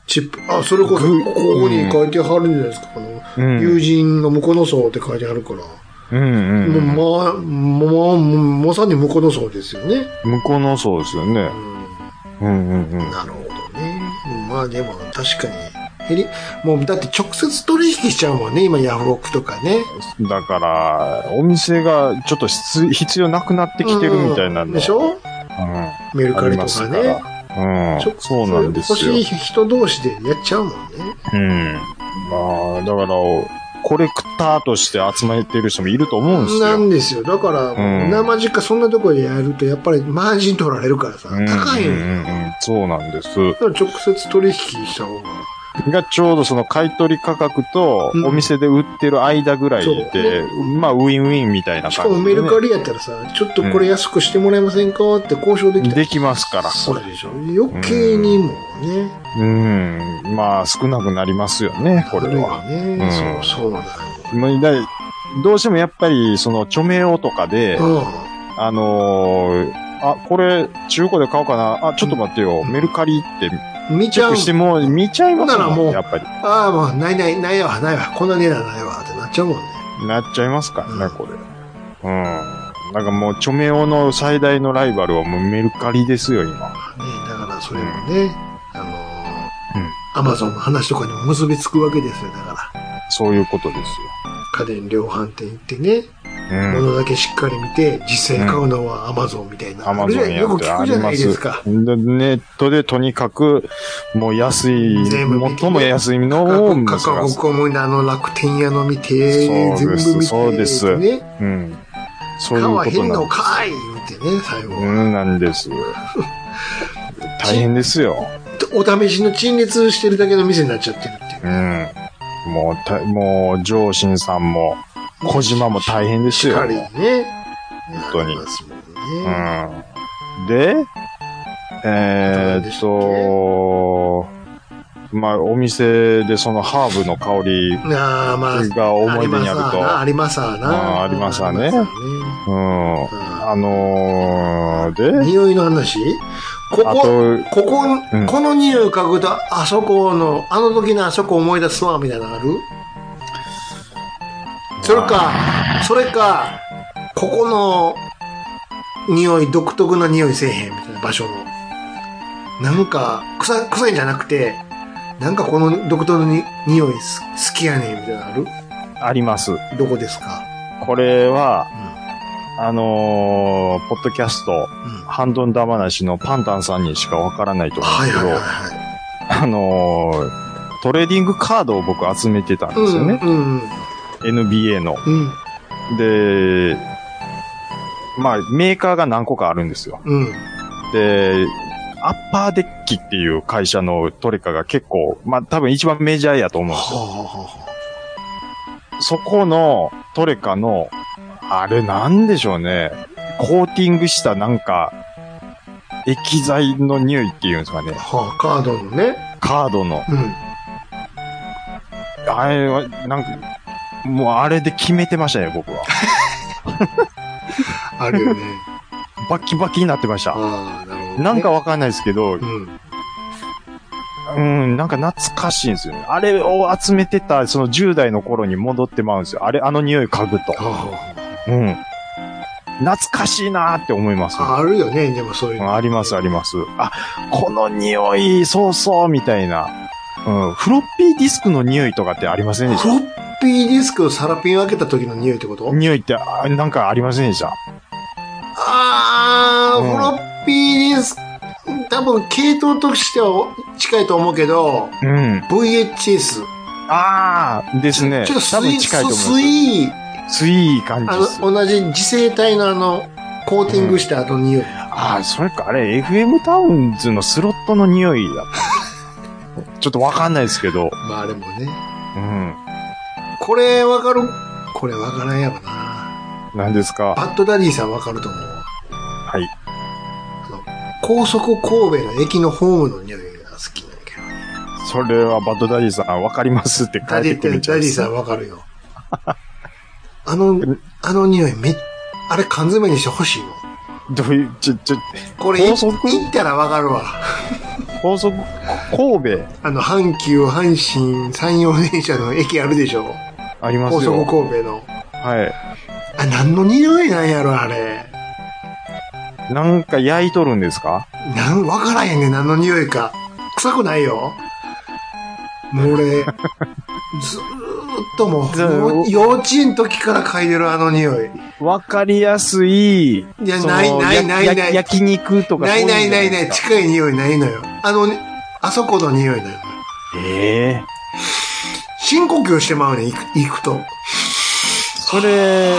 チップ。あ、それこそ、ここに書いてはるんじゃないですか。この、うん、友人の婿の層って書いてあるから。うんうん、うん。もう、まあ、まあ、まさに婿の層ですよね。 婿の層ですよね。うん、うんうんうん。 なるほどね。まあでも、確かに。減り、もうだって直接取引しちゃうもんね、今ヤフオクとかね。 だから、お店がちょっと必要なくなってきてるみたいなんでしょ、うん、メルカリとかね。 うん、そうなんですよ。 欲しい人同士でやっちゃうもんね。 うん。まあ、だから、コレクターとして集めてる人もいると思うんですよ。 なんですよ。だから、うん、生実家そんなところでやると、やっぱりマージン取られるからさ、高いよ、うんうんうん。 そうなんです。 だから直接取引した方が。 がちょうどその買い取り価格とお店で売ってる間ぐらいで、うん、まあウィンウィンみたいな感じで、ね。しかもメルカリやったらさ、ちょっとこれ安くしてもらえませんかって交渉できた、 うん、できますから。 そうでしょ。余計にもね。 うん。うん、まあ少なくなりますよね、これは。 ね、うん、そう、そうなんだよ。どうしてもやっぱりその著名王とかで、うん、あのー、あ、これ中古で買おうかな。あ、ちょっと待ってよ。うん、メルカリって。 見ちゃう。 しても見ちゃいますもんね、やっぱり。 ああ、もう、ないない、ないわ、ないわ。こんな値段ないわ、ってなっちゃうもんね。 なっちゃいますからね、うん、これ。うん。なんかもう、著名王の最大のライバルはもうメルカリですよ、今。ね、 だからそれもね、うん、あのー、アマゾンの話とかにも結びつくわけですよ、だから。 そういうことですよ。 家電量販店行ってね。うん、物だけしっかり見て、実際買うのはアマゾンみたいな。 アマゾンよく聞くじゃないですか。 ネットでとにかく、もう安い、最も安いのを見て、価格コムなの楽天屋の見て、全部見て、 そうです。そうです。うん。そういうことなんです。買わへんのかい見てね、最後は。 うん、なんです。大変ですよ。 お試しの陳列してるだけの店になっちゃってるっていう。 うん。もう、た、もう、上信さんも、小島も大変ですよ。 しっかりね。 本当に。ね、うん。で、えー、っと、まあ、お店でそのハーブの香りが思い出にあると。 ありますわな。 ありますわね。うん。あのー、で匂いの話ここ、ここ、うん、この匂い嗅ぐと、あそこの、あの時のあそこ思い出すわ、みたいなのある？それか、それか、ここの匂い、独特な匂いせえへんみたいな場所の。なんか、臭、臭いんじゃなくて、なんかこの独特のに匂い好きやねんみたいなのある？ あります。 どこですか？ これは、うん、あのー、ポッドキャスト、うん、ハンドンダ話のパンタンさんにしかわからないと思うんですけど、はいはいはいはい、あのー、トレーディングカードを僕集めてたんですよね。うんうんうん、エヌビーエー の、うん。で、まあ、メーカーが何個かあるんですよ。うん。で、アッパーデッキっていう会社のトレカが結構、まあ多分一番メジャーやと思うんですよ。はあはあ、そこのトレカの、あれなんでしょうね。コーティングしたなんか、液剤の匂いっていうんですかね。 はあ、カードのね。 カードの。うん。あれは、なんか、もうあれで決めてましたね、僕は。 あるよね。 バキバキになってました。ああ、なるほど、ね。なんかわかんないですけど、うん、うん、なんか懐かしいんですよね。あれを集めてた、そのじゅう代の頃に戻ってまうんですよ。あれ、あの匂い嗅ぐと。うん。懐かしいなーって思います、ね。 あるよね、でもそういうの。 あります、あります。あ、この匂い、そうそう、みたいな。うん。フロッピーディスクの匂いとかってありませんでした？ フロッピーディスクをサラピンを開けた時の匂いってこと？ 匂いって、なんかありませんでした？ あー、うん、フロッピーディスク、多分系統としては近いと思うけど、うん。ブイエイチエス。 あー、ですね。 ちょっとスイ近いと思います。 スイー、 スイー感じです。 あの、同じ磁性体のあの、コーティングした後の匂い。うん、 あー、それか、あれ、エフエム タウンズのスロットの匂いだった。ちょっとわかんないですけど。 まあ、あれもね。うん。これわかる？これわからんやろな。 何ですか？ バッドダディさんわかると思う。 はい。 あの、高速神戸の駅のホームの匂いが好きなんだけどね。 それはバッドダディさんわかりますって書いてくれちゃう。 ダディさんわかるよ。あの、あの匂いめ、あれ缶詰にしてほしいの。 どういう、ちょ、ちょ、 これ、行ったらわかるわ。 高速、神戸。 あの、阪急、阪神、山陽電車の駅あるでしょ。 ありますよ。 高速神戸の。 はい。 あ、何の匂いなんやろ、あれ。 なんか焼いとるんですか？ なん、わからへんねん、何の匂いか。臭くないよ。もう俺、ずーっともう、幼稚園の時から嗅いでるあの匂い。 わかりやすい。 いや、ないないないない。 焼肉とかないないないない。近い匂いないのよ。あの、あそこの匂いなのよ。 ええー。 深呼吸してまうねん、行く、行くと。 それ、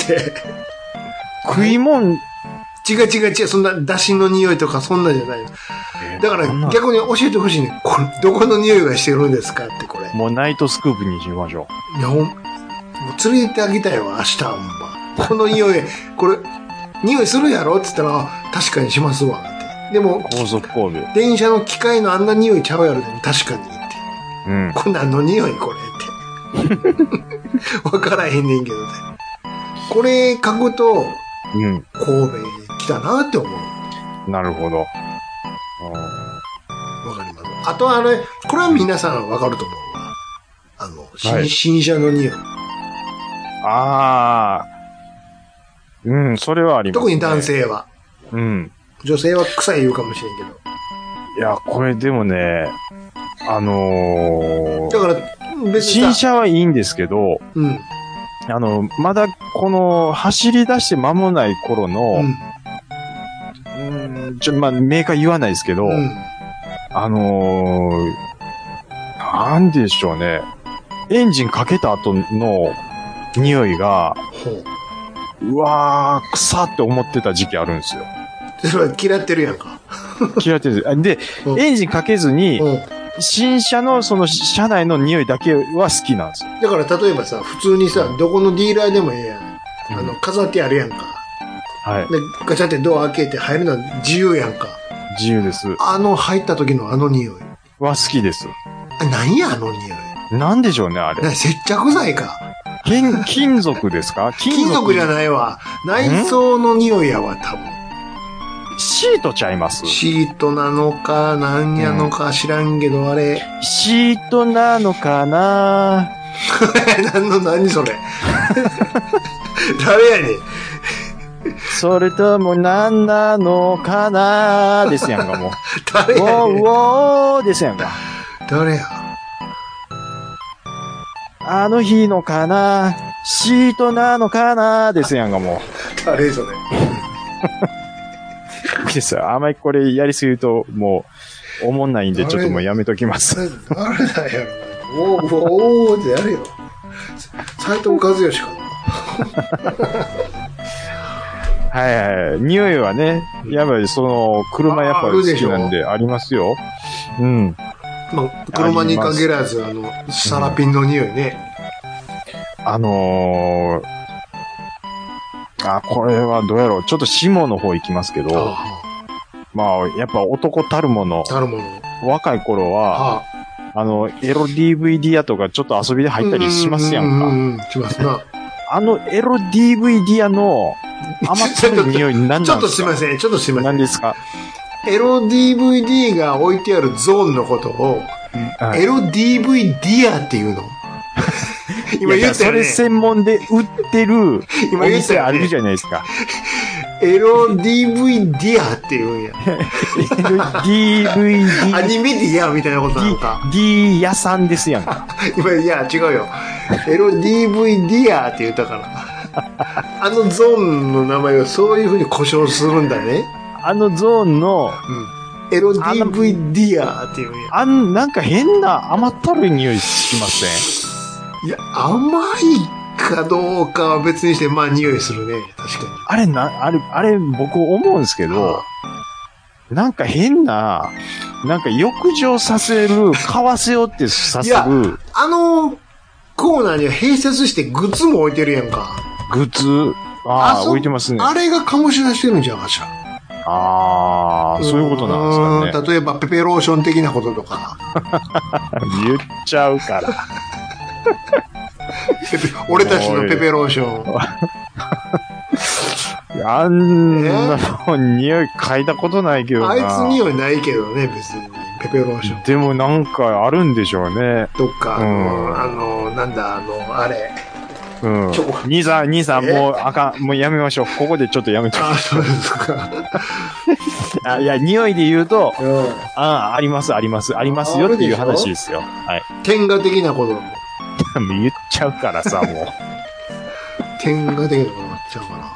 食いもん、 違う違う違う、そんな、出汁の匂いとかそんなんじゃないの。だから逆に教えてほしいね。これ、どこの匂いがしてるんですかってこれ。 もうナイトスクープにしましょう。いや、ほん、もう連れてってあげたいわ、明日ほんま。この匂い、これ、匂いするやろって言ったら、確かにしますわ、って。でも、 高速神戸。 電車の機械のあんな匂いちゃうやろ、でも確かにって。うん。これ何の匂いこれって。わからへんねんけどね。これ嗅ぐと、うん。神戸来たなって思う。 なるほど。わかります。あとあれ、これは皆さんわかると思うわ。あの、新、はい、新車の匂い。 ああ。うん、それはあります、ね。 特に男性は。 うん。 女性は臭い言うかもしれんけど。 いや、これでもね、あのー、 だから、 別に新車はいいんですけど、うん。あの、まだこの走り出して間もない頃の、うん、うんちょ、まあ、メーカー言わないですけど、うん、あのー、なんでしょうね。エンジンかけた後の匂いが、うわー、臭って思ってた時期あるんですよ。 それは嫌ってるやんか。 嫌ってる。で、うん、エンジンかけずに、うん、新車のその車内の匂いだけは好きなんですよ。 だから例えばさ、普通にさ、どこのディーラーでもええやん。あの、飾ってあるやんか。はい。で、ガチャってドア開けて入るのは自由やんか。 自由です。 あの入った時のあの匂い。 は好きです。 あ、何やあの匂い。 なんでしょうね、あれ。 接着剤か。 金、金属ですか？ 金属、金属じゃないわ。内装の匂いやわ、多分。 シートちゃいます？ シートなのか、なんやのか知らんけど、うん、あれ。 シートなのかな何の、何それ。誰やねん。 それとも何なのかなですやんか、もう。 誰やねん。 ウォーウォーですやんか。 誰や。 あの日のかなシートなのかなですやんか、もう。 誰それ。 ですよ。あまりこれやりすぎると、もう、おもんないんで、ちょっともうやめときます。 誰だよ。おー、おーってやるよ。斉藤和義かな。 はいはい。匂いはね、やっぱりその、車やっぱり好きなんでありますよ。うん。 まあ、車に限らず、あの、サラピンの匂いね。 うん、あのー、あ、これはどうやろう。ちょっと下の方行きますけど、あまあ、やっぱ男たるもの。 たるもの。 若い頃は、あ, あの、エロ ディーブイディー やとかちょっと遊びで入ったりしますやんか。 うんうんうん、しますな。 あのエロ ディーブイディー やの甘ったるい匂い何なんですか？ ちょっとすいません、ちょっとすいません。 何ですか？ エロ ディーブイディー が置いてあるゾーンのことを、はい、エロ ディーブイディアっていうの。 今言ったよね。それ専門で売ってるお店あるじゃないですか。 エロ ディーブイディアって言うんや。エロ ディーブイディー。 アニメディアみたいなことなのか。 D 屋さんですやんか。 今、いや、違うよ。エロ ディーブイディアって言ったから。あのゾーンの名前をそういう風に呼称するんだね。 あのゾーンの、 うん、エロ ディーブイディアって言うんや。 あん、なんか変な甘ったるい匂いしません？ いや、甘いかどうかは別にして、まあ匂いするね。確かに。 あれな、あれ、あれ僕思うんですけど、はあ、なんか変な、なんか浴場させる、買わせようってさせる。いや、 あのコーナーには併設してグッズも置いてるやんか。 グッズああ、置いてますね。 あれが醸し出してるんじゃんかしら。 ああ、そういうことなんですかね。 例えばペペローション的なこととか。 言っちゃうから。 俺たちのペペローション。 あんなの匂い嗅いだことないけどな。 あいつ匂いないけどね、別に。ペペロンション。 でもなんかあるんでしょうね。 どっか、あの、 うん、 あの、なんだ、あの、あれ。 うん。兄さん、兄さん、もうあかん、もうやめましょう。ここでちょっとやめて。 あ、そうですか。 あ、いや、匂いで言うと、 うん、 ああ、あります、あります、ありますよっていう話ですよ。はい。 天下的なことも。 言っちゃうからさ、もう。 天下的なことになっちゃうかな。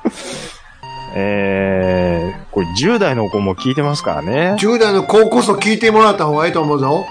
えー、これじゅう代の子も聞いてますからね。 じゅう代の子こそ聞いてもらった方がいいと思うぞ。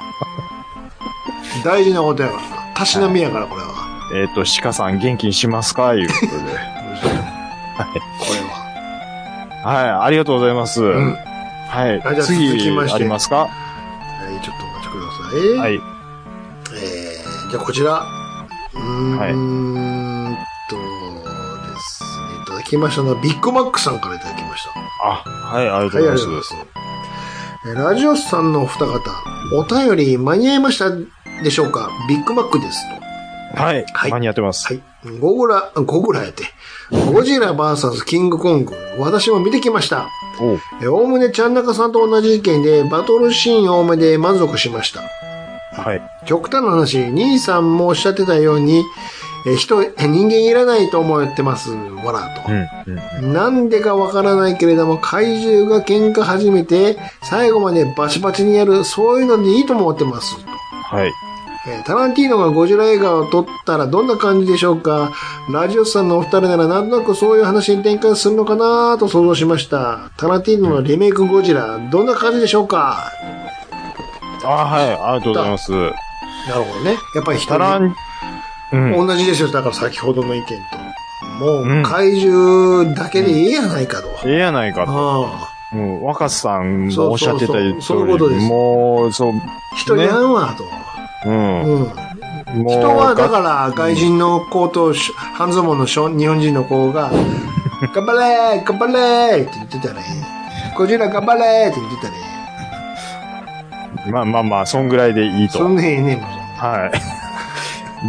大事なことやからな。たしなみやから、これは。 えっ、ー、と、鹿さん元気にしますかいうことで。はい。 これは。はい、ありがとうございます。うん、はい。 じゃあ次、 続きましてありますか？ はい、ちょっとお待ちください。 はい。 えー、じゃあこちら。うーん、はい、とですね、いただきましたのは、ビッグマックさんからいただきました。 あ、はい、ありがとうございます。はい、ありがとうございます。ラジオスさんのお二方、お便り間に合いましたでしょうか？ビッグマックですと。はい。はい、間に合ってます。 はい。ゴグラ、ゴグラやって。ゴジラ ブイエス キングコング。私も見てきました。おおむねちゃんなかさんと同じ意見で、バトルシーン多めで満足しました。 はい。 極端な話、兄さんもおっしゃってたように、え人、人間いらないと思ってます。わらと、うんうん。なんでかわからないけれども、怪獣が喧嘩始めて、最後までバチバチにやる、そういうのでいいと思ってます。 はい。 えー、タランティーノがゴジラ映画を撮ったらどんな感じでしょうか？ラジオスさんのお二人ならなんとなくそういう話に展開するのかなと想像しました。タランティーノのリメイクゴジラ、どんな感じでしょうか？ あ、はい、ありがとうございます。なるほどね。やっぱりタラン、 うん、同じですよ。だから先ほどの意見と。もう、怪獣だけでええやないかと。 ええやないかと。ああ、もう、若狭さんもおっしゃってたように。 そういうことです。 もう、そう。 人やんわと。うん。うん、人は、だから、外人の子と、半ズボンの日本人の子が、頑張れー頑張れーって言ってたら、ゴジラ頑張れーって言ってたら、 まあまあまあ、そんぐらいでいいと。 そんねえねえもん。 はい。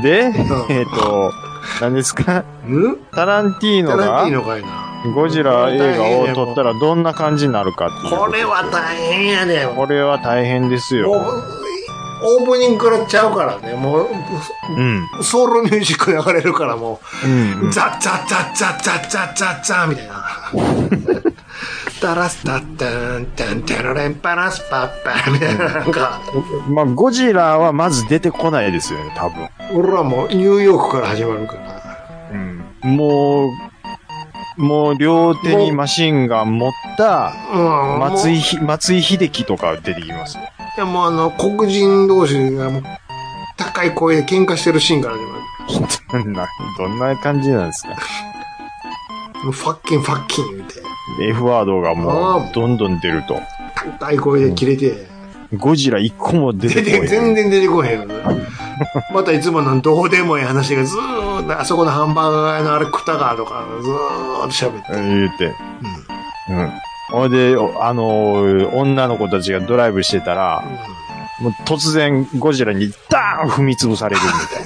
で、えっと、何ですか？タランティーノが、ゴジラ映画を撮ったらどんな感じになるかっていう。 これは大変やね。 これは大変ですよ。 オープニングからちゃうからね、もう、うん、ソウルミュージック流れるからもう、うんうん、ザッザッザッザッザッザッザッザッみたいな。タラスタッタンタンタラレンパラスパッパみたいな、なんか。 まあ、ゴジラはまず出てこないですよね、多分。 俺はもうニューヨークから始まるから。 うん。もう、もう両手にマシンガン持った、松井ひ、松井秀喜とか出てきますよ。 いや、もうあの、黒人同士がもう、高い声で喧嘩してるシーンから始まる。 どんな、どんな感じなんですか？ もうファッキンファッキン言うて。 F ワードがもう、どんどん出ると。 高い声で切れて。 うん、ゴジラ一個も出てこない。 全然出てこへんよ、ね。またいつものどうでもいい話がずーっと、あそこのハンバーガー屋のあれ食ったかとか、ずーっと喋って。 言って。うん。うん。ほいで、あのー、女の子たちがドライブしてたら、うん、もう突然ゴジラにダーン踏み潰される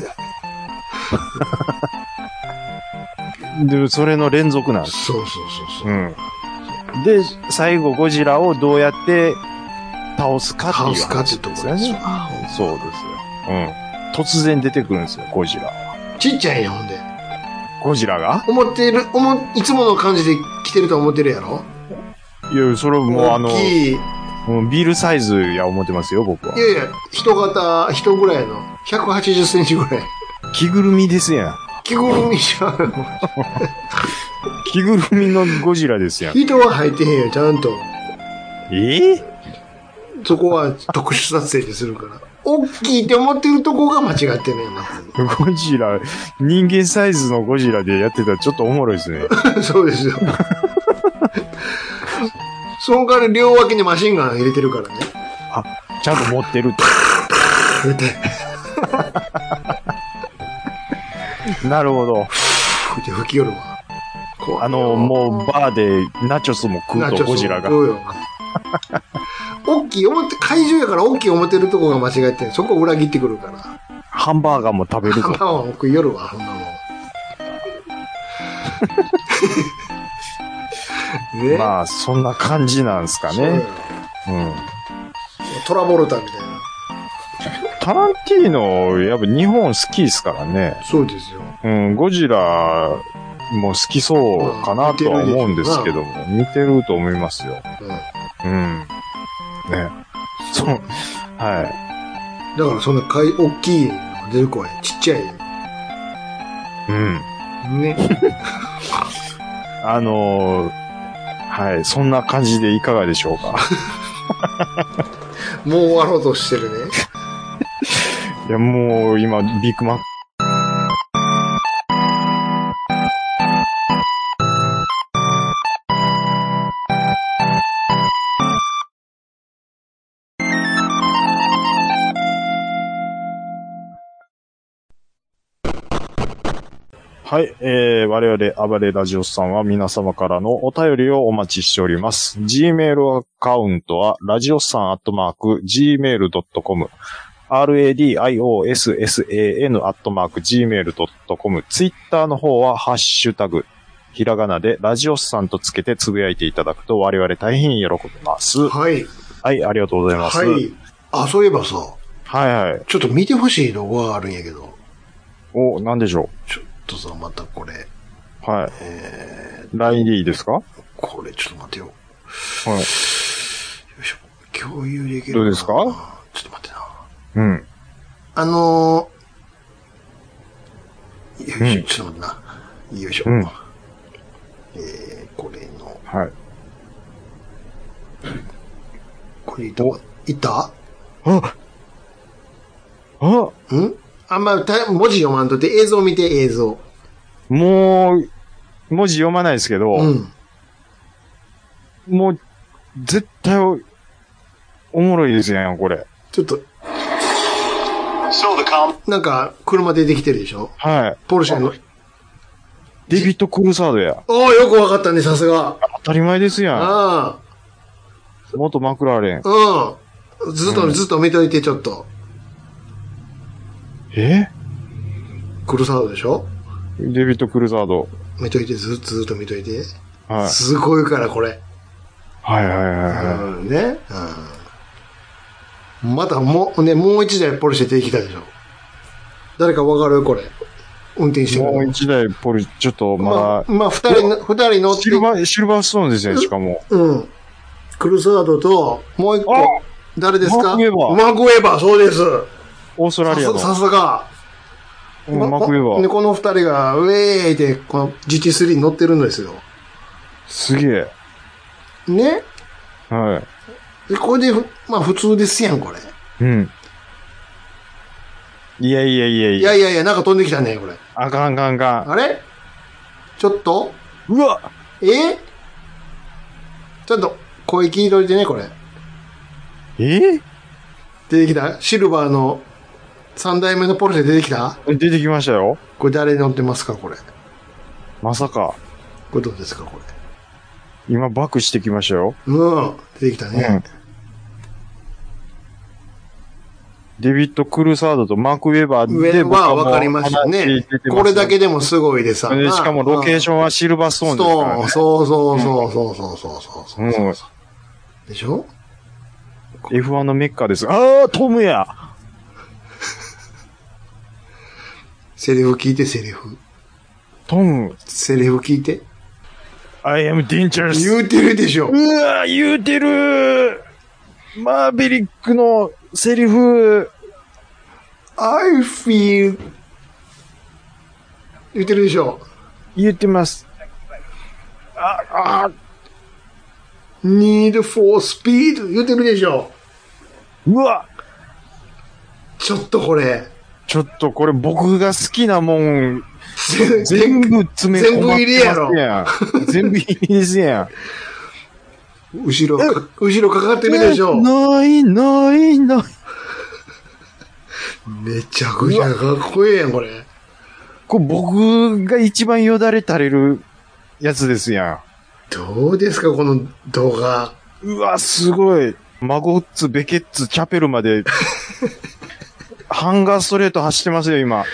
みたいな。で、それの連続なんです。 そうそうそうそう。うん。 で、最後ゴジラをどうやって倒すかっていう話ですよね。 倒すかってとこですよ。 そうですよ。うん。突然出てくるんですよ、ゴジラは。 ちっちゃいやん、ほんで。 ゴジラが思ってる、思、いつもの感じで来てると思ってるやろ？ いや、それもうあの、もうビールサイズや思ってますよ、僕は。 いやいや、人型、人ぐらいの、ひゃくはちじゅっセンチぐらい。 着ぐるみですやん。 着ぐるみじゃん。 着ぐるみのゴジラですやん。 人は入ってへんよ、ちゃんと。 ええー、そこは特殊撮影にするから。大きいって思ってるとこが間違ってねえな。ゴジラ、人間サイズのゴジラでやってたらちょっとおもろいですね。 そうですよ。その代わり両脇にマシンガン入れてるからね。 あ、ちゃんと持ってると。 入れて。なるほど。 ふって吹き寄るわ。 あの、もうバーでナチョスも食うとゴジラが。そうよ。 大きい思って、怪獣やから大きい思ってるとこが間違ってん。そこ裏切ってくるから。 ハンバーガーも食べると。 ハンバーガーも食い寄るわ、そんなもん。 ね、 まあ、そんな感じなんですかね。うん。 トラボルタみたいな。 タランティーノ、やっぱ日本好きですからね。 そうですよ。 うん、ゴジラも好きそうかなとは思うんですけども、似てると思いますよ。うん。うん。ね。そう。はい。 だからそんなかい、大きいのが出る子はちっちゃい。 うん。 ね。 あのー、はい、そんな感じでいかがでしょうか。 もう終わろうとしてるね。 いや、もう今、ビッグマック。はい、えー、我々、暴れラジオスさんは皆様からのお便りをお待ちしております。Gmail アカウントは、ラジオスさんアットマーク、ジーメールドットコム、ラディオスサン アットマーク、ジーメールドットコム、Twitter の方は、ハッシュタグ、ひらがなで、ラジオスさんとつけてつぶやいていただくと、我々大変喜びます。 はい。 はい、ありがとうございます。 はい。あ、そういえばさ。 はいはい。 ちょっと見てほしい動画があるんやけど。 お、なんでしょう。ちょっとさ、またこれ。 はい。えー、ライン でいいですか？ これ、ちょっと待ってよ。 はい。よいしょ。共有できるかな。 どうですか？ちょっと待ってな。 うん。 あのー、よいしょ、うん、ちょっと待ってな。よいしょ。うん、えー、これの。 はい。 これいったいったああんあんま、文字読まんとって映像見て映像。 もう、文字読まないですけど、うん、もう、絶対、おもろいですやん、これ。 ちょっと。なんか、車出てきてるでしょ？ はい。 ポルシェの。 デビッド・クルサードや。 おー、よくわかったね、さすが。 当たり前ですやん。 ああ。 元マクラーレン。 うん。ずっと、うん、ずっと見といて、ちょっと。 えクルサードでしょ？ デビッド・クルサード。 見といて、ずっとずっと見といて。 はい。 すごいから、これ。 はいはいはいはい。 うん、ね。うん。また、もう、ね、もう一台ポルシェ出てきたでしょ。誰かわかる？これ。運転してる。 もう一台ポルシェ、ちょっとまだ。 まあ、まあ、二人、二人乗って。 シルバー、シルバーストーンですね、しかも。 うん。クルサードと、もう一個。誰ですか？ マーク・ウェバー。 マーク・ウェバー、そうです。 オーストラリアの。 さすが。 うん、マーク・ウェバー。 で、この二人が、ウェーイって、この ジーティースリー に乗ってるんですよ。 すげえ。 ね？ はい。 で、これで、まあ普通ですやん、これ。 うん。いやいやいやいや。いやいやいや、なんか飛んできたね、これ。 あかんあかんあかん。 あれちょっとうわえちょっと、声聞いといてね、これ。 え出てきた？シルバーの三代目のポルシェ出てきた？ 出てきましたよ。 これ誰乗ってますか、これ。 まさか。 これどうですか、これ。 今バックしてきましたよ。 うん。出てきたね。うん、 デビッド・クルサードとマーク・ウェバーで僕はわかりましたね。これだけでもすごいでさ。 しかもロケーションはシルバーストーンですから、ね。 そうそうそうそうそうそうそうそう、うん。でしょエフワン のメッカです。ああ、トムやセリフ聞いて、セリフ。 トム。 セリフ聞いて。 I am dangerous. 言うてるでしょ。 うわ言うてるマーベリックのセリフ。 I feel 言ってるでしょ。 言ってます。あ、あ、 need for speed 言ってるでしょ。 うわちょっとこれ。 ちょっとこれ僕が好きなもん、全部詰め込まってますやん。全部入りですやん。後ろ、後ろかかってるでしょ。 ないないない。 めちゃくちゃかっこいいやん、これ。 これ僕が一番よだれ垂れるやつですやん。どうですか、この動画。 うわ、すごい。マゴッツ、ベケッツ、チャペルまで、ハンガーストレート走ってますよ、今。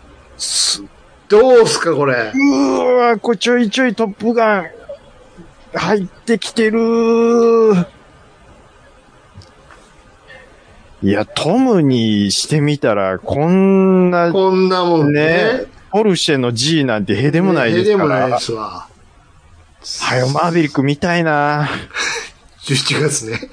どうすか、これ。 うわ、これちょいちょいトップガン。 入ってきてるー。いや、トムにしてみたら、こんな、 こんなもんね。 ねポルシェの G なんてへでもないですから。 へでもないですわ。 はよ、マーヴェリック見たいなじゅうしちがつね。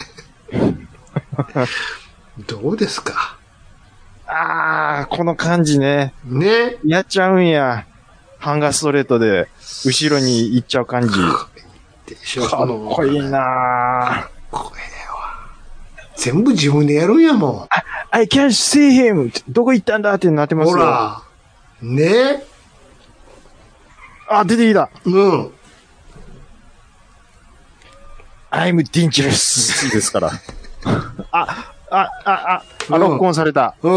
どうですか？ あー、この感じね。 ね。 やっちゃうんや。ハンガーストレートで、後ろに行っちゃう感じ。 でしょ、 かっこいいなこれは。全部自分でやるんやもん。 I can't see him! どこ行ったんだってなってますよ。 ほら。ね。 あ、出てきた。 うん。 I'm dangerous! ですから。あ、あ、あ、あ、あ、ロックオンされた。 うん。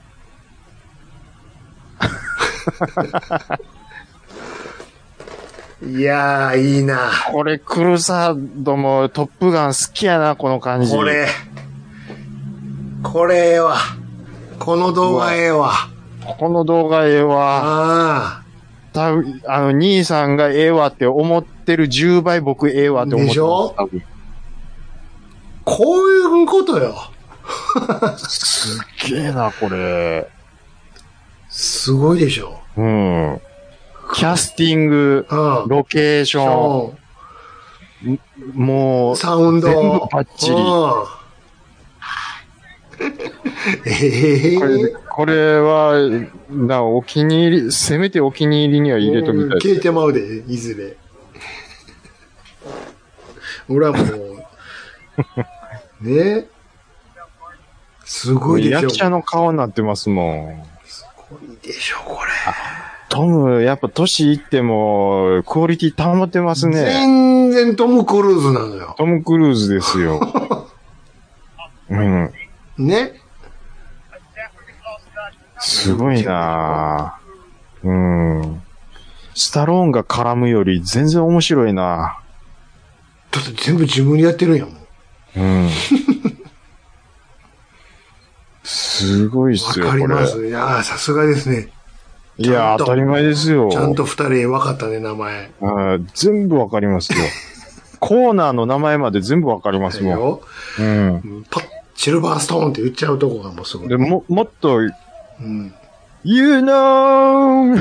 いやー、いいな。 これ、クルサードもトップガン好きやな、この感じ。 これ。これええわ。この動画ええわ。 この動画ええわ。 ああ。 多分、あの、兄さんがええわって思ってるじゅうばい僕ええわって思ってます。 でしょ？ 多分こういうことよ。 すっげえな、これ。 すごいでしょ。 うん。キャスティング、 うん。 ロケーション、もう、 サウンド。 全部バッチリ。 ええー、 これ、これは、な、お気に入り、せめてお気に入りには入れときたい。 消えてまうで、いずれ。俺はもう、ね。すごいでしょ。 役者の顔になってますもん。 すごいでしょ、これ。 トム、やっぱ年いっても、クオリティ保ってますね。 全然トム・クルーズなのよ。 トム・クルーズですよ。うん。 ね。 すごいなぁ。うん。スタローンが絡むより全然面白いな。 だって全部自分でやってるんやもん。 うん。すごいっすよ、これ。 わかります。いやさすがですね。 いや、当たり前ですよ。 ちゃんと二人分かったね、名前。 あ全部わかりますよ。コーナーの名前まで全部わかりますもん。うん。 パッ、シルバーストーンって言っちゃうとこがもうすごい。 でも、もっと、 うん、 You know!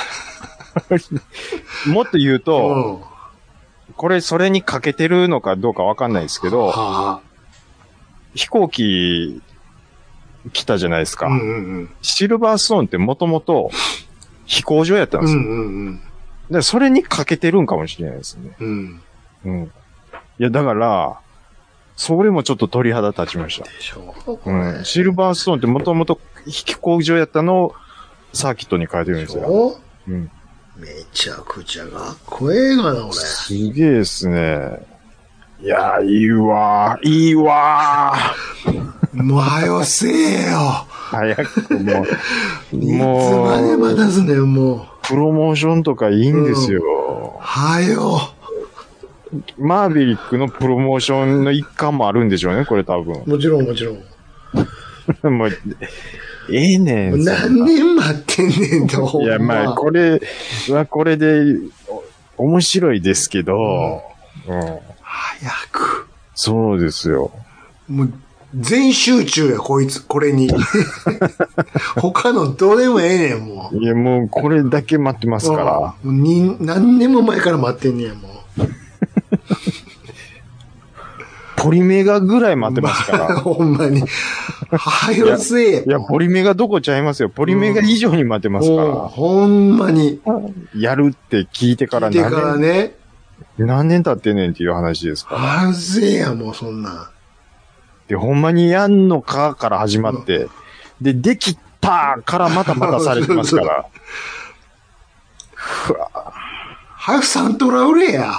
もっと言うと、うん、これそれに欠けてるのかどうかわかんないですけど、はあ、飛行機来たじゃないですか。うんうんうん、シルバーストーンってもともと飛行場やったんですよ。うんうんうん、でそれに欠けてるんかもしれないですね。うんうん、いや、だから、それもちょっと鳥肌立ちました。でしょう、うん、シルバーストーンってもともと飛行場やったのをサーキットに変えてるんですよ。うん、 めちゃくちゃかっこええがな、俺。 すげえっすね。いやー、いいわー、いいわー。もう、はよせえよ。 早くもう。 もう。いつまで待たすねん、もう。 プロモーションとかいいんですよ。 うん、はよ。 マーヴェリックのプロモーションの一環もあるんでしょうね、これ多分。 もちろん、もちろん。 もう、ええねん。 何年待ってんねんと。 いや、まあ、これはこれで面白いですけど、うんうん、 早く。 そうですよ。 もう、全集中や、こいつ、これに。他のどうでもええねん、もう。いや、もうこれだけ待ってますから。もうに何年も前から待ってんねや、もう。 ポリメガぐらい待ってますから。 まあ、ほんまに。はよせえ。 いや、ポリメガどこちゃいますよ。ポリメガ以上に待ってますから。うん、 ほんまに。 やるって聞いてから何年。聞いてからね。 何年経ってんねんっていう話ですから。 はよせえや、もうそんな。 で、ほんまにやんのかから始まって。うん、で、できたからまたまたされてますから。 ふわはよサントラ売れや。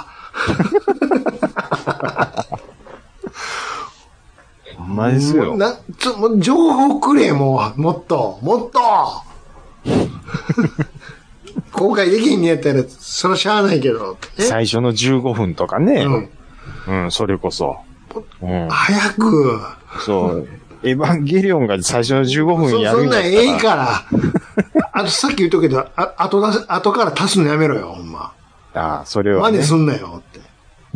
ほんまですよ。 な、ちょ、もう情報くれ、もう。もっと、もっと公開できんねやったら、それしゃあないけど。 最初のじゅうごふんとかね。うん。うん、それこそ。 うん、早く。 そう。エヴァンゲリオンが最初のじゅうごふんやるんだったら。 そ, そんなんええから。あとさっき言っとくけど、あ、後だ、後から足すのやめろよ、ほんま。 ああ、それは、 ね。真似すんなよって。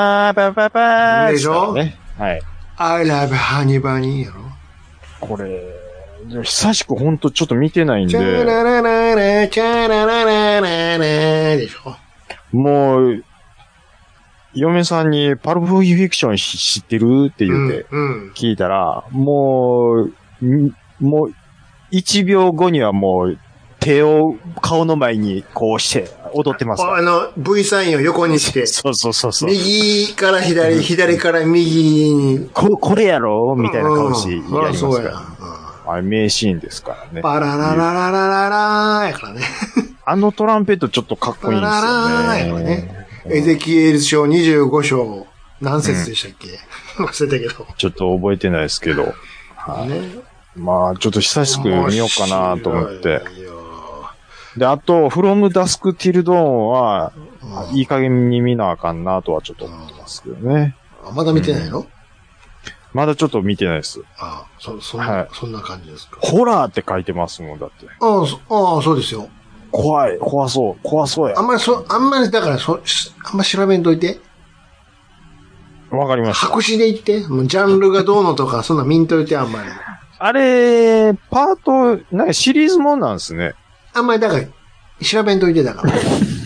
パーパーパーパーでしょね。はい。 I love honey bunny やろ。 これ、久しくほんとちょっと見てないんで。 チャララララ、チャラララララでしょ。 もう、嫁さんにパルプフィクション知ってるって言って、聞いたら、うんうん、もう、もう、一秒後にはもう、手を顔の前にこうして踊ってます。 あの、V サインを横にして。 そうそうそうそう。 右から左、うん、左から右に。 こ、これやろみたいな顔してやりますから。 うん、そうや。 あれ名シーンですからね。 パラララララララーやからね。 あのトランペットちょっとかっこいいんですよね。パラララーやからね。 エゼキエル書にじゅうご章、何節でしたっけ、うん、忘れたけど。 ちょっと覚えてないですけど。はい、ね、まあ、ちょっと久しく見ようかなと思って。で、あと、From Dusk Till Dawn は、うん、いい加減に見なあかんなとはちょっと思ってますけどね。 あ、まだ見てないの、うん、 まだちょっと見てないです。 ああ、そ、そんな、はい、そんな感じですか。 ホラーって書いてますもん、だって。 ああ、そ、ああ、そうですよ。 怖い、怖そう、怖そうや。 あんまりそ、あんまりだからそ、あんま調べんといて。 わかりました。 白紙で言って。もうジャンルがどうのとか、そんな見んといて、あんまり。 あれ、パート、なんかシリーズもんなんですね。 あんまりだから、調べんといてだから。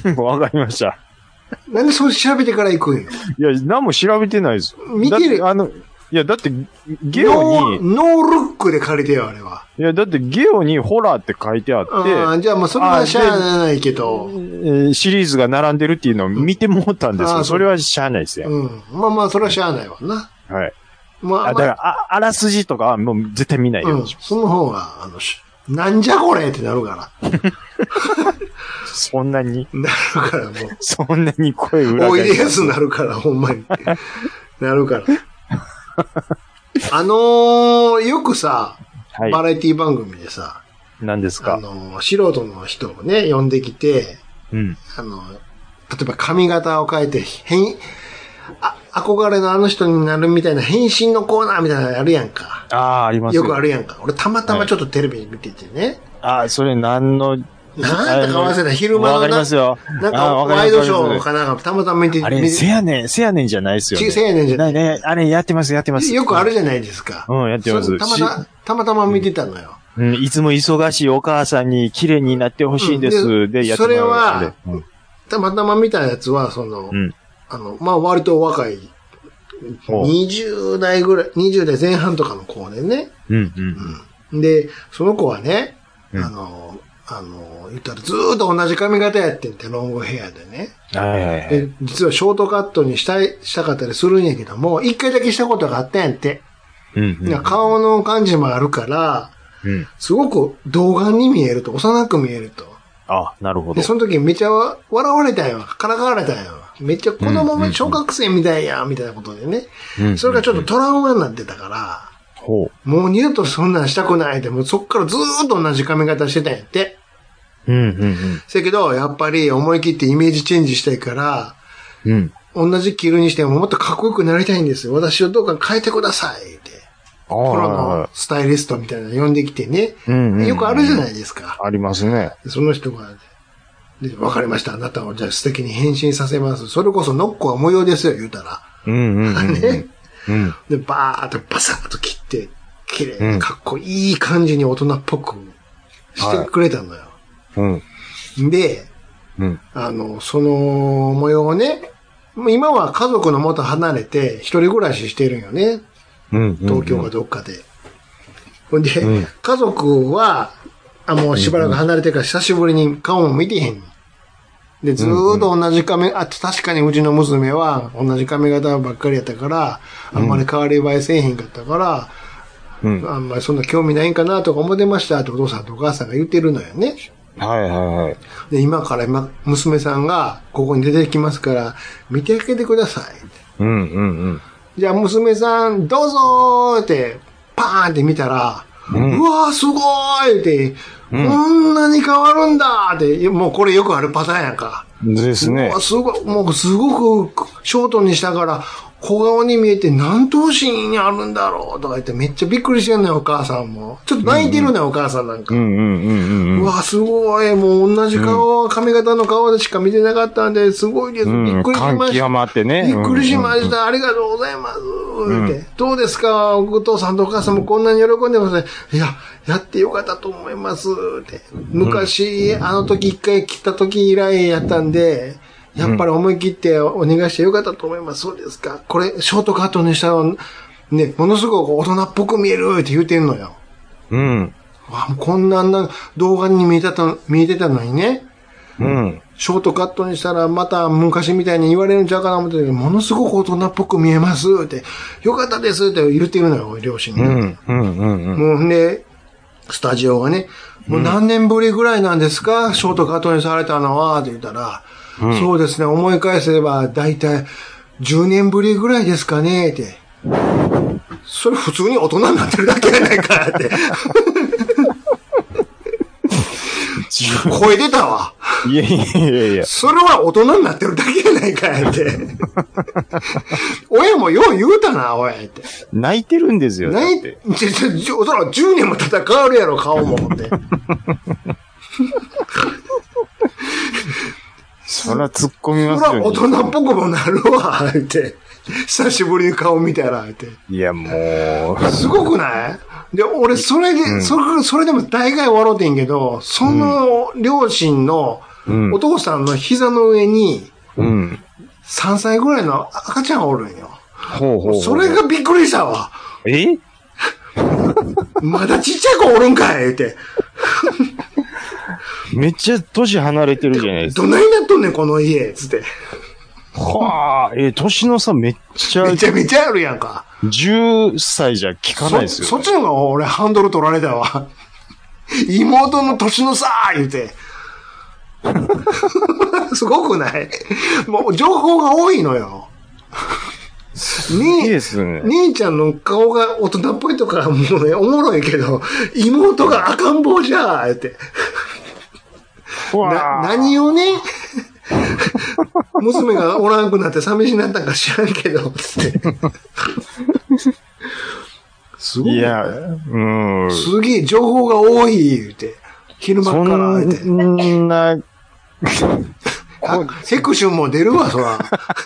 わかりました。 なんでそう調べてから行くんよ。 いや、何も調べてないです。 見てる。 あの、いや、だって、ゲオに。 ノールックで借りてよ、あれは。 いや、だってゲオにホラーって書いてあって。 ああ、じゃあもうそれはしゃあないけど。 えー、シリーズが並んでるっていうのを見てもったんですけど、うん、それはしゃあないですよ。 うん。まあまあ、それはしゃあないわな。 はい。まあ、あだからあ、あらすじとかはもう絶対見ないようにします。 うん、その方が、あの、なんじゃこれってなるから。 そんなになるからもう。 そんなに声裏返す。おいでやすなるから、ほんまに。なるから。あのー、よくさ、はい、バラエティ番組でさ、 何ですか？ あのー、素人の人をね、呼んできて、 うん、 あの、例えば髪型を変えて、変、あ、憧れのあの人になるみたいな変身のコーナーみたいなのあるやんか。 ああ、ありますよ。よくあるやんか。俺たまたまちょっとテレビ見ててね。はい、 ああ、それ何の、 なんだか忘れた。昼間の。 わかりますよ。 なんか、ワイドショーかなんか、たまたま見てて。 あれ、せやねん、せやねんじゃないですよ、ね。 せやねんじゃない。 ね、あれ、やってます、やってます。 よくあるじゃないですか。 うん、やってます。 たまた、たまたま見てたのよ。 うん、いつも忙しいお母さんに綺麗になってほしいんです。うん、で、やってます。 それは、うん、たまたま見たやつは、その、うん、あの、まあ、割と若い、にじゅう代ぐらい、にじゅう代前半とかの子でね。 うん、うん。 で、その子はね、あの、あの、言ったらずーっと同じ髪型やってんて、ロングヘアでね。 はいはいはい。 で、実はショートカットにしたい、したかったりするんやけども、一回だけしたことがあったんやって。 うんうんうん、 顔の感じもあるから、うん、すごく童顔に見えると、幼く見えると。 あ、なるほど。 で、その時めっちゃ笑われたよ。からかわれたよ。めっちゃ子供も小学生みたいや、みたいなことでね。うんうん、それがちょっとトラウマになってたから、 ほうもう二度とそんなんしたくないって、もうそっからずーっと同じ髪型してたんやって。 うんうんうん。 せやけど、やっぱり思い切ってイメージチェンジしたいから、 うん。 同じ着るにしてももっとかっこよくなりたいんですよ。私をどうか変えてくださいって。プロのスタイリストみたいなの呼んできてね。 うんうんうん、 よくあるじゃないですか。 ありますね。 その人が、で、わかりました。あなたをじゃあ素敵に変身させます。それこそノッコが模様ですよ、言うたら。 うんうんうん、うん。 ね。 うん。 で、バーっとバサッと切って、綺麗にかっこいい感じに大人っぽくしてくれたのよ。 はい、 うん。で、 うん、 あの、その模様をね、今は家族の元離れて一人暮らししてるんよね。 うんうんうん、 東京かどっかで。 ほんで、うん、家族は、あ、もうしばらく離れてから久しぶりに顔も見てへん。で、ずーっと同じ髪、あ、確かにうちの娘は同じ髪型ばっかりやったから、あんまり変わり映えせえへんかったから、うん、あんまりそんな興味ないんかなとか思ってましたってお父さんとお母さんが言ってるのよね。 はいはいはい。 で、今から今、娘さんがここに出てきますから、見てあげてください。 うんうんうん。 じゃあ娘さん、どうぞーって、パーンって見たら、うん、うわーすごーいって、うん、こんなに変わるんだって、もうこれよくあるパターンやんか。 ですね。 すごい、もうすごくショートにしたから、小顔に見えて何頭身にあるんだろうとか言ってめっちゃびっくりしてんのよ、お母さんも。ちょっと泣いてるのよ、うんうん、お母さんなんか。うんうんうんうん、うわ、すごい、もう同じ顔、うん、髪型の顔でしか見てなかったんで、すごいです。びっくりしました。 感極まってね。 びっくりしました。うんうん、ありがとうございます。うん、ってどうですか、お父さんとお母さんもこんなに喜んでますね。いや、やってよかったと思います。って。昔、うん、あの時一回来た時以来やったんで、やっぱり思い切ってお願いしてよかったと思います。そうですか。これ、ショートカットにしたら、ね、ものすごく大人っぽく見えるって言うてんのよ。 うん。 わ、こんな動画に見えてた、見えてたのにね。 うん。 ショートカットにしたら、また昔みたいに言われるんちゃうかな思ってたけど、ものすごく大人っぽく見えますって。よかったですって言ってるのよ、両親に。 うん。うん。うん。 もうね、スタジオがね、もう何年ぶりぐらいなんですか、ショートカットにされたのはって言ったら、うん、そうですね、思い返せば、だいたいじゅうねんぶりぐらいですかね、って。それ普通に大人になってるだけやないか、って。声出たわ。 いやいやいやいや。 それは大人になってるだけやないか、って。親もよう言うたな、おい、って。 泣いてるんですよ。 泣いて、じゃ、じゃ、じゃ、じゅうねんも経ったら変わるやろ、顔も、って。 そら突っ込みますよね。 そら大人っぽくもなるわ、って。久しぶりに顔見たら、って。 いや、もう。 すごくないで、俺、それで、うん、それ、それでも大概笑うてんけど、その両親のお父さんの膝の上に、うん、さんさいぐらいの赤ちゃんがおるんよ。 ほうほうほう。 それがびっくりしたわ。 えまだちっちゃい子おるんかい、って。 めっちゃ年離れてるじゃないですか。 どないなっとんねん、この家、つって。 はあ、えー、年の差めっちゃ。 めちゃめちゃあるやんか。 じゅっさいじゃ聞かないですよ、ね。 そ、そっちの方が俺ハンドル取られたわ。妹の年の差言うて。すごくないもう情報が多いのよ。 ねえですね。 姉ちゃんの顔が大人っぽいとかもうね、おもろいけど、妹が赤ん坊じゃーって。な、何をね、娘がおらんくなって寂しになったんか知らんけど、つって。すごい。 いや、うん。 すげえ情報が多い、言うて。昼間から、言うて。 そんな、 ヘクションも出るわ、そら。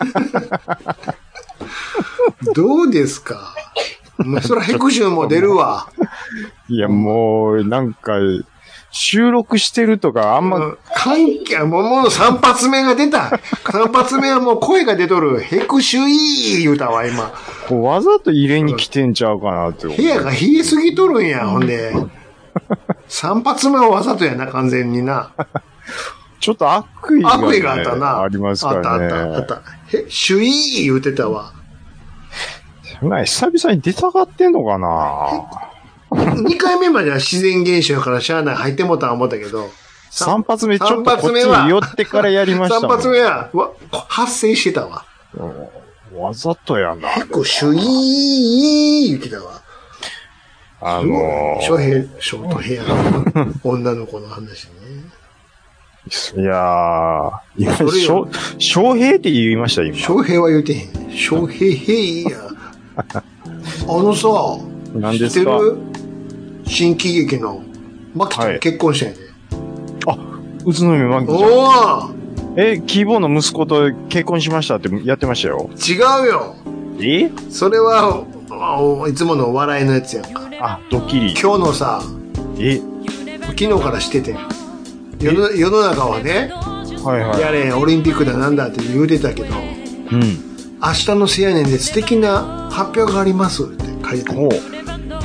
どうですかそらヘクションも出るわ。 いや、もう、なんか、収録してるとかあんま、うん、 関係、もう、もう三発目が出た。三発目はもう声が出とる。ヘクシュイー言うたわ、今。 わざと入れに来てんちゃうかなって思う。 部屋が冷えすぎとるんや、ほんで。三発目はわざとやな、完全にな。 ちょっと悪意が、ね、 悪意があったな。 ありますからね。 あったあったあった。へ、シュイー言うてたわ。 久々に出たがってんのかなにかいめまでは自然現象やからしゃあない入ってもたん思ったけど。 三発目ちょっとこっちに寄ってからやりましたもん。 三発目は、わ、発生してたわ。 わざとやな。 結構シュイー言ってたわ。 あのー、 ショヘ、ショートヘアの女の子の話ね。 いやー、今、しょ、翔平って言いました今。 翔平は言うてへん。翔平へいや。あのさ、 何ですか？ 知ってる新喜劇の、マキと結婚したんやで。 はい、あ、宇都宮マキちゃん。 おーえ、キーボーの息子と結婚しましたってやってましたよ。 違うよ。 え？ それは、いつもの笑いのやつやんか。 あ、ドッキリ。 今日のさ、 え？ 昨日からしてて。世の、世の中はね、 はいはい、 やれ、オリンピックだなんだって言うてたけど、 うん、 明日のせやねんで素敵な発表がありますって書いてた。ちょっ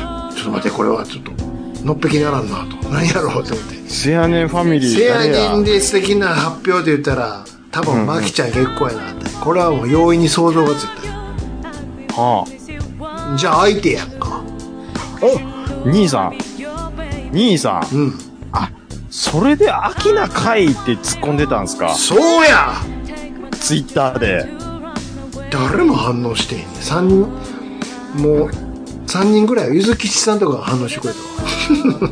っと待って、これはちょっと、のっぺきならんなと。何やろうと思って。 せやねんファミリー。 せやねんで素敵な発表で言ったら、多分、マキちゃん結構やなって。これはもう容易に想像がついた。 はあ。じゃあ相手やんか。 お兄さん。兄さん。 うん。 あ、それでアキナ会って突っ込んでたんすか？ そうや！ ツイッターで。 誰も反応してへんねん。三人、もう、三人ぐらいはゆずきちさんとかが反応してくれたわ。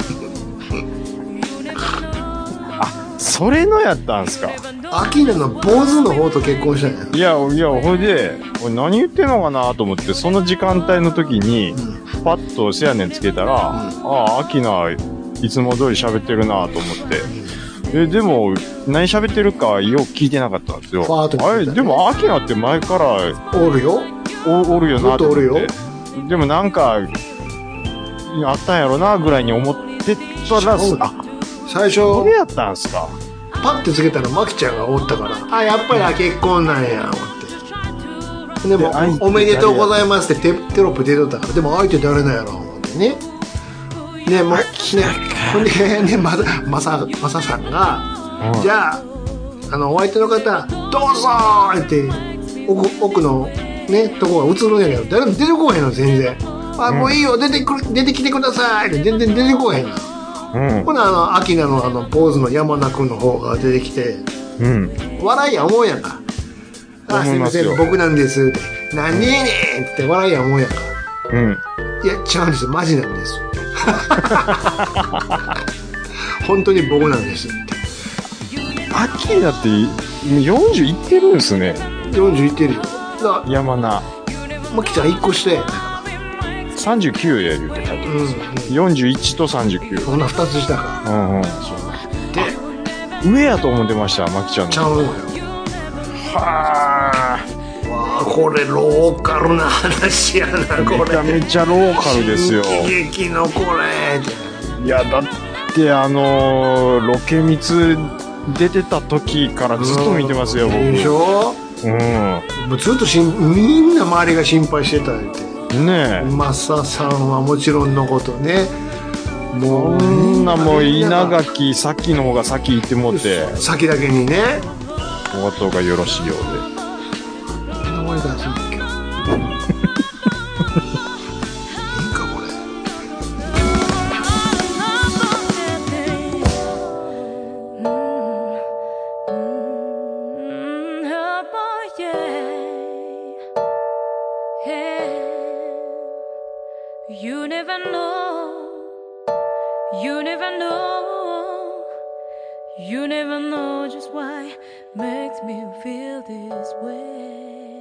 あ、それのやったんすか？ アキナの坊主の方と結婚したんや。いや、いや、ほいで、俺何言ってんのかなと思って、その時間帯の時に、うんパッとせやねんつけたら、うん、ああ、アキナ、いつも通り喋ってるなと思って。え、でも、何喋ってるかよく聞いてなかったんですよ。 ファーとあれ、でもアキナって前から、 おるよお、おるよなと思って。 おるよ。 でもなんか、あったんやろなぐらいに思ってたら、あ、 最初、 これやったんすか。 パッてつけたらマキちゃんがおったから、あ、やっぱり結婚なんや、思って。でも、おめでとうございますってテテロップ出とったから、でも相手誰なんやろう思ってね。ね、もう、ね、ほんで、ね、まさ、まさ、まささんが、うん、じゃあ、あの、お相手の方、どうぞーって、奥、奥の、ね、とこが映るんやけど、誰も出てこへんの、全然。あ、うん、もういいよ、出てくる、出てきてくださいって、全然出てこへんの。うん。ほな、あの、アキナのあの、ポーズの山名君の方が出てきて、うん。笑いや思うやんか。あ、すいません、僕なんです。何ねえねんって笑いや思うやんか。うん。いや、違うんですよ。マジなんです。本当に僕なんですって。 アキナってよんじゅういってるんすね。 よんじゅういってるよ。 山名。 マキちゃんいっこして。 さんじゅうきゅうや言うて書いてます。うん、よんじゅういちとさんじゅうきゅう。 そんなふたつ下か。うんうん。そうで、上やと思ってました、マキちゃんの。 ちゃうのよ。はぁ。わあ、これローカルな話やな、これ。 めちゃめちゃローカルですよ。 喜劇のこれ。 いや、だってあのー、ロケミツ出てた時からずっと見てますよ、僕。 でしょ？うん。もうずっとしん、みんな周りが心配してたって。 ねえ。 マサさんはもちろんのことね。 もう、そんなもう稲垣、さっきの方が先行ってもって。 先だけにね。 お後がよろしいようで。 名前出すんだっけ。いいんかこれ。 You never know, you never know, you never know just why makes me feel this way.